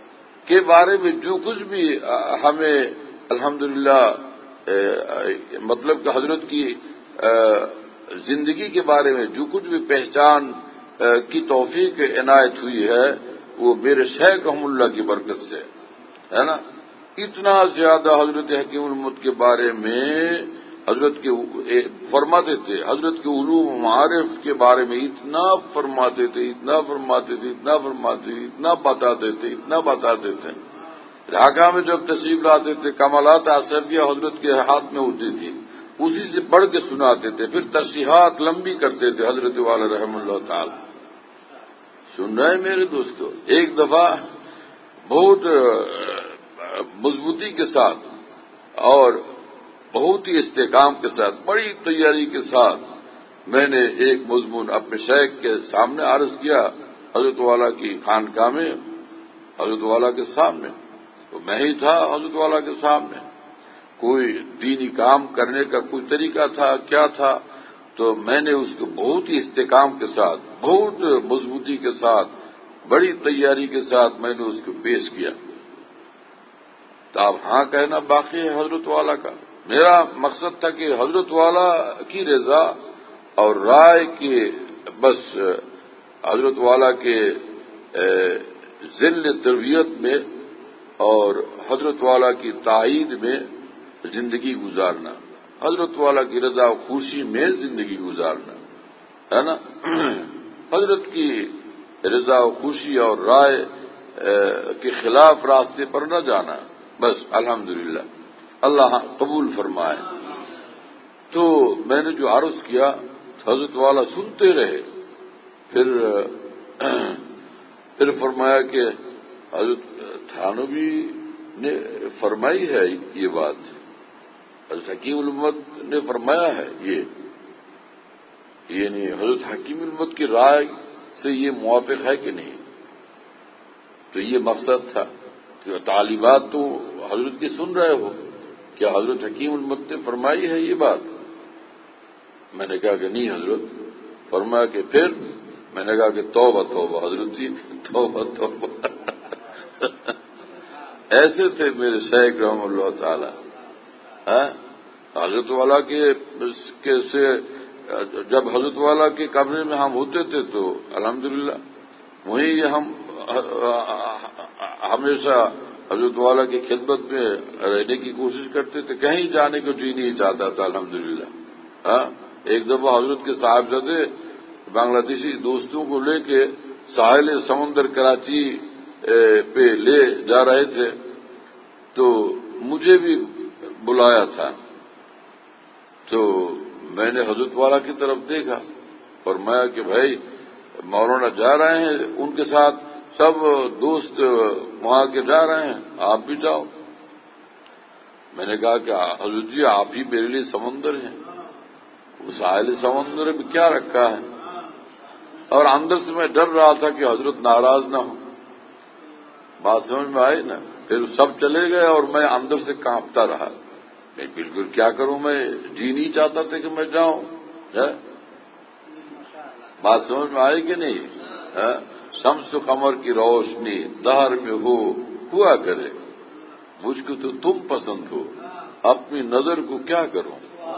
کے بارے میں جو کچھ بھی ہمیں الحمدللہ مطلب کہ حضرت کی زندگی کے بارے میں جو کچھ بھی پہچان کی توفیق عنایت ہوئی ہے وہ میرے شیخ رحم اللہ کی برکت سے ہے نا. اتنا زیادہ حضرت حکیم الامت کے بارے میں حضرت کے فرماتے تھے، حضرت کے علوم و معارف کے بارے میں اتنا فرماتے تھے اتنا فرماتے تھے اتنا فرماتے تھے اتنا بتاتے تھے اتنا بتاتے تھے. ڈھاکہ میں جب تشریف لاتے تھے کمالات آصفیہ حضرت کے ہاتھ میں ہوتی تھی، اسی سے پڑھ کے سناتے تھے، پھر تشریحات لمبی کرتے تھے حضرت والا رحم اللہ تعالی. سن رہے میرے دوستو، ایک دفعہ بہت مضبوطی کے ساتھ اور بہت ہی استحکام کے ساتھ بڑی تیاری کے ساتھ میں نے ایک مضمون اپنے شیخ کے سامنے عرض کیا، حضرت والا کی خانقاہ میں حضرت والا کے سامنے. تو میں ہی تھا حضرت والا کے سامنے، کوئی دینی کام کرنے کا کوئی طریقہ تھا کیا تھا، تو میں نے اس کو بہت ہی استحکام کے ساتھ بہت مضبوطی کے ساتھ بڑی تیاری کے ساتھ میں نے اس کو پیش کیا. تو اب ہاں کہنا باقی ہے حضرت والا کا. میرا مقصد تھا کہ حضرت والا کی رضا اور رائے کی بس حضرت والا کے ذل تربیت میں اور حضرت والا کی تائید میں زندگی گزارنا، حضرت والا کی رضا و خوشی میں زندگی گزارنا ہے نا. حضرت کی رضا و خوشی اور رائے کے خلاف راستے پر نہ جانا، بس الحمدللہ اللہ قبول فرمائے. تو میں نے جو عرض کیا حضرت والا سنتے رہے. پھر پھر فرمایا کہ حضرت تھانوی نے فرمائی ہے یہ بات، حضرت حکیم الامت نے فرمایا ہے یہ یعنی حضرت حکیم الامت کی رائے سے یہ موافق ہے کہ نہیں. تو یہ مقصد تھا کہ تعلیمات تو حضرت کی سن رہے ہو، کیا حضرت حکیم الامت نے فرمائی ہے یہ بات؟ میں نے کہا کہ نہیں حضرت. فرمایا کہ پھر میں نے کہا کہ توبہ توبہ حضرت جی توبہ توبہ. ایسے تھے میرے شیخ رحم اللہ تعالی. حضرت والا کے سے جب حضرت والا کے کمرے میں ہم ہوتے تھے تو الحمدللہ وہیں ہم ہمیشہ حضرت والا کی خدمت میں رہنے کی کوشش کرتے تھے، کہیں جانے کو جی نہیں چاہتا تھا الحمدللہ. ایک دفعہ حضرت کے صاحبزادے بنگلہ دیشی دوستوں کو لے کے ساحل سمندر کراچی پہ لے جا رہے تھے تو مجھے بھی بلایا تھا. تو میں نے حضرت والا کی طرف دیکھا، فرمایا کہ بھائی مولانا جا رہے ہیں ان کے ساتھ سب دوست وہاں کے جا رہے ہیں، آپ بھی جاؤ. میں نے کہا کہ حضرت جی آپ ہی میرے لیے سمندر ہیں، اس ساحل سمندر میں کیا رکھا ہے. اور اندر سے میں ڈر رہا تھا کہ حضرت ناراض نہ ہو. بات سمجھ میں آئی نا. پھر سب چلے گئے اور میں اندر سے کانپتا رہا. میں بالکل کیا کروں، میں جی نہیں چاہتا تھا کہ میں جاؤں. بات سمجھ میں آئی کہ نہیں. شمس و قمر کی روشنی دہر میں ہو ہوا کرے، مجھ کو تو تم پسند ہو، اپنی نظر کو کیا کروں.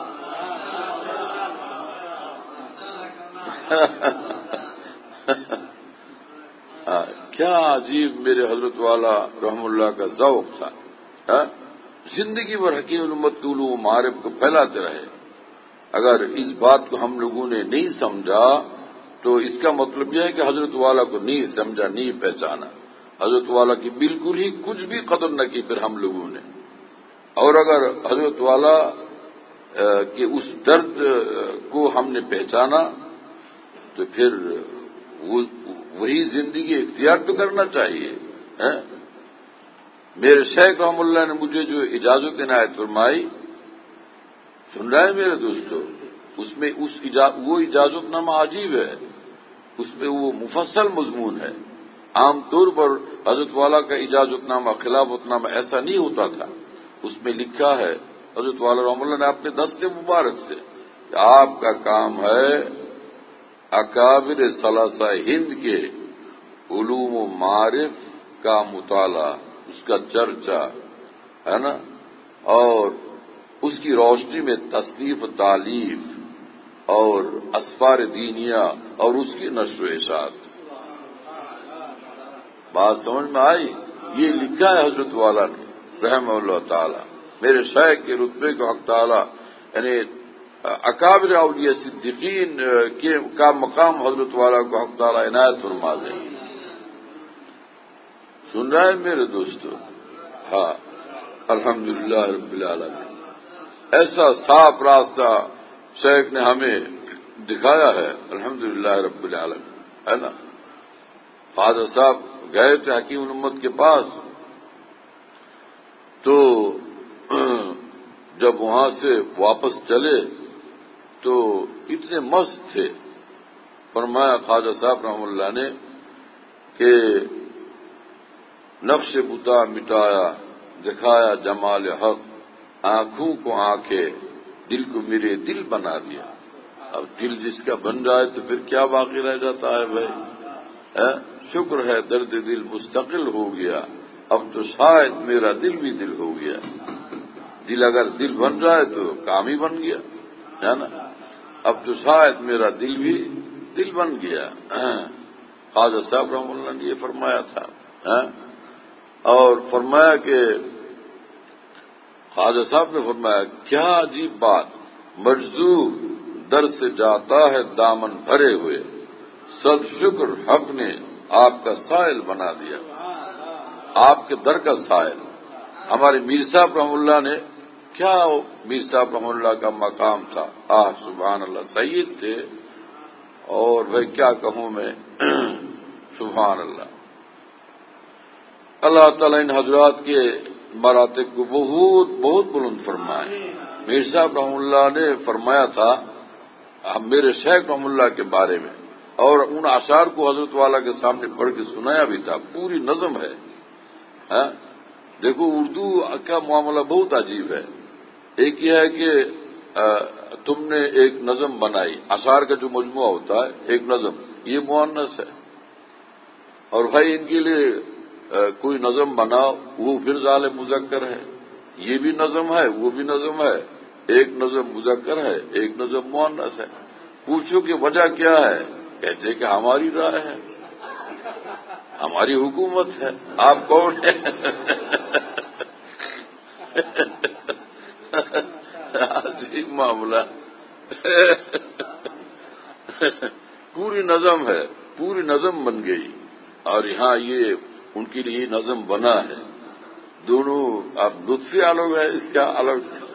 کیا عجیب میرے حضرت والا رحم اللہ کا ذوق تھا. زندگی بھر حکیم الامت کے علوم و معارف کو پھیلاتے رہے. اگر اس بات کو ہم لوگوں نے نہیں سمجھا تو اس کا مطلب یہ ہے کہ حضرت والا کو نہیں سمجھا، نہیں پہچانا، حضرت والا کی بالکل ہی کچھ بھی قدر نہ کی پھر ہم لوگوں نے. اور اگر حضرت والا کے اس درد کو ہم نے پہچانا تو پھر وہی زندگی اختیار تو کرنا چاہیے. میرے شیخ رحم اللہ نے مجھے جو اجازت عنایت فرمائی، سن رہے ہیں میرے دوستو، اس میں اس وہ اجازت نامہ عجیب ہے. اس میں وہ مفصل مضمون ہے. عام طور پر حضرت والا کا اجازت نامہ خلافت نامہ ایسا نہیں ہوتا تھا. اس میں لکھا ہے حضرت والا رحم اللہ نے اپنے دست مبارک سے کہ آپ کا کام ہے اکابر ثلاثہ ہند کے علوم و معارف کا مطالعہ اس کا چرچا ہے نا، اور اس کی روشنی میں تصنیف و تالیف اور اسفار دینیہ اور اس کی نشر و اشاعت. بات سمجھ میں آئی؟ یہ لکھا ہے حضرت والا نے رحمہ اللہ تعالی. میرے شیخ کے رتبے کو حق تعالی یعنی اکابر اولیاء صدیقین کے کا مقام حضرت والا کو حق تعالی عنایت فرما دیں. سن رہے ہیں میرے دوستو؟ ہاں، الحمدللہ رب العالمین. ایسا صاف راستہ شیخ نے ہمیں دکھایا ہے، الحمدللہ رب العالمین، ہے نا. خواجہ صاحب گئے تھے حکیم الامت کے پاس، تو جب وہاں سے واپس چلے تو اتنے مست تھے. فرمایا خواجہ صاحب رحمہ اللہ نے کہ نقش بتا مٹایا دکھایا جمال حق، آنکھوں کو آنکھیں دل کو میرے دل بنا دیا. اب دل جس کا بن جائے تو پھر کیا باقی رہ جاتا ہے بھائی؟ شکر ہے درد دل مستقل ہو گیا، اب تو شاید میرا دل بھی دل ہو گیا. دل اگر دل بن جائے تو کام ہی بن گیا، ہے نا. اب تو شاید میرا دل بھی دل بن گیا. خواجہ صاحب رحمہ اللہ نے یہ فرمایا تھا. اور فرمایا کہ خواجہ صاحب نے فرمایا کیا عجیب بات، مجذوب در سے جاتا ہے دامن بھرے ہوئے، صد شکر حق نے آپ کا سائل بنا دیا. آپ کے در کا سائل. ہمارے میر صاحب رحمہ اللہ نے کیا، میر صاحب رحمہ اللہ کا مقام تھا، آہ سبحان اللہ، سید تھے. اور بھائی کیا کہوں میں، سبحان اللہ. اللہ تعالیٰ ان حضرات کے مراتب کو بہت بہت بلند فرمائے. میر صاحب رحمہ اللہ نے فرمایا تھا میرے شیخ رحمہ اللہ کے بارے میں، اور ان اشعار کو حضرت والا کے سامنے پڑھ کے سنایا بھی تھا. پوری نظم ہے. دیکھو اردو کا معاملہ بہت عجیب ہے. ایک یہ ہے کہ تم نے ایک نظم بنائی، اشعار کا جو مجموعہ ہوتا ہے ایک نظم، یہ مؤنث ہے. اور بھائی ان کے لیے کوئی نظم بناؤ، وہ پھر ظالم مذکر ہے. یہ بھی نظم ہے وہ بھی نظم ہے. ایک نظم مذکر ہے ایک نظم مؤنث ہے. پوچھو کہ وجہ کیا ہے؟ کہتے کہ ہماری رائے ہے، ہماری حکومت ہے. آپ کون ہیں؟ عجیب معاملہ. پوری نظم ہے، پوری نظم بن گئی. اور یہاں یہ ان کے لیے نظم بنا ہے. دونوں اب لطفی الگ ہے، اس کا الگ.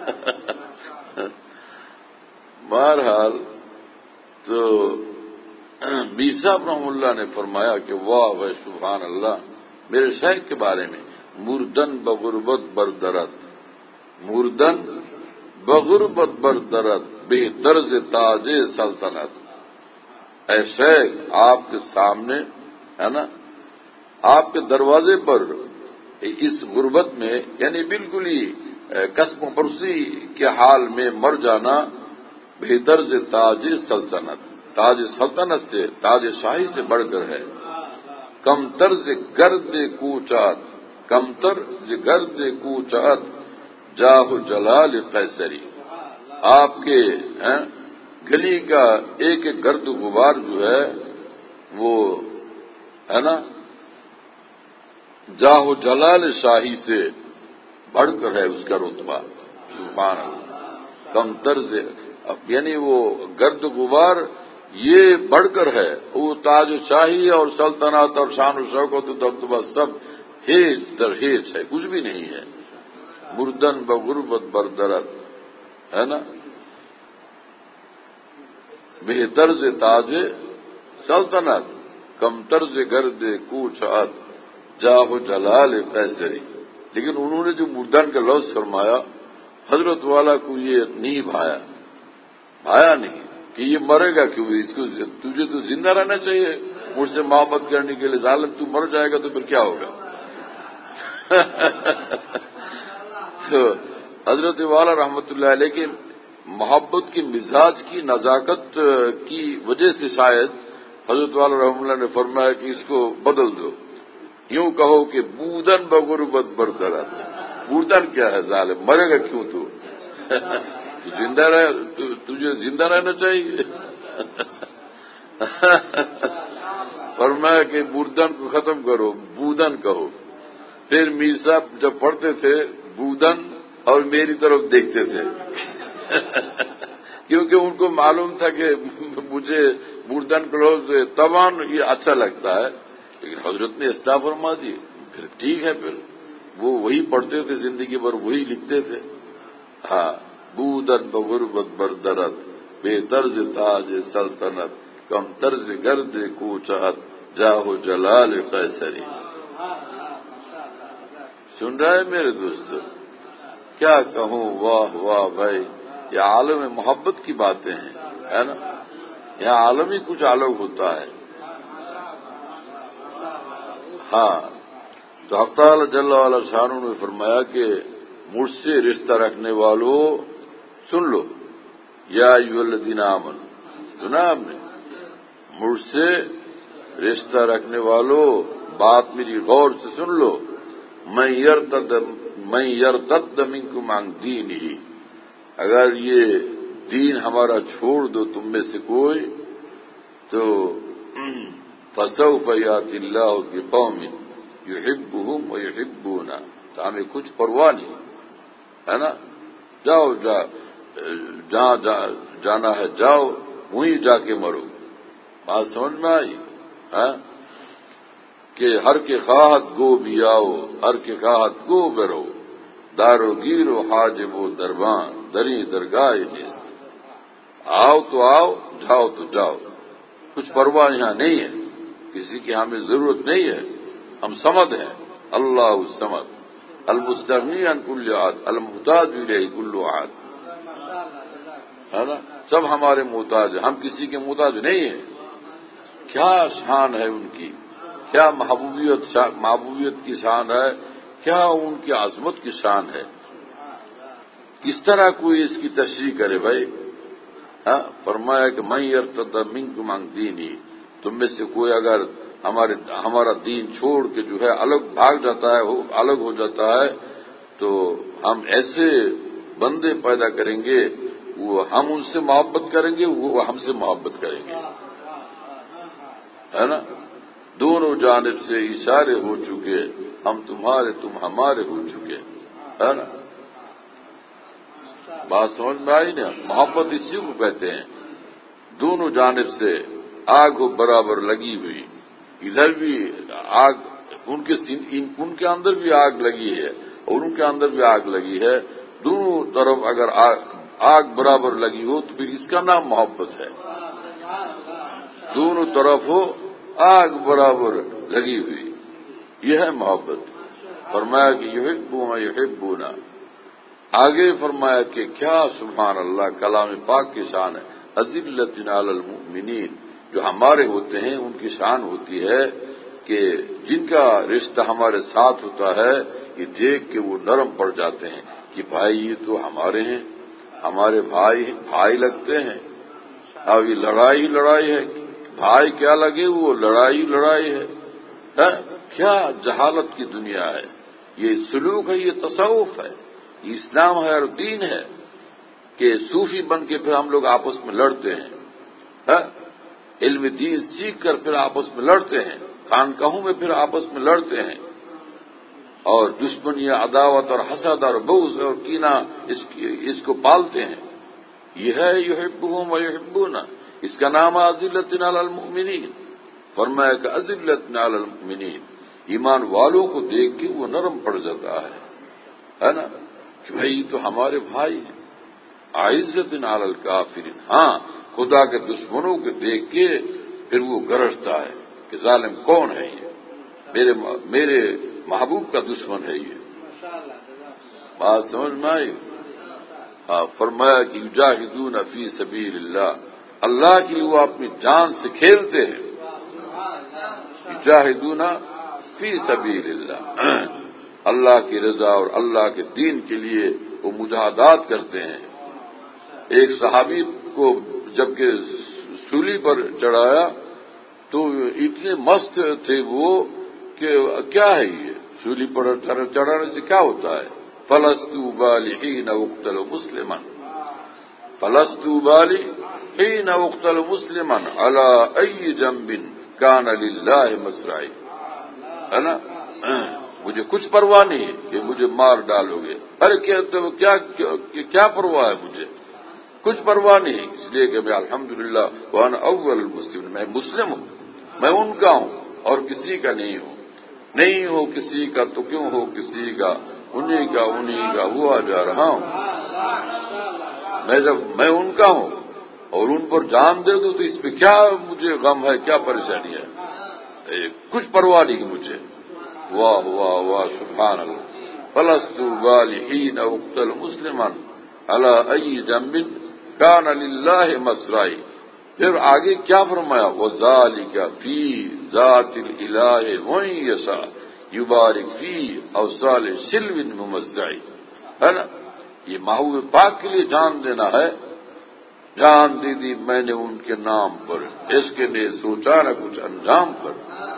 بہرحال تو میر صاحب رحمہ اللہ نے فرمایا کہ واہ و سبحان اللہ میرے شیخ کے بارے میں، مردن بغربت بردرت، مردن بغربت بردرت بے درز تاج سلطنت. اے شیخ آپ کے سامنے ہے نا، آپ کے دروازے پر اس غربت میں یعنی بالکل ہی قسم و پرسی کے حال میں مر جانا، بے درز تاج سلطنت، تاج سلطنت سے تاج شاہی سے بڑھ کر ہے. کم طرز گرد کوچات، کم طرز گرد کوچات جاہ جلال قیصری. آپ کے گلی کا ایک ایک گرد غبار جو ہے وہ ہے نا جاہ جلال شاہی سے بڑھ کر ہے اس کا رتبہ. سبحان اللہ. کم طرز یعنی وہ گرد غبار یہ بڑھ کر ہے، وہ تاج شاہی اور سلطنت اور شان و شوکت و دبدبہ سب ہیج در ہیج ہے، کچھ بھی نہیں ہے. مردن بغربت بردرت ہے نا، بے طرز تاج سلطنت کم طرز گرد کوچات جاہ جلال قیصری. لیکن انہوں نے جو مردن کا لفظ فرمایا حضرت والا کو یہ نہیں بھایا، بھایا نہیں کہ یہ مرے گا کیوں، اس کو تجھے تو زندہ رہنا چاہیے مجھ سے محبت کرنے کے لیے. ظالم تو مر جائے گا تو پھر کیا ہوگا؟ تو حضرت والا رحمت اللہ علیہ کے محبت کی مزاج کی نزاکت کی وجہ سے شاید حضرت والا رحمۃ اللہ نے فرمایا کہ اس کو بدل دو. یوں کہو کہ بودن بغربت بردرت. بودن کیا ہے ظالم؟ مرے گا کیوں تو؟ زندہ رہ، تجھے زندہ رہنا چاہیے. فرمایا کہ بردن کو ختم کرو، بودن کہو. پھر میر صاحب جب پڑھتے تھے بودن اور میری طرف دیکھتے تھے کیونکہ ان کو معلوم تھا کہ مجھے بردن کلوز تبان یہ اچھا لگتا ہے، لیکن حضرت نے اصلاح فرما دی. پھر ٹھیک ہے، پھر وہ وہی پڑھتے تھے، زندگی بھر وہی لکھتے تھے. ہاں، بودن بغربت بردرت، بے طرز تاج سلطنت، کم طرز گرد کوچہت، جاہو جلال قیصری. سن رہے میرے دوست؟ کیا کہوں، واہ واہ بھائی، یہ عالم محبت کی باتیں ہیں، ہے نا. یہاں عالم ہی کچھ الگ ہوتا ہے. ہاں، تو حق تعالی جل وعلا شانہ نے فرمایا کہ مجھ سے رشتہ رکھنے والوں سن لو، یا ایھا الذین آمنوا، سنا آپ نے؟ مجھ سے رشتہ رکھنے والوں بات میری غور سے سن لو. من یرتد من یرتد منکم عن دینہ، اگر یہ دین ہمارا چھوڑ دو تم میں سے کوئی، تو فسوف یاتی اللہ بقوم یحبهم ویحبونہ، تو ہمیں کچھ پرواہ نہیں، ہے نا. جاؤ جا جہاں جا جانا ہے جاؤ، وہیں جا کے مرو. بات سمجھ میں آئی؟ ہاں، کہ ہر کے خواہت گو بھی آؤ، ہر کے خواہت گو برو، دارو گیر و حاجب و دربان، دری درگاہ نیز. آؤ تو آؤ، جاؤ تو جاؤ، کچھ پرواہ یہاں نہیں ہے، کسی کی ہمیں ضرورت نہیں ہے. ہم صمد ہیں، اللہ الصمد المستغنی عن کل عاد المحتاج الیہ کل عاد، ہے نا. سب ہمارے محتاج ہیں، ہم کسی کے محتاج نہیں ہیں. کیا شان ہے ان کی، کیا محبوبیت محبوبیت کی شان ہے، کیا ان کی عظمت کی شان ہے. کس طرح کوئی اس کی تشریح کرے بھائی. ہاں، فرمایا کہ من یرتد منکم عن دینہ، تم میں سے کوئی اگر ہمارے ہمارا دین چھوڑ کے جو ہے الگ بھاگ جاتا ہے، الگ ہو جاتا ہے، تو ہم ایسے بندے پیدا کریں گے، وہ ہم ان سے محبت کریں گے، وہ ہم سے محبت کریں گے، ہے نا. دونوں جانب سے اشارے ہو چکے، ہم تمہارے تم ہمارے ہو چکے، ہے نا. بات سمجھ میں آئی نا؟ محبت اسی کو کہتے ہیں. دونوں جانب سے آگ ہو برابر لگی ہوئی، ادھر بھی آگ، ان کے ان کے اندر بھی آگ لگی ہے اور ان کے اندر بھی آگ لگی ہے. دونوں طرف اگر آگ, آگ برابر لگی ہو تو پھر اس کا نام محبت ہے. دونوں طرف ہو آگ برابر لگی ہوئی، یہ ہے محبت. فرمایا کہ یحبون یحبونا. آگے فرمایا کہ کیا سبحان اللہ، کلام پاک کی شان ہے. اذلۃ علی المؤمنین، جو ہمارے ہوتے ہیں ان کی شان ہوتی ہے کہ جن کا رشتہ ہمارے ساتھ ہوتا ہے، یہ دیکھ کے وہ نرم پڑ جاتے ہیں کہ بھائی یہ تو ہمارے ہیں، ہمارے بھائی بھائی لگتے ہیں. اب یہ لڑائی لڑائی ہے، بھائی کیا لگے، وہ لڑائی لڑائی ہے. کیا جہالت کی دنیا ہے. یہ سلوک ہے، یہ تصوف ہے، یہ اسلام ہے اور دین ہے کہ صوفی بن کے پھر ہم لوگ آپس میں لڑتے ہیں. علم دین سیکھ کر پھر آپس میں لڑتے ہیں، خانقاہوں میں پھر آپس میں لڑتے ہیں، اور دشمنی، عداوت اور حسد اور بغض اور کینہ اس, اس کو پالتے ہیں. یہ ہے یحبهم ویحبونا. اس کا نام اذلۃ علی المؤمنین. فرمایا کہ اذلۃ علی المؤمنین، ایمان والوں کو دیکھ کے وہ نرم پڑ جاتا ہے، ہے نا، کہ بھائی تو ہمارے بھائی ہیں. عزت علی الکافرین، ہاں خدا کے دشمنوں کو دیکھ کے پھر وہ گرجتا ہے کہ ظالم کون ہے یہ، میرے میرے محبوب کا دشمن ہے یہ. بات سمجھ میں آئی؟ ہاں، فرمایا کہ یجاہدون فی سبیل اللہ، اللہ کے لیے وہ اپنی جان سے کھیلتے ہیں. یجاہدون فی سبیل اللہ، اللہ کی رضا اور اللہ کے دین کے لیے وہ مجاہدات کرتے ہیں. ایک صحابی کو جبکہ سولی پر چڑھایا تو اتنے مست تھے وہ کہ کیا ہے یہ سولی پر چڑھانے سے کیا ہوتا ہے؟ فلست ابالی حین اقتل مسلما، فلست ابالی حین اقتل مسلما علی ای جنب کان للہ مسرعی، ہے نا؟ مجھے کچھ پرواہ نہیں کہ مجھے مار ڈالو گے. ارے کیا کیا, کیا پرواہ ہے مجھے؟ کچھ پرواہ نہیں، اس لیے کہ میں الحمدللہ وانا اول المسلمین، میں مسلم ہوں، میں ان کا ہوں اور کسی کا نہیں ہوں. نہیں ہو کسی کا تو کیوں ہو کسی کا، انہی کا انہی کا ہوا جا رہا ہوں. میں جب میں ان کا ہوں اور ان پر جان دے دوں تو اس پہ کیا مجھے غم ہے، کیا پریشانی ہے؟ کچھ پرواہ نہیں مجھے. واہ واہ واہ سبحان اللہ. فلست ابالی حین اقتل مسلما علی ای جنب کان للہ مسرعی. پھر آگے کیا فرمایا؟ وذالک فی ذات الالہ وان یشاء یبارک فی اوصال سلو ممزعی، ہے نا؟ یہ محبوب پاک کے لیے جان دینا ہے. جان دے دی میں نے ان کے نام پر، اس کے لیے سوچا نہ کچھ انجام پر،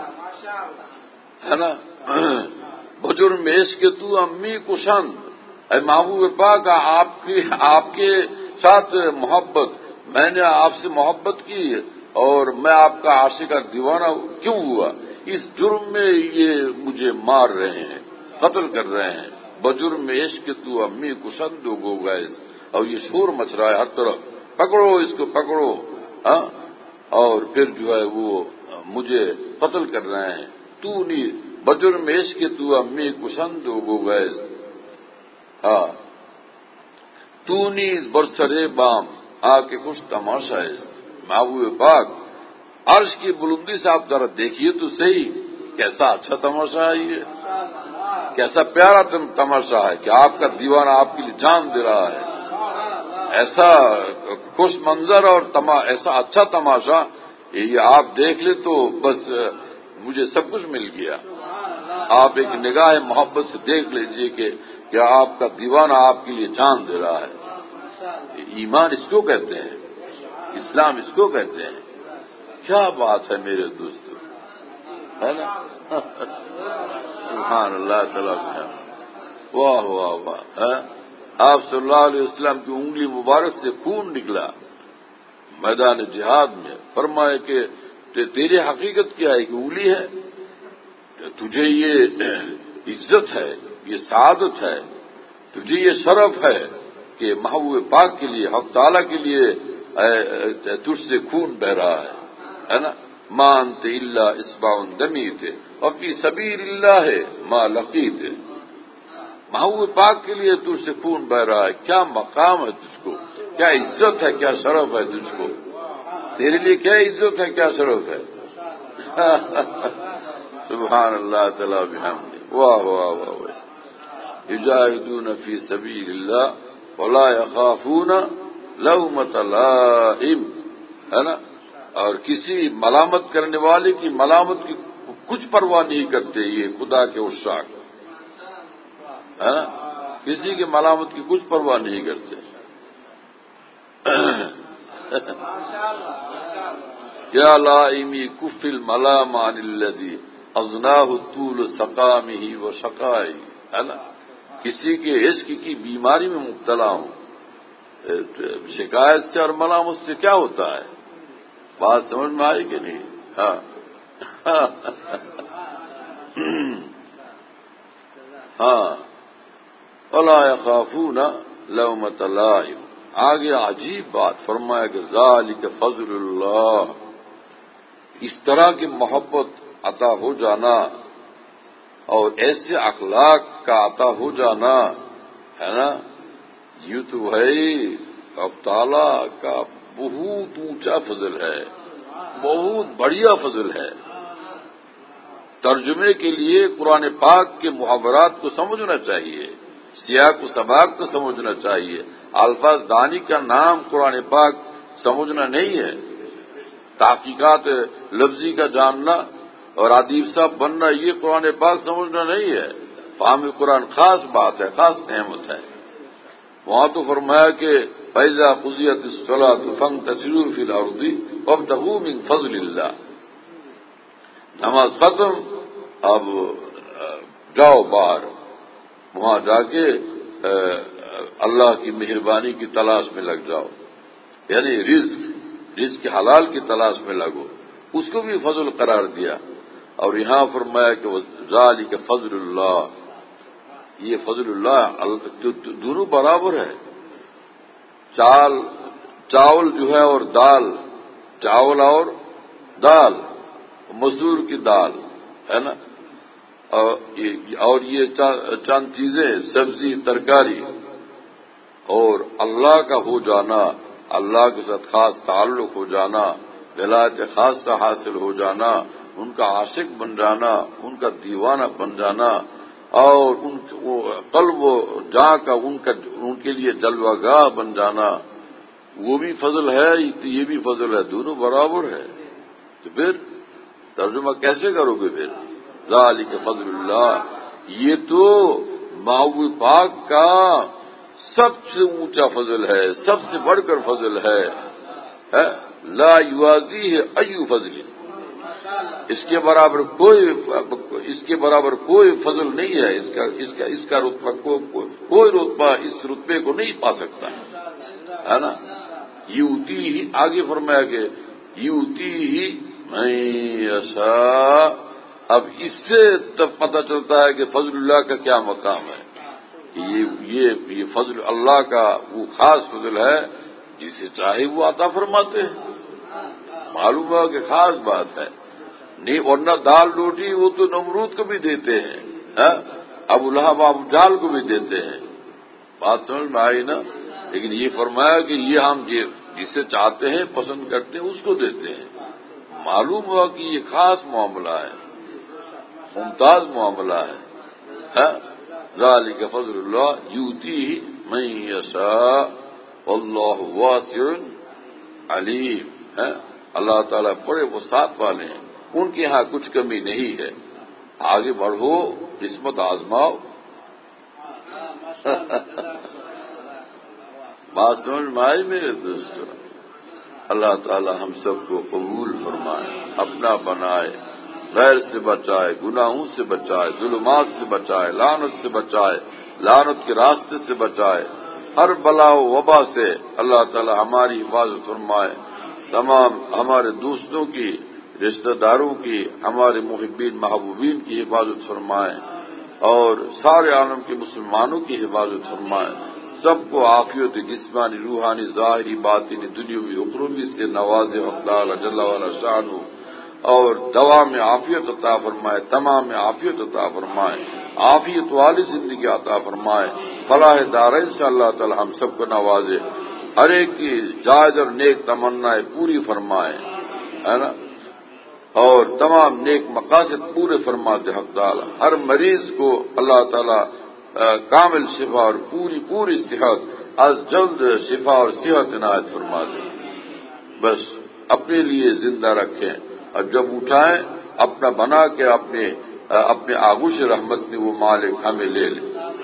ہے نا؟ بجرم عشق تو امی کشند. اے محبوب پاک، آپ کی آپ کے ساتھ محبت، میں نے آپ سے محبت کی اور میں آپ کا عاشق دیوانہ کیوں ہوا؟ اس جرم میں یہ مجھے مار رہے ہیں، قتل کر رہے ہیں. بجرم عشق تو امی کشند ہو گئے، اور یہ شور مچ رہا ہے ہر طرف، پکڑو اس کو پکڑو، ہاں؟ اور پھر جو ہے وہ مجھے قتل کر رہے ہیں. تو نہیں بجرم عشق تو امی کشند ہو گئے، ہاں تو نیز برسرے بام آ کے کچھ تماشا ہے. محبوب پاک عرش کی بلندی سے آپ ذرا دیکھیے تو صحیح، کیسا اچھا تماشا ہے یہ، کیسا پیارا تماشا ہے کہ آپ کا دیوانہ آپ کے لیے جان دے رہا ہے. ایسا خوش منظر اور تما ایسا اچھا تماشا یہ آپ دیکھ لیں تو بس مجھے سب کچھ مل گیا. آپ ایک نگاہ محبت سے دیکھ لیجئے کہ کیا آپ کا دیوانہ آپ کے لیے جان دے رہا ہے. ایمان اس کو کہتے ہیں، اسلام اس کو کہتے ہیں. کیا بات ہے میرے دوست، ہے نا؟ سبحان اللہ تعالیٰ. واہ واہ واہ. آپ صلی اللہ علیہ وسلم کی انگلی مبارک سے خون نکلا میدان جہاد میں. فرمائے کہ تیری حقیقت کیا ہے کہ انگلی ہے، تجھے یہ عزت ہے، یہ سعادت ہے، تجھے یہ شرف ہے کہ محبوب پاک کے لیے، حق تعالیٰ کے لیے تجھ سے خون بہ رہا ہے، ہے نا؟ ما انت الا اصبع دمیت وفی سبیل اللہ ما لقیت. محبوب پاک کے لیے تجھ سے خون بہ رہا ہے. کیا مقام ہے تجھ کو، کیا عزت ہے، کیا شرف ہے تجھ کو. تیرے لیے کیا عزت ہے، کیا شرف ہے. سبحان اللہ تعالیٰ بحمدہ. واہ واہ واہ واہ. یجاہدون فی سبیل اللہ ولا یخافون لومۃ لائم، ہے نا؟ اور کسی ملامت کرنے والے کی ملامت کی کچھ پرواہ نہیں کرتے یہ خدا کے عشاق، ہے نا؟ کسی کی ملامت کی کچھ پرواہ نہیں کرتے. یا لائمی کف الملام عن الذی اضناہ طول سقامہ و شقائی، ہے نا؟ کسی کے عشق کی بیماری میں مبتلا ہوں، شکایت سے اور ملامت سے کیا ہوتا ہے؟ بات سمجھ میں آئی کہ نہیں؟ ہاں. ہاں ولا یخافون لومۃ لائم. آگے عجیب بات فرمایا کہ ذالک فضل اللہ. اس طرح کی محبت عطا ہو جانا اور ایسے اخلاق کا عطا ہو جانا، ہے نا، یہ تو ہے اب تعالیٰ کا بہت اونچا فضل ہے، بہت بڑھیا فضل ہے. ترجمے کے لیے قرآن پاک کے محاورات کو سمجھنا چاہیے، سیاق و سباق کو سمجھنا چاہیے. الفاظ دانی کا نام قرآن پاک سمجھنا نہیں ہے. تحقیقات لفظی کا جاننا اور ادیب صاحب بننا یہ قرآن پاک سمجھنا نہیں ہے. فہم قرآن خاص بات ہے، خاص نعمت ہے. وہاں تو فرمایا کہ فَإِذَا قُضِيَتِ الصَّلَاةُ فَانتَشِرُوا فِي الْأَرْضِ وَابْتَغُوا مِن فَضْلِ اللَّهِ. نماز ختم اب جاؤ باہر، وہاں جا کے اللہ کی مہربانی کی تلاش میں لگ جاؤ، یعنی رزق رزق کے حلال کی تلاش میں لگو، اس کو بھی فضل قرار دیا۔ اور یہاں فرمایا کہ ذالک فضل اللہ، یہ فضل اللہ، دونوں برابر ہے۔ چال چاول جو ہے اور دال، چاول اور دال، مسور کی دال ہے نا، اور یہ چند چیزیں، سبزی، ترکاری، اور اللہ کا ہو جانا، اللہ کے ساتھ خاص تعلق ہو جانا، ولایت خاصہ حاصل ہو جانا، ان کا عاشق بن جانا، ان کا دیوانہ بن جانا، اور ان قلب و جاں کا ان کا ان کے لیے جلوہ گاہ بن جانا، وہ بھی فضل ہے، یہ بھی فضل ہے، دونوں برابر ہے۔ تو پھر ترجمہ کیسے کرو گے پھر؟ ذالک فضل اللہ، یہ تو محبوب پاک کا سب سے اونچا فضل ہے، سب سے بڑھ کر فضل ہے، لا یوازیہ ایو فضل، اس کے برابر کوئی اس کے برابر کوئی فضل نہیں ہے، اس کا اس کا اس کا رتبہ کوئی رتبہ اس رتبے کو نہیں پا سکتا ہے نا۔ یوتی ہی آگے فرمایا کہ یوتی ہی من یشاء، اب اس سے تب پتہ چلتا ہے کہ فضل اللہ کا کیا مقام ہے، کہ یہ یہ یہ فضل اللہ کا وہ خاص فضل ہے، جسے چاہے وہ عطا فرماتے ہیں، معلوم ہوا کہ خاص بات ہے، نہیں ورنہ دال روٹی وہ تو نمرود کو بھی دیتے ہیں، ابو لہب ابو جہل کو بھی دیتے ہیں، بات سمجھ میں آئی نا۔ لیکن یہ فرمایا کہ یہ ہم جسے چاہتے ہیں پسند کرتے ہیں اس کو دیتے ہیں، معلوم ہوا کہ یہ خاص معاملہ ہے، ممتاز معاملہ ہے۔ ذالک فضل اللہ یؤتیہ من یشاء واللہ واسع علیم، اللہ تعالیٰ بڑے وسعت والے ہیں، ان کے ہاں کچھ کمی نہیں ہے۔ آگے بڑھو، قسمت آزماؤ۔ بات سمجھ میں آئی میرے دوستو؟ اللہ تعالی ہم سب کو قبول فرمائے، اپنا بنائے، غیر سے بچائے، گناہوں سے بچائے، ظلمات سے بچائے، لعنت سے بچائے، لعنت کے راستے سے بچائے، ہر بلا و وبا سے اللہ تعالی ہماری حفاظت فرمائے، تمام ہمارے دوستوں کی، رشتہ داروں کی، ہمارے محبین محبوبین کی حفاظت فرمائے، اور سارے عالم کے مسلمانوں کی حفاظت فرمائے، سب کو عافیت جسمانی، روحانی، ظاہری، باطنی، دنیاوی، اخروی سے نوازے حق تعالی جل وعلا شانہ، اور دوا میں عافیت عطا فرمائے، تمام میں عافیت عطا فرمائے، عافیت والی زندگی عطا فرمائے، فلاح دارین سے اللہ تعالی ہم سب کو نوازے، ہر ایک کی جائز اور نیک تمنائیں پوری فرمائے، ہے نا، اور تمام نیک مقاصد پورے فرماتے حق تعالی، ہر مریض کو اللہ تعالی کامل شفا اور پوری پوری صحت، از جلد شفا اور صحت عنایت فرما دے، بس اپنے لیے زندہ رکھیں، اور جب اٹھائیں اپنا بنا کے اپنے اپنے آغوش رحمت میں وہ مالک ہمیں لے لیں۔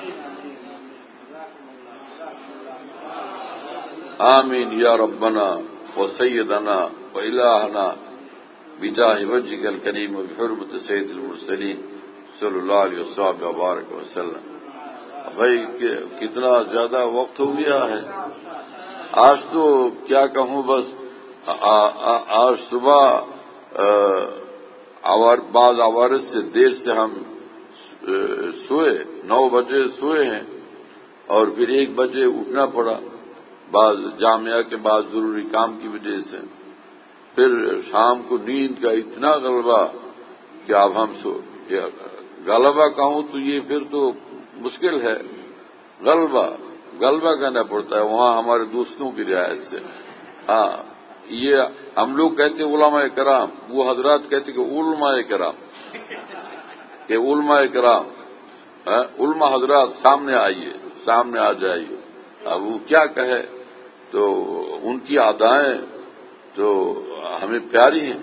آمین یا ربنا و سیدنا و الہنا بجاہ وجہک الکریم و بحرمت سید المرسلین صلی اللہ علیہ وسلم وبارک وسلم۔ بھائی کتنا زیادہ وقت ہو گیا ہے، آج تو کیا کہوں، بس آج صبح بعض عوارض سے دیر سے ہم سوئے، نو بجے سوئے ہیں، اور پھر ایک بجے اٹھنا پڑا، بعض جامعہ کے بعض ضروری کام کی وجہ سے، پھر شام کو نیند کا اتنا غلبہ کہ اب ہم سو غلبہ کہوں تو یہ پھر تو مشکل ہے، غلبہ غلبہ کرنا پڑتا ہے وہاں ہمارے دوستوں کی رعایت سے۔ ہاں، یہ ہم لوگ کہتے ہیں علماء کرام، وہ حضرات کہتے کہ علماء کرام، کہ علماء کرام، علماء حضرات سامنے آئیے، سامنے آ جائیے، اب وہ کیا کہے، تو ان کی ادائیں تو ہمیں پیاری ہیں۔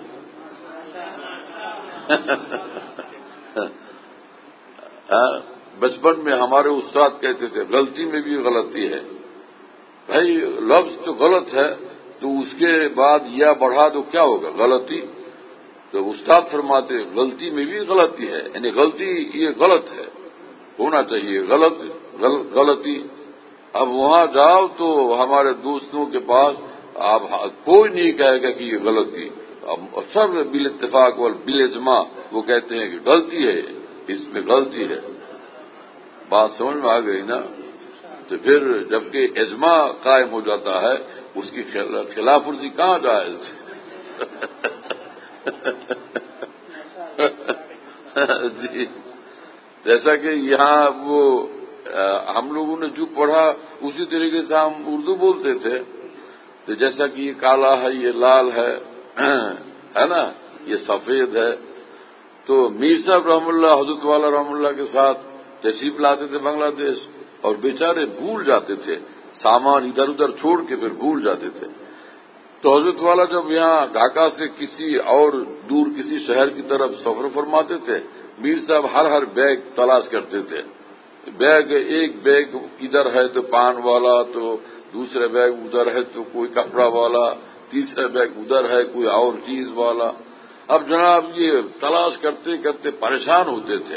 بچپن میں ہمارے استاد کہتے تھے غلطی میں بھی غلطی ہے، بھائی لفظ تو غلط ہے تو اس کے بعد یا بڑھا تو کیا ہوگا، غلطی تو استاد فرماتے غلطی میں بھی غلطی ہے، یعنی غلطی یہ غلط ہے، ہونا چاہیے غلط غل, غلطی۔ اب وہاں جاؤ تو ہمارے دوستوں کے پاس آپ کوئی نہیں کہے گا کہ یہ غلطی، اب سب بال اتفاق اور بال اجماع وہ کہتے ہیں کہ غلطی ہے، اس میں غلطی ہے۔ بات سمجھ میں آ گئی نا؟ تو پھر جبکہ اجماع قائم ہو جاتا ہے اس کی خلاف ورزی کہاں جائز؟ جی، جیسا کہ یہاں وہ ہم لوگوں نے جو پڑھا اسی طریقے سے ہم اردو بولتے تھے، تو جیسا کہ یہ کالا ہے، یہ لال ہے ہے نا، یہ سفید ہے۔ تو میر صاحب رحم اللہ، حضرت والا رحم اللہ کے ساتھ تشریف لاتے تھے بنگلہ دیش، اور بیچارے بھول جاتے تھے، سامان ادھر ادھر چھوڑ کے پھر بھول جاتے تھے۔ تو حضرت والا جب یہاں ڈھاکہ سے کسی اور دور کسی شہر کی طرف سفر فرماتے تھے، میر صاحب ہر ہر بیگ تلاش کرتے تھے، بیگ ایک بیگ ادھر ہے تو پان والا، تو دوسرے بیگ ادھر ہے تو کوئی کپڑا والا، تیسرے بیگ ادھر ہے کوئی اور چیز والا۔ اب جناب یہ تلاش کرتے کرتے پریشان ہوتے تھے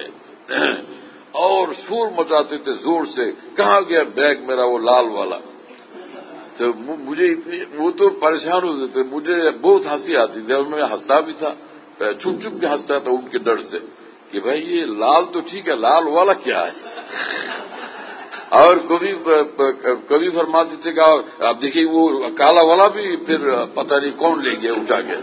اور شور مچاتے تھے زور سے، کہاں گیا بیگ میرا وہ لال والا؟ تو مجھے اتنی وہ تو پریشان ہوتے تھے، مجھے بہت ہنسی آتی تھی اور میں ہنستا بھی تھا، چھپ چھپ کے ہنستا تھا ان کے ڈر سے کہ بھائی یہ لال تو ٹھیک ہے، لال والا کیا ہے؟ اور کبھی کبھی فرماتے تھے کہ آپ دیکھیے وہ کالا والا بھی پھر پتہ نہیں کون لے گیا اٹھا کے۔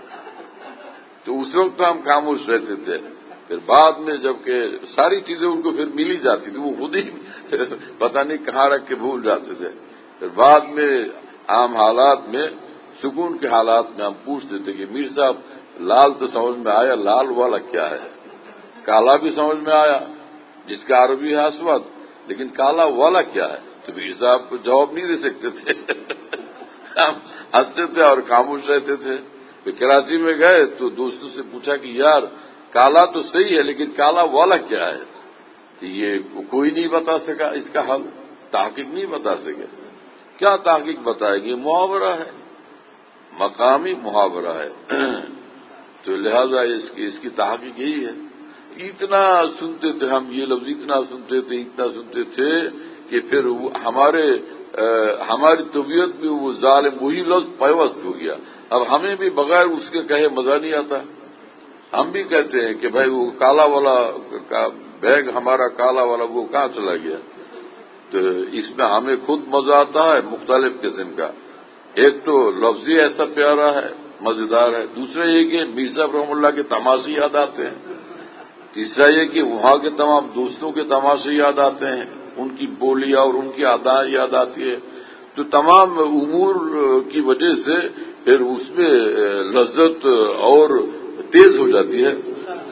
تو اس وقت ہم خاموش رہتے تھے، پھر بعد میں جبکہ ساری چیزیں ان کو پھر مل ہی جاتی تھی، وہ خود ہی پتہ نہیں کہاں رکھ کے بھول جاتے تھے۔ پھر بعد میں عام حالات میں، سکون کے حالات میں ہم پوچھتے تھے کہ میر صاحب لال تو سمجھ میں آیا، لال والا کیا ہے؟ کالا بھی سمجھ میں آیا جس کا عربی ہے اسود، لیکن کالا والا کیا ہے؟ تو میر صاحب کو جواب نہیں دے سکتے تھے، ہم ہنستے تھے اور خاموش رہتے تھے۔ پھر کراچی میں گئے تو دوستوں سے پوچھا کہ یار کالا تو صحیح ہے لیکن کالا والا کیا ہے؟ تو یہ کوئی نہیں بتا سکا، اس کا حل تحقیق نہیں بتا سکے۔ کیا تحقیق بتائے گی؟ محاورہ ہے، مقامی محاورہ ہے، تو لہذا اس کی اس کی تحقیق یہی ہے۔ اتنا سنتے تھے ہم یہ لفظ، اتنا سنتے تھے اتنا سنتے تھے کہ پھر ہمارے ہماری طبیعت میں وہ ظالم وہی لفظ پیوست ہو گیا۔ اب ہمیں بھی بغیر اس کے کہے مزہ نہیں آتا، ہم بھی کہتے ہیں کہ بھائی وہ کالا والا بیگ ہمارا کالا والا وہ کہاں چلا گیا؟ تو اس میں ہمیں خود مزہ آتا ہے مختلف قسم کا، ایک تو لفظی ایسا پیارا ہے مزیدار ہے، دوسرا یہ کہ میر صاحب رحم اللہ کے تماشے یاد آتے ہیں، تیسرا یہ کہ وہاں کے تمام دوستوں کے تماشے یاد آتے ہیں، ان کی بولیاں اور ان کی ادائیں یاد آتی ہے، تو تمام امور کی وجہ سے پھر اس میں لذت اور تیز ہو جاتی ہے۔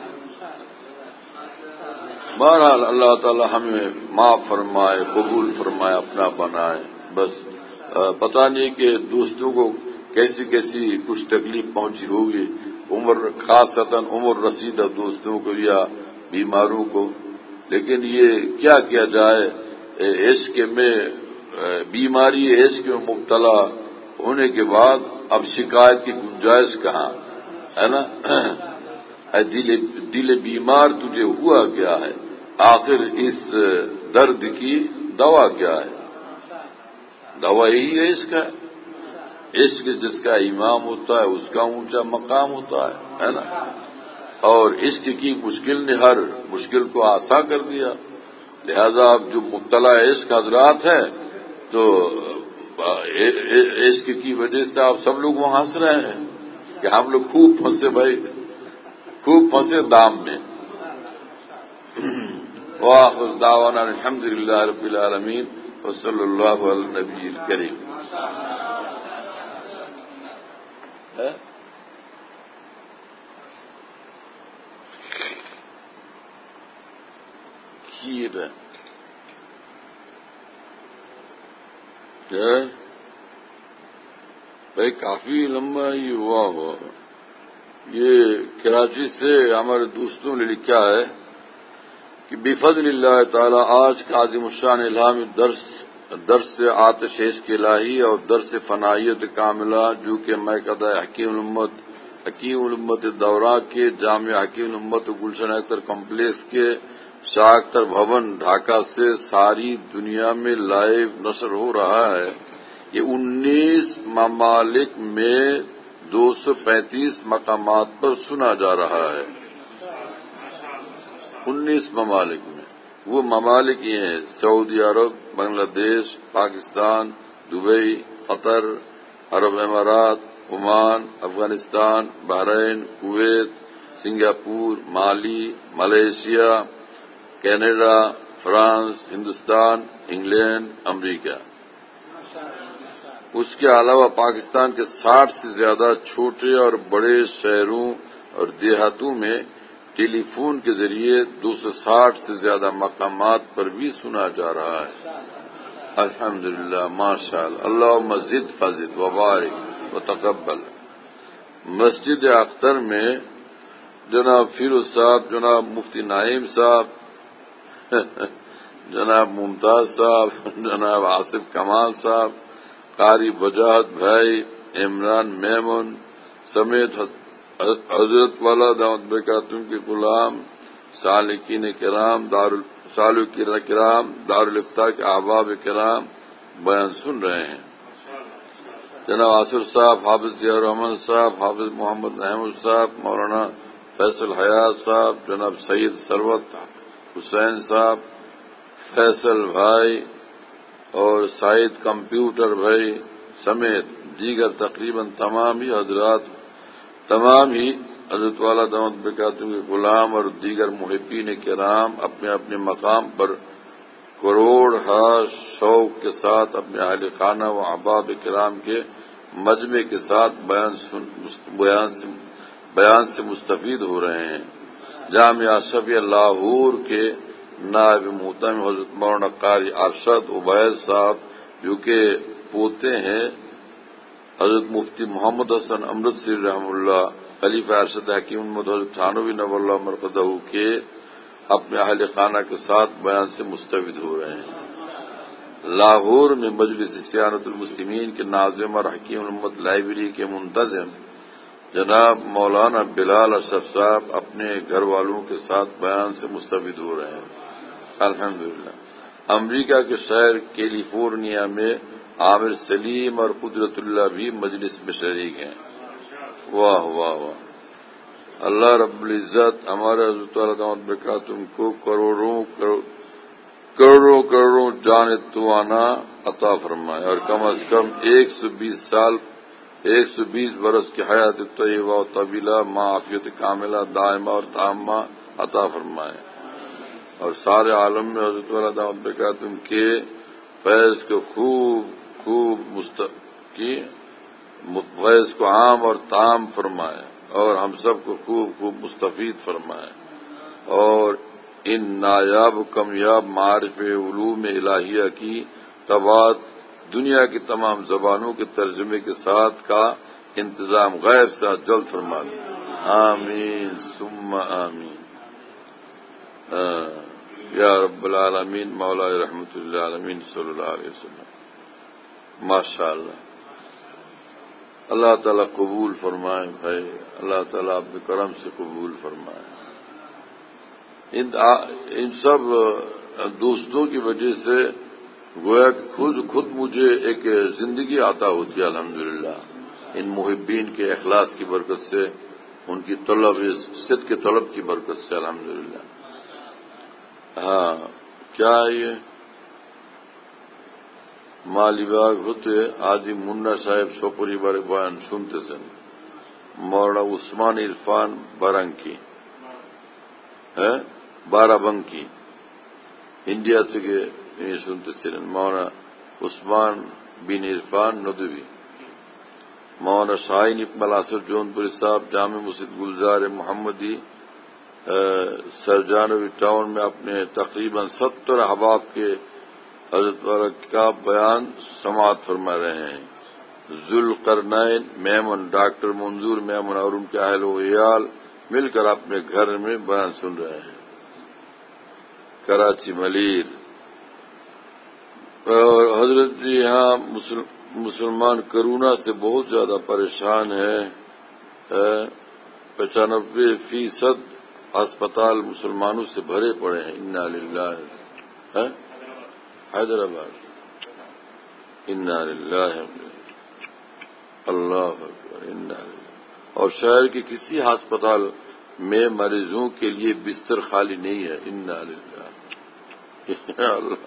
بہرحال اللہ تعالی ہمیں معاف فرمائے، قبول فرمائے، اپنا بنائے۔ بس پتہ نہیں کہ دوستوں کو کیسی کیسی کچھ تکلیف پہنچی ہوگی، عمر خاصتاً عمر رسیدہ دوستوں کو یا بیماروں کو، لیکن یہ کیا کیا جائے، عشق میں بیماری عشق میں مبتلا ہونے کے بعد اب شکایت کی گنجائش کہاں ہے نا؟ دل دل بیمار تجھے ہوا کیا ہے، آخر اس درد کی دوا کیا ہے؟ دوا یہی ہے عشق ہے، عشق جس کا امام ہوتا ہے اس کا اونچا مقام ہوتا ہے ہے نا؟ اور عشق کی مشکل نے ہر مشکل کو آسان کر دیا، لہذا اب جو مبتلا عشق حضرات ہے تو عشق کی وجہ سے آپ سب لوگ وہاں ہنس رہے ہیں کہ ہم لوگ خوب پھنسے بھائی، خوب پھنسے دام میں۔ وآخر دعوانا الحمدللہ رب العالمین وصلی اللہ علی النبی الکریم۔ کھیر ہے بھائی، کافی لمبا یہ ہوا ہوا یہ کراچی سے ہمارے دوستوں نے لکھا ہے کہ بفضل اللہ تعالی آج کا عظیم الشان الہامی درس درس آتش عشق الہی اور درس فنائیت کاملہ جو کہ میں قضاء حکیم الامت حکیم الامت دورہ کے جامعہ حکیم الامت گلشن اختر کمپلیکس کے شاہ اختر بھون ڈھاکہ سے ساری دنیا میں لائیو نشر ہو رہا ہے۔ یہ انیس ممالک میں دو سو پینتیس مقامات پر سنا جا رہا ہے۔ انیس ممالک میں وہ ممالک یہ ہیں: سعودی عرب، بنگلہ دیش، پاکستان، دبئی، قطر، عرب امارات، Oman, Afghanistan, Bahrain, Kuwait, Singapore, Mali, Malaysia, Canada, France, Hindustan, England, America. اس کے علاوہ پاکستان کے ساٹھ سے زیادہ چھوٹے اور بڑے شہروں اور دیہاتوں میں ٹیلی فون کے ذریعے دو سو ساٹھ سے زیادہ مقامات پر بھی سنا جا رہا ہے۔ الحمدللہ، ماشاء اللہ، اللہ مزید فضل وبارک و تقبل۔ مسجد اختر میں جناب فیروز صاحب، جناب مفتی نعیم صاحب، جناب ممتاز صاحب، جناب آصف کمال صاحب، قاری وجاہت بھائی، عمران میمن سمیت حضرت والا دعوت برکاتم کے غلام، سالکین کرام، سالکین کرام، دارالفتاح کے احباب کرام بیان سن رہے ہیں۔ جناب آصر صاحب، حافظ ضیاء الرحمن صاحب، حافظ محمد احمد صاحب، مولانا فیصل حیات صاحب، جناب سید ثروت حسین صاحب، فیصل بھائی اور سعید کمپیوٹر بھائی سمیت دیگر تقریباً تمام ہی حضرات، تمام ہی حضرت والا دعوت برکاتہ کے غلام اور دیگر محبین کرام اپنے اپنے مقام پر کروڑ ہا شوق کے ساتھ اپنے اہل خانہ و احباب کرام کے مجمع کے ساتھ بیان بیان سے بیان سے مستفید ہو رہے ہیں۔ جامعہ اشرفیہ لاہور کے نائب محترم حضرت مولانا قاری ارشد عبید صاحب، جو کہ پوتے ہیں حضرت مفتی محمد حسن امرتسری رحمہ اللہ، خلیفہ ارشد حکیم الامت حضرت تھانوی نور اللہ مرقدہ کے اپنے اہل خانہ کے ساتھ بیان سے مستفید ہو رہے ہیں۔ لاہور میں مجلس سیانت المسلمین کے ناظم اور حکیم الامت لائبریری کے منتظم جناب مولانا بلال اشرف صاحب اپنے گھر والوں کے ساتھ بیان سے مستفید ہو رہے ہیں۔ الحمدللہ۔ امریکہ کے شہر کیلیفورنیا میں عامر سلیم اور قدرت اللہ بھی مجلس میں شریک ہیں۔ واہ واہ واہ! اللہ رب العزت ہمارے حضرت والا دعوت برکاتہم کو کروڑوں کروڑوں کروڑوں جان توانا عطا فرمائے اور کم از کم ایک سو بیس سال ایک سو بیس برس کی حیات طیبہ و طویلہ معافیت کاملہ دائمہ اور تامہ عطا فرمائے اور سارے عالم میں حضرت والا دعوت برکاتہم کے فیض کو خوب خوب مست کی فیض کو عام اور تام فرمائے اور ہم سب کو خوب خوب مستفید فرمائے اور ان نایاب کمیاب معارف علوم الہیہ کی طباعت دنیا کی تمام زبانوں کے ترجمے کے ساتھ کا انتظام غیب سے جلد فرما دیں۔ آمین ثم آمین یا رب العالمین مولا رحمت اللہ عالمین صلی اللہ علیہ وسلم۔ ماشاء اللہ، اللہ تعالیٰ قبول فرمائے بھائی، اللہ تعالیٰ اپنے کرم سے قبول فرمائے۔ ان ان سب دوستوں کی وجہ سے گویا کہ خود خود مجھے ایک زندگی عطا ہوتی ہے الحمدللہ، ان محبین کے اخلاص کی برکت سے، ان کی طلب صدق کے طلب کی برکت سے الحمدللہ۔ ہاں، کیا یہ مالی باغ ہوتے آدھی منا صاحب سوپوری بارے بیان سنتے سن مولانا عثمان عرفان بارنکی ہے بارہ بنکی انڈیا سے سنتے سن مولانا عثمان بن عرفان ندوی، مولانا شاہین اقبال آصر جون پوری صاحب جامع مسجد گلزار محمدی سرجانوی ٹاؤن میں اپنے تقریباً ستر احباب کے حضرت والا کا بیان سماعت فرما رہے ہیں۔ ذوالقرنین میمن ڈاکٹر منظور میمن اور ان کے اہل و عیال مل کر اپنے گھر میں بیان سن رہے ہیں۔ کراچی ملیر اور حضرت جی یہاں مسلمان کرونا سے بہت زیادہ پریشان ہے پچانوے فیصد ہسپتال مسلمانوں سے بھرے پڑے ہیں. انا للہ. حیدرآباد. انا للہ. اللہ اکبر. انا للہ. اور شہر کے کسی ہسپتال میں مریضوں کے لیے بستر خالی نہیں ہے. انا للہ. اللہ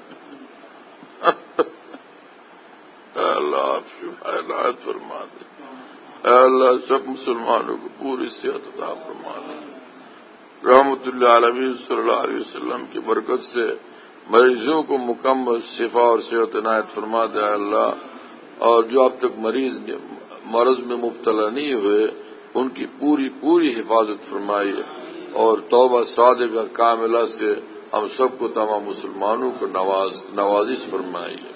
اللہ آپ شفا عنایت فرما دے. اے اللہ سب مسلمانوں کو پوری صحت عطا فرما دے. رحمت اللہ علیہ صلی اللہ علیہ وسلم کی برکت سے مریضوں کو مکمل شفا اور صحت عنایت فرما دے. اللہ اور جو اب تک مریض مرض میں مبتلا نہیں ہوئے ان کی پوری پوری حفاظت فرمائیے اور توبہ صادقہ کاملہ سے ہم سب کو تمام مسلمانوں کو نواز نوازش فرمائیے.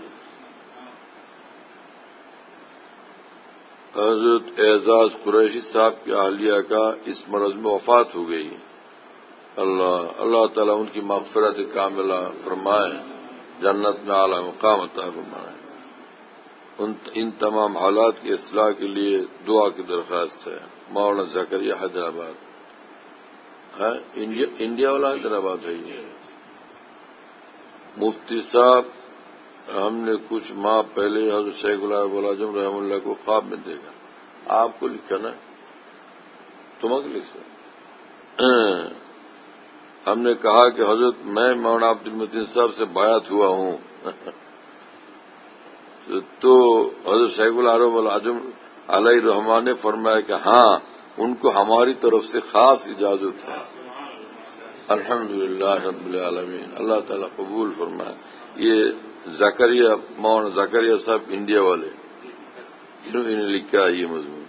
حضرت اعزاز قریشی صاحب کی اہلیہ کا اس مرض میں وفات ہو گئی. اللہ اللہ تعالیٰ ان کی مغفرت کاملہ فرمائے, جنت میں اعلیٰ مقام عطا فرمائے. ان تمام حالات کی اصلاح کے لیے دعا کی درخواست ہے. مولانا زکریا حیدرآباد. انڈیا انڈیا والا حیدرآباد ہے یہ. مفتی صاحب ہم نے کچھ ماہ پہلے حضرت شیخ العظم رحم اللہ کو خواب میں دیکھا. آپ کو لکھا نا تمہیں لکھا. ہم نے کہا کہ حضرت میں مولانا عبد المتین صاحب سے بیعت ہوا ہوں. تو حضرت شیخ العظم علیہ الرحمٰن نے فرمایا کہ ہاں ان کو ہماری طرف سے خاص اجازت ہے. الحمدللہ رب العالمین. اللہ تعالیٰ قبول فرمائے. یہ زکریا مولانا زکریا صاحب انڈیا والے انہوں نے لکھا یہ مضمون.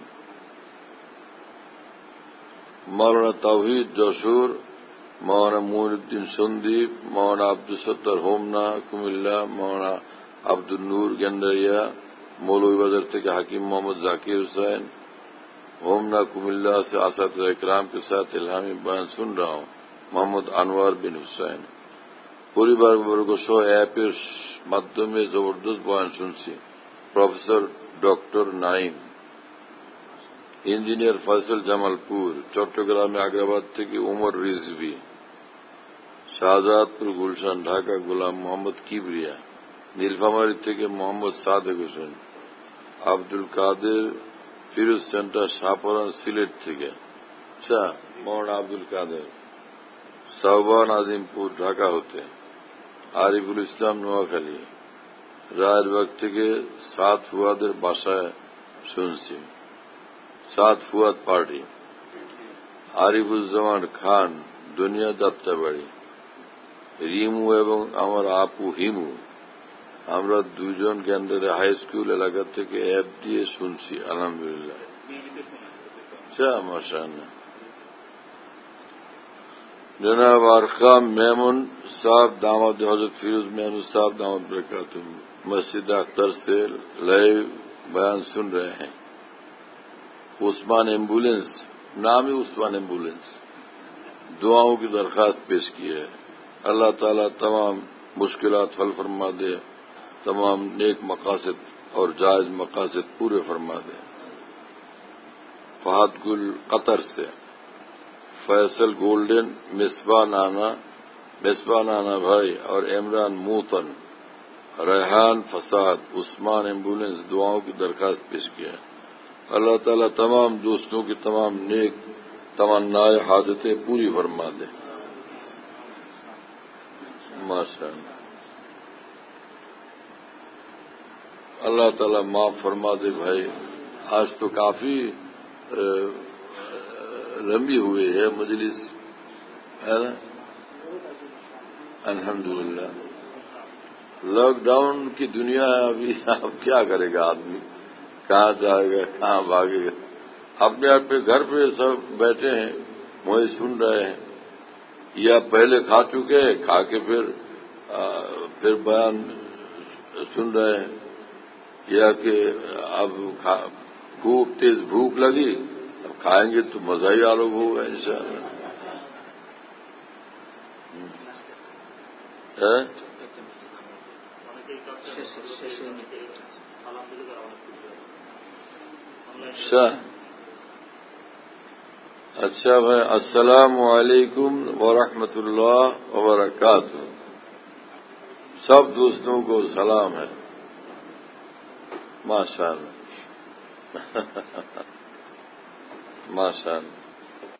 مولانا توحید جوشور, مولانا معین الدین سندیپ, مولانا عبدالستر ہومنا کملہ, مولانا عبد النور گنڈریا, مولوی وزرت کے حکیم محمد ذاکر حسین ہومنا کملہ سے اساتذہ اکرام کے ساتھ الہامی بیان سن رہا ہوں. محمد انور بن حسین پوری بار برگوشو ایپس মাধ্যমে জবরদস্ত বয়ান শুনছি. Professor doctor Naim, engineer Faisal Jamalpur, চট্টগ্রামে আগ্রাবাদ থেকে উমর রিজভি, শাহজাদপুর গুলশান ঢাকা গোলাম মোহাম্মদ কিবরিয়া, নীলফামারী থেকে মোহাম্মদ সাদেক হোসেন, আব্দুল কাদের ফিরোজ সেন্টার শাহপরান সিলেট থেকে, আচ্ছা মৌলানা আব্দুল কাদের, সাহবান আজিমপুর ঢাকা হতে, আরিফুল ইসলাম নোয়াখালী, রায়েরবাগ থেকে সাত ফুয়াদের বাসায় শুনছি. সাত ফুয়াদ পার্টি, আরিফুজ্জামান খান দুনিয়া যাত্রাবাড়ি, রিমু এবং আমার আপু হিমু আমরা দুজন কেন্দ্রের হাই স্কুল এলাকা থেকে অ্যাপ দিয়ে শুনছি. আলহামদুলিল্লাহ. আচ্ছা মাশাআল্লাহ. جناب ارقام میمون صاحب داماد حضرت فیروز میمون صاحب داماد برکاتہ مسجد اختر سے لائیو بیان سن رہے ہیں. عثمان ایمبولینس نام ہی عثمان ایمبولینس دعاؤں کی درخواست پیش کی ہے. اللہ تعالیٰ تمام مشکلات حل فرما دے, تمام نیک مقاصد اور جائز مقاصد پورے فرما دے. فہد گل قطر سے, فیصل گولڈن, مصباح نانا مصباح نانا بھائی اور عمران موتن, ریحان فساد, عثمان ایمبولینس دعاؤں کی درخواست پیش کیا ہے. اللہ تعالیٰ تمام دوستوں کی تمام نیک تمنائے حاجتیں پوری فرما دے. ماشاء اللہ. اللہ تعالیٰ معاف فرما دے. بھائی آج تو کافی لمبی ہوئی ہے مجلس, ہے نا. الحمدللہ. لاک ڈاؤن کی دنیا ہے ابھی. اب کیا کرے گا آدمی, کہاں جائے گا, کہاں بھاگے گا. اپنے اپنے گھر پہ سب بیٹھے ہیں, وہی سن رہے ہیں, یا پہلے کھا چکے ہیں, کھا کے پھر پھر بیان سن رہے ہیں, یا کہ اب خوب تیز بھوک لگی, اب کھائیں گے تو مزہ ہی آلوگ ہوگا انشاءاللہ. اچھا اچھا بھائی، السلام علیکم ورحمۃ اللہ وبرکاتہ. سب دوستوں کو سلام ہے. ماشاء اللہ ماشاء اللہ.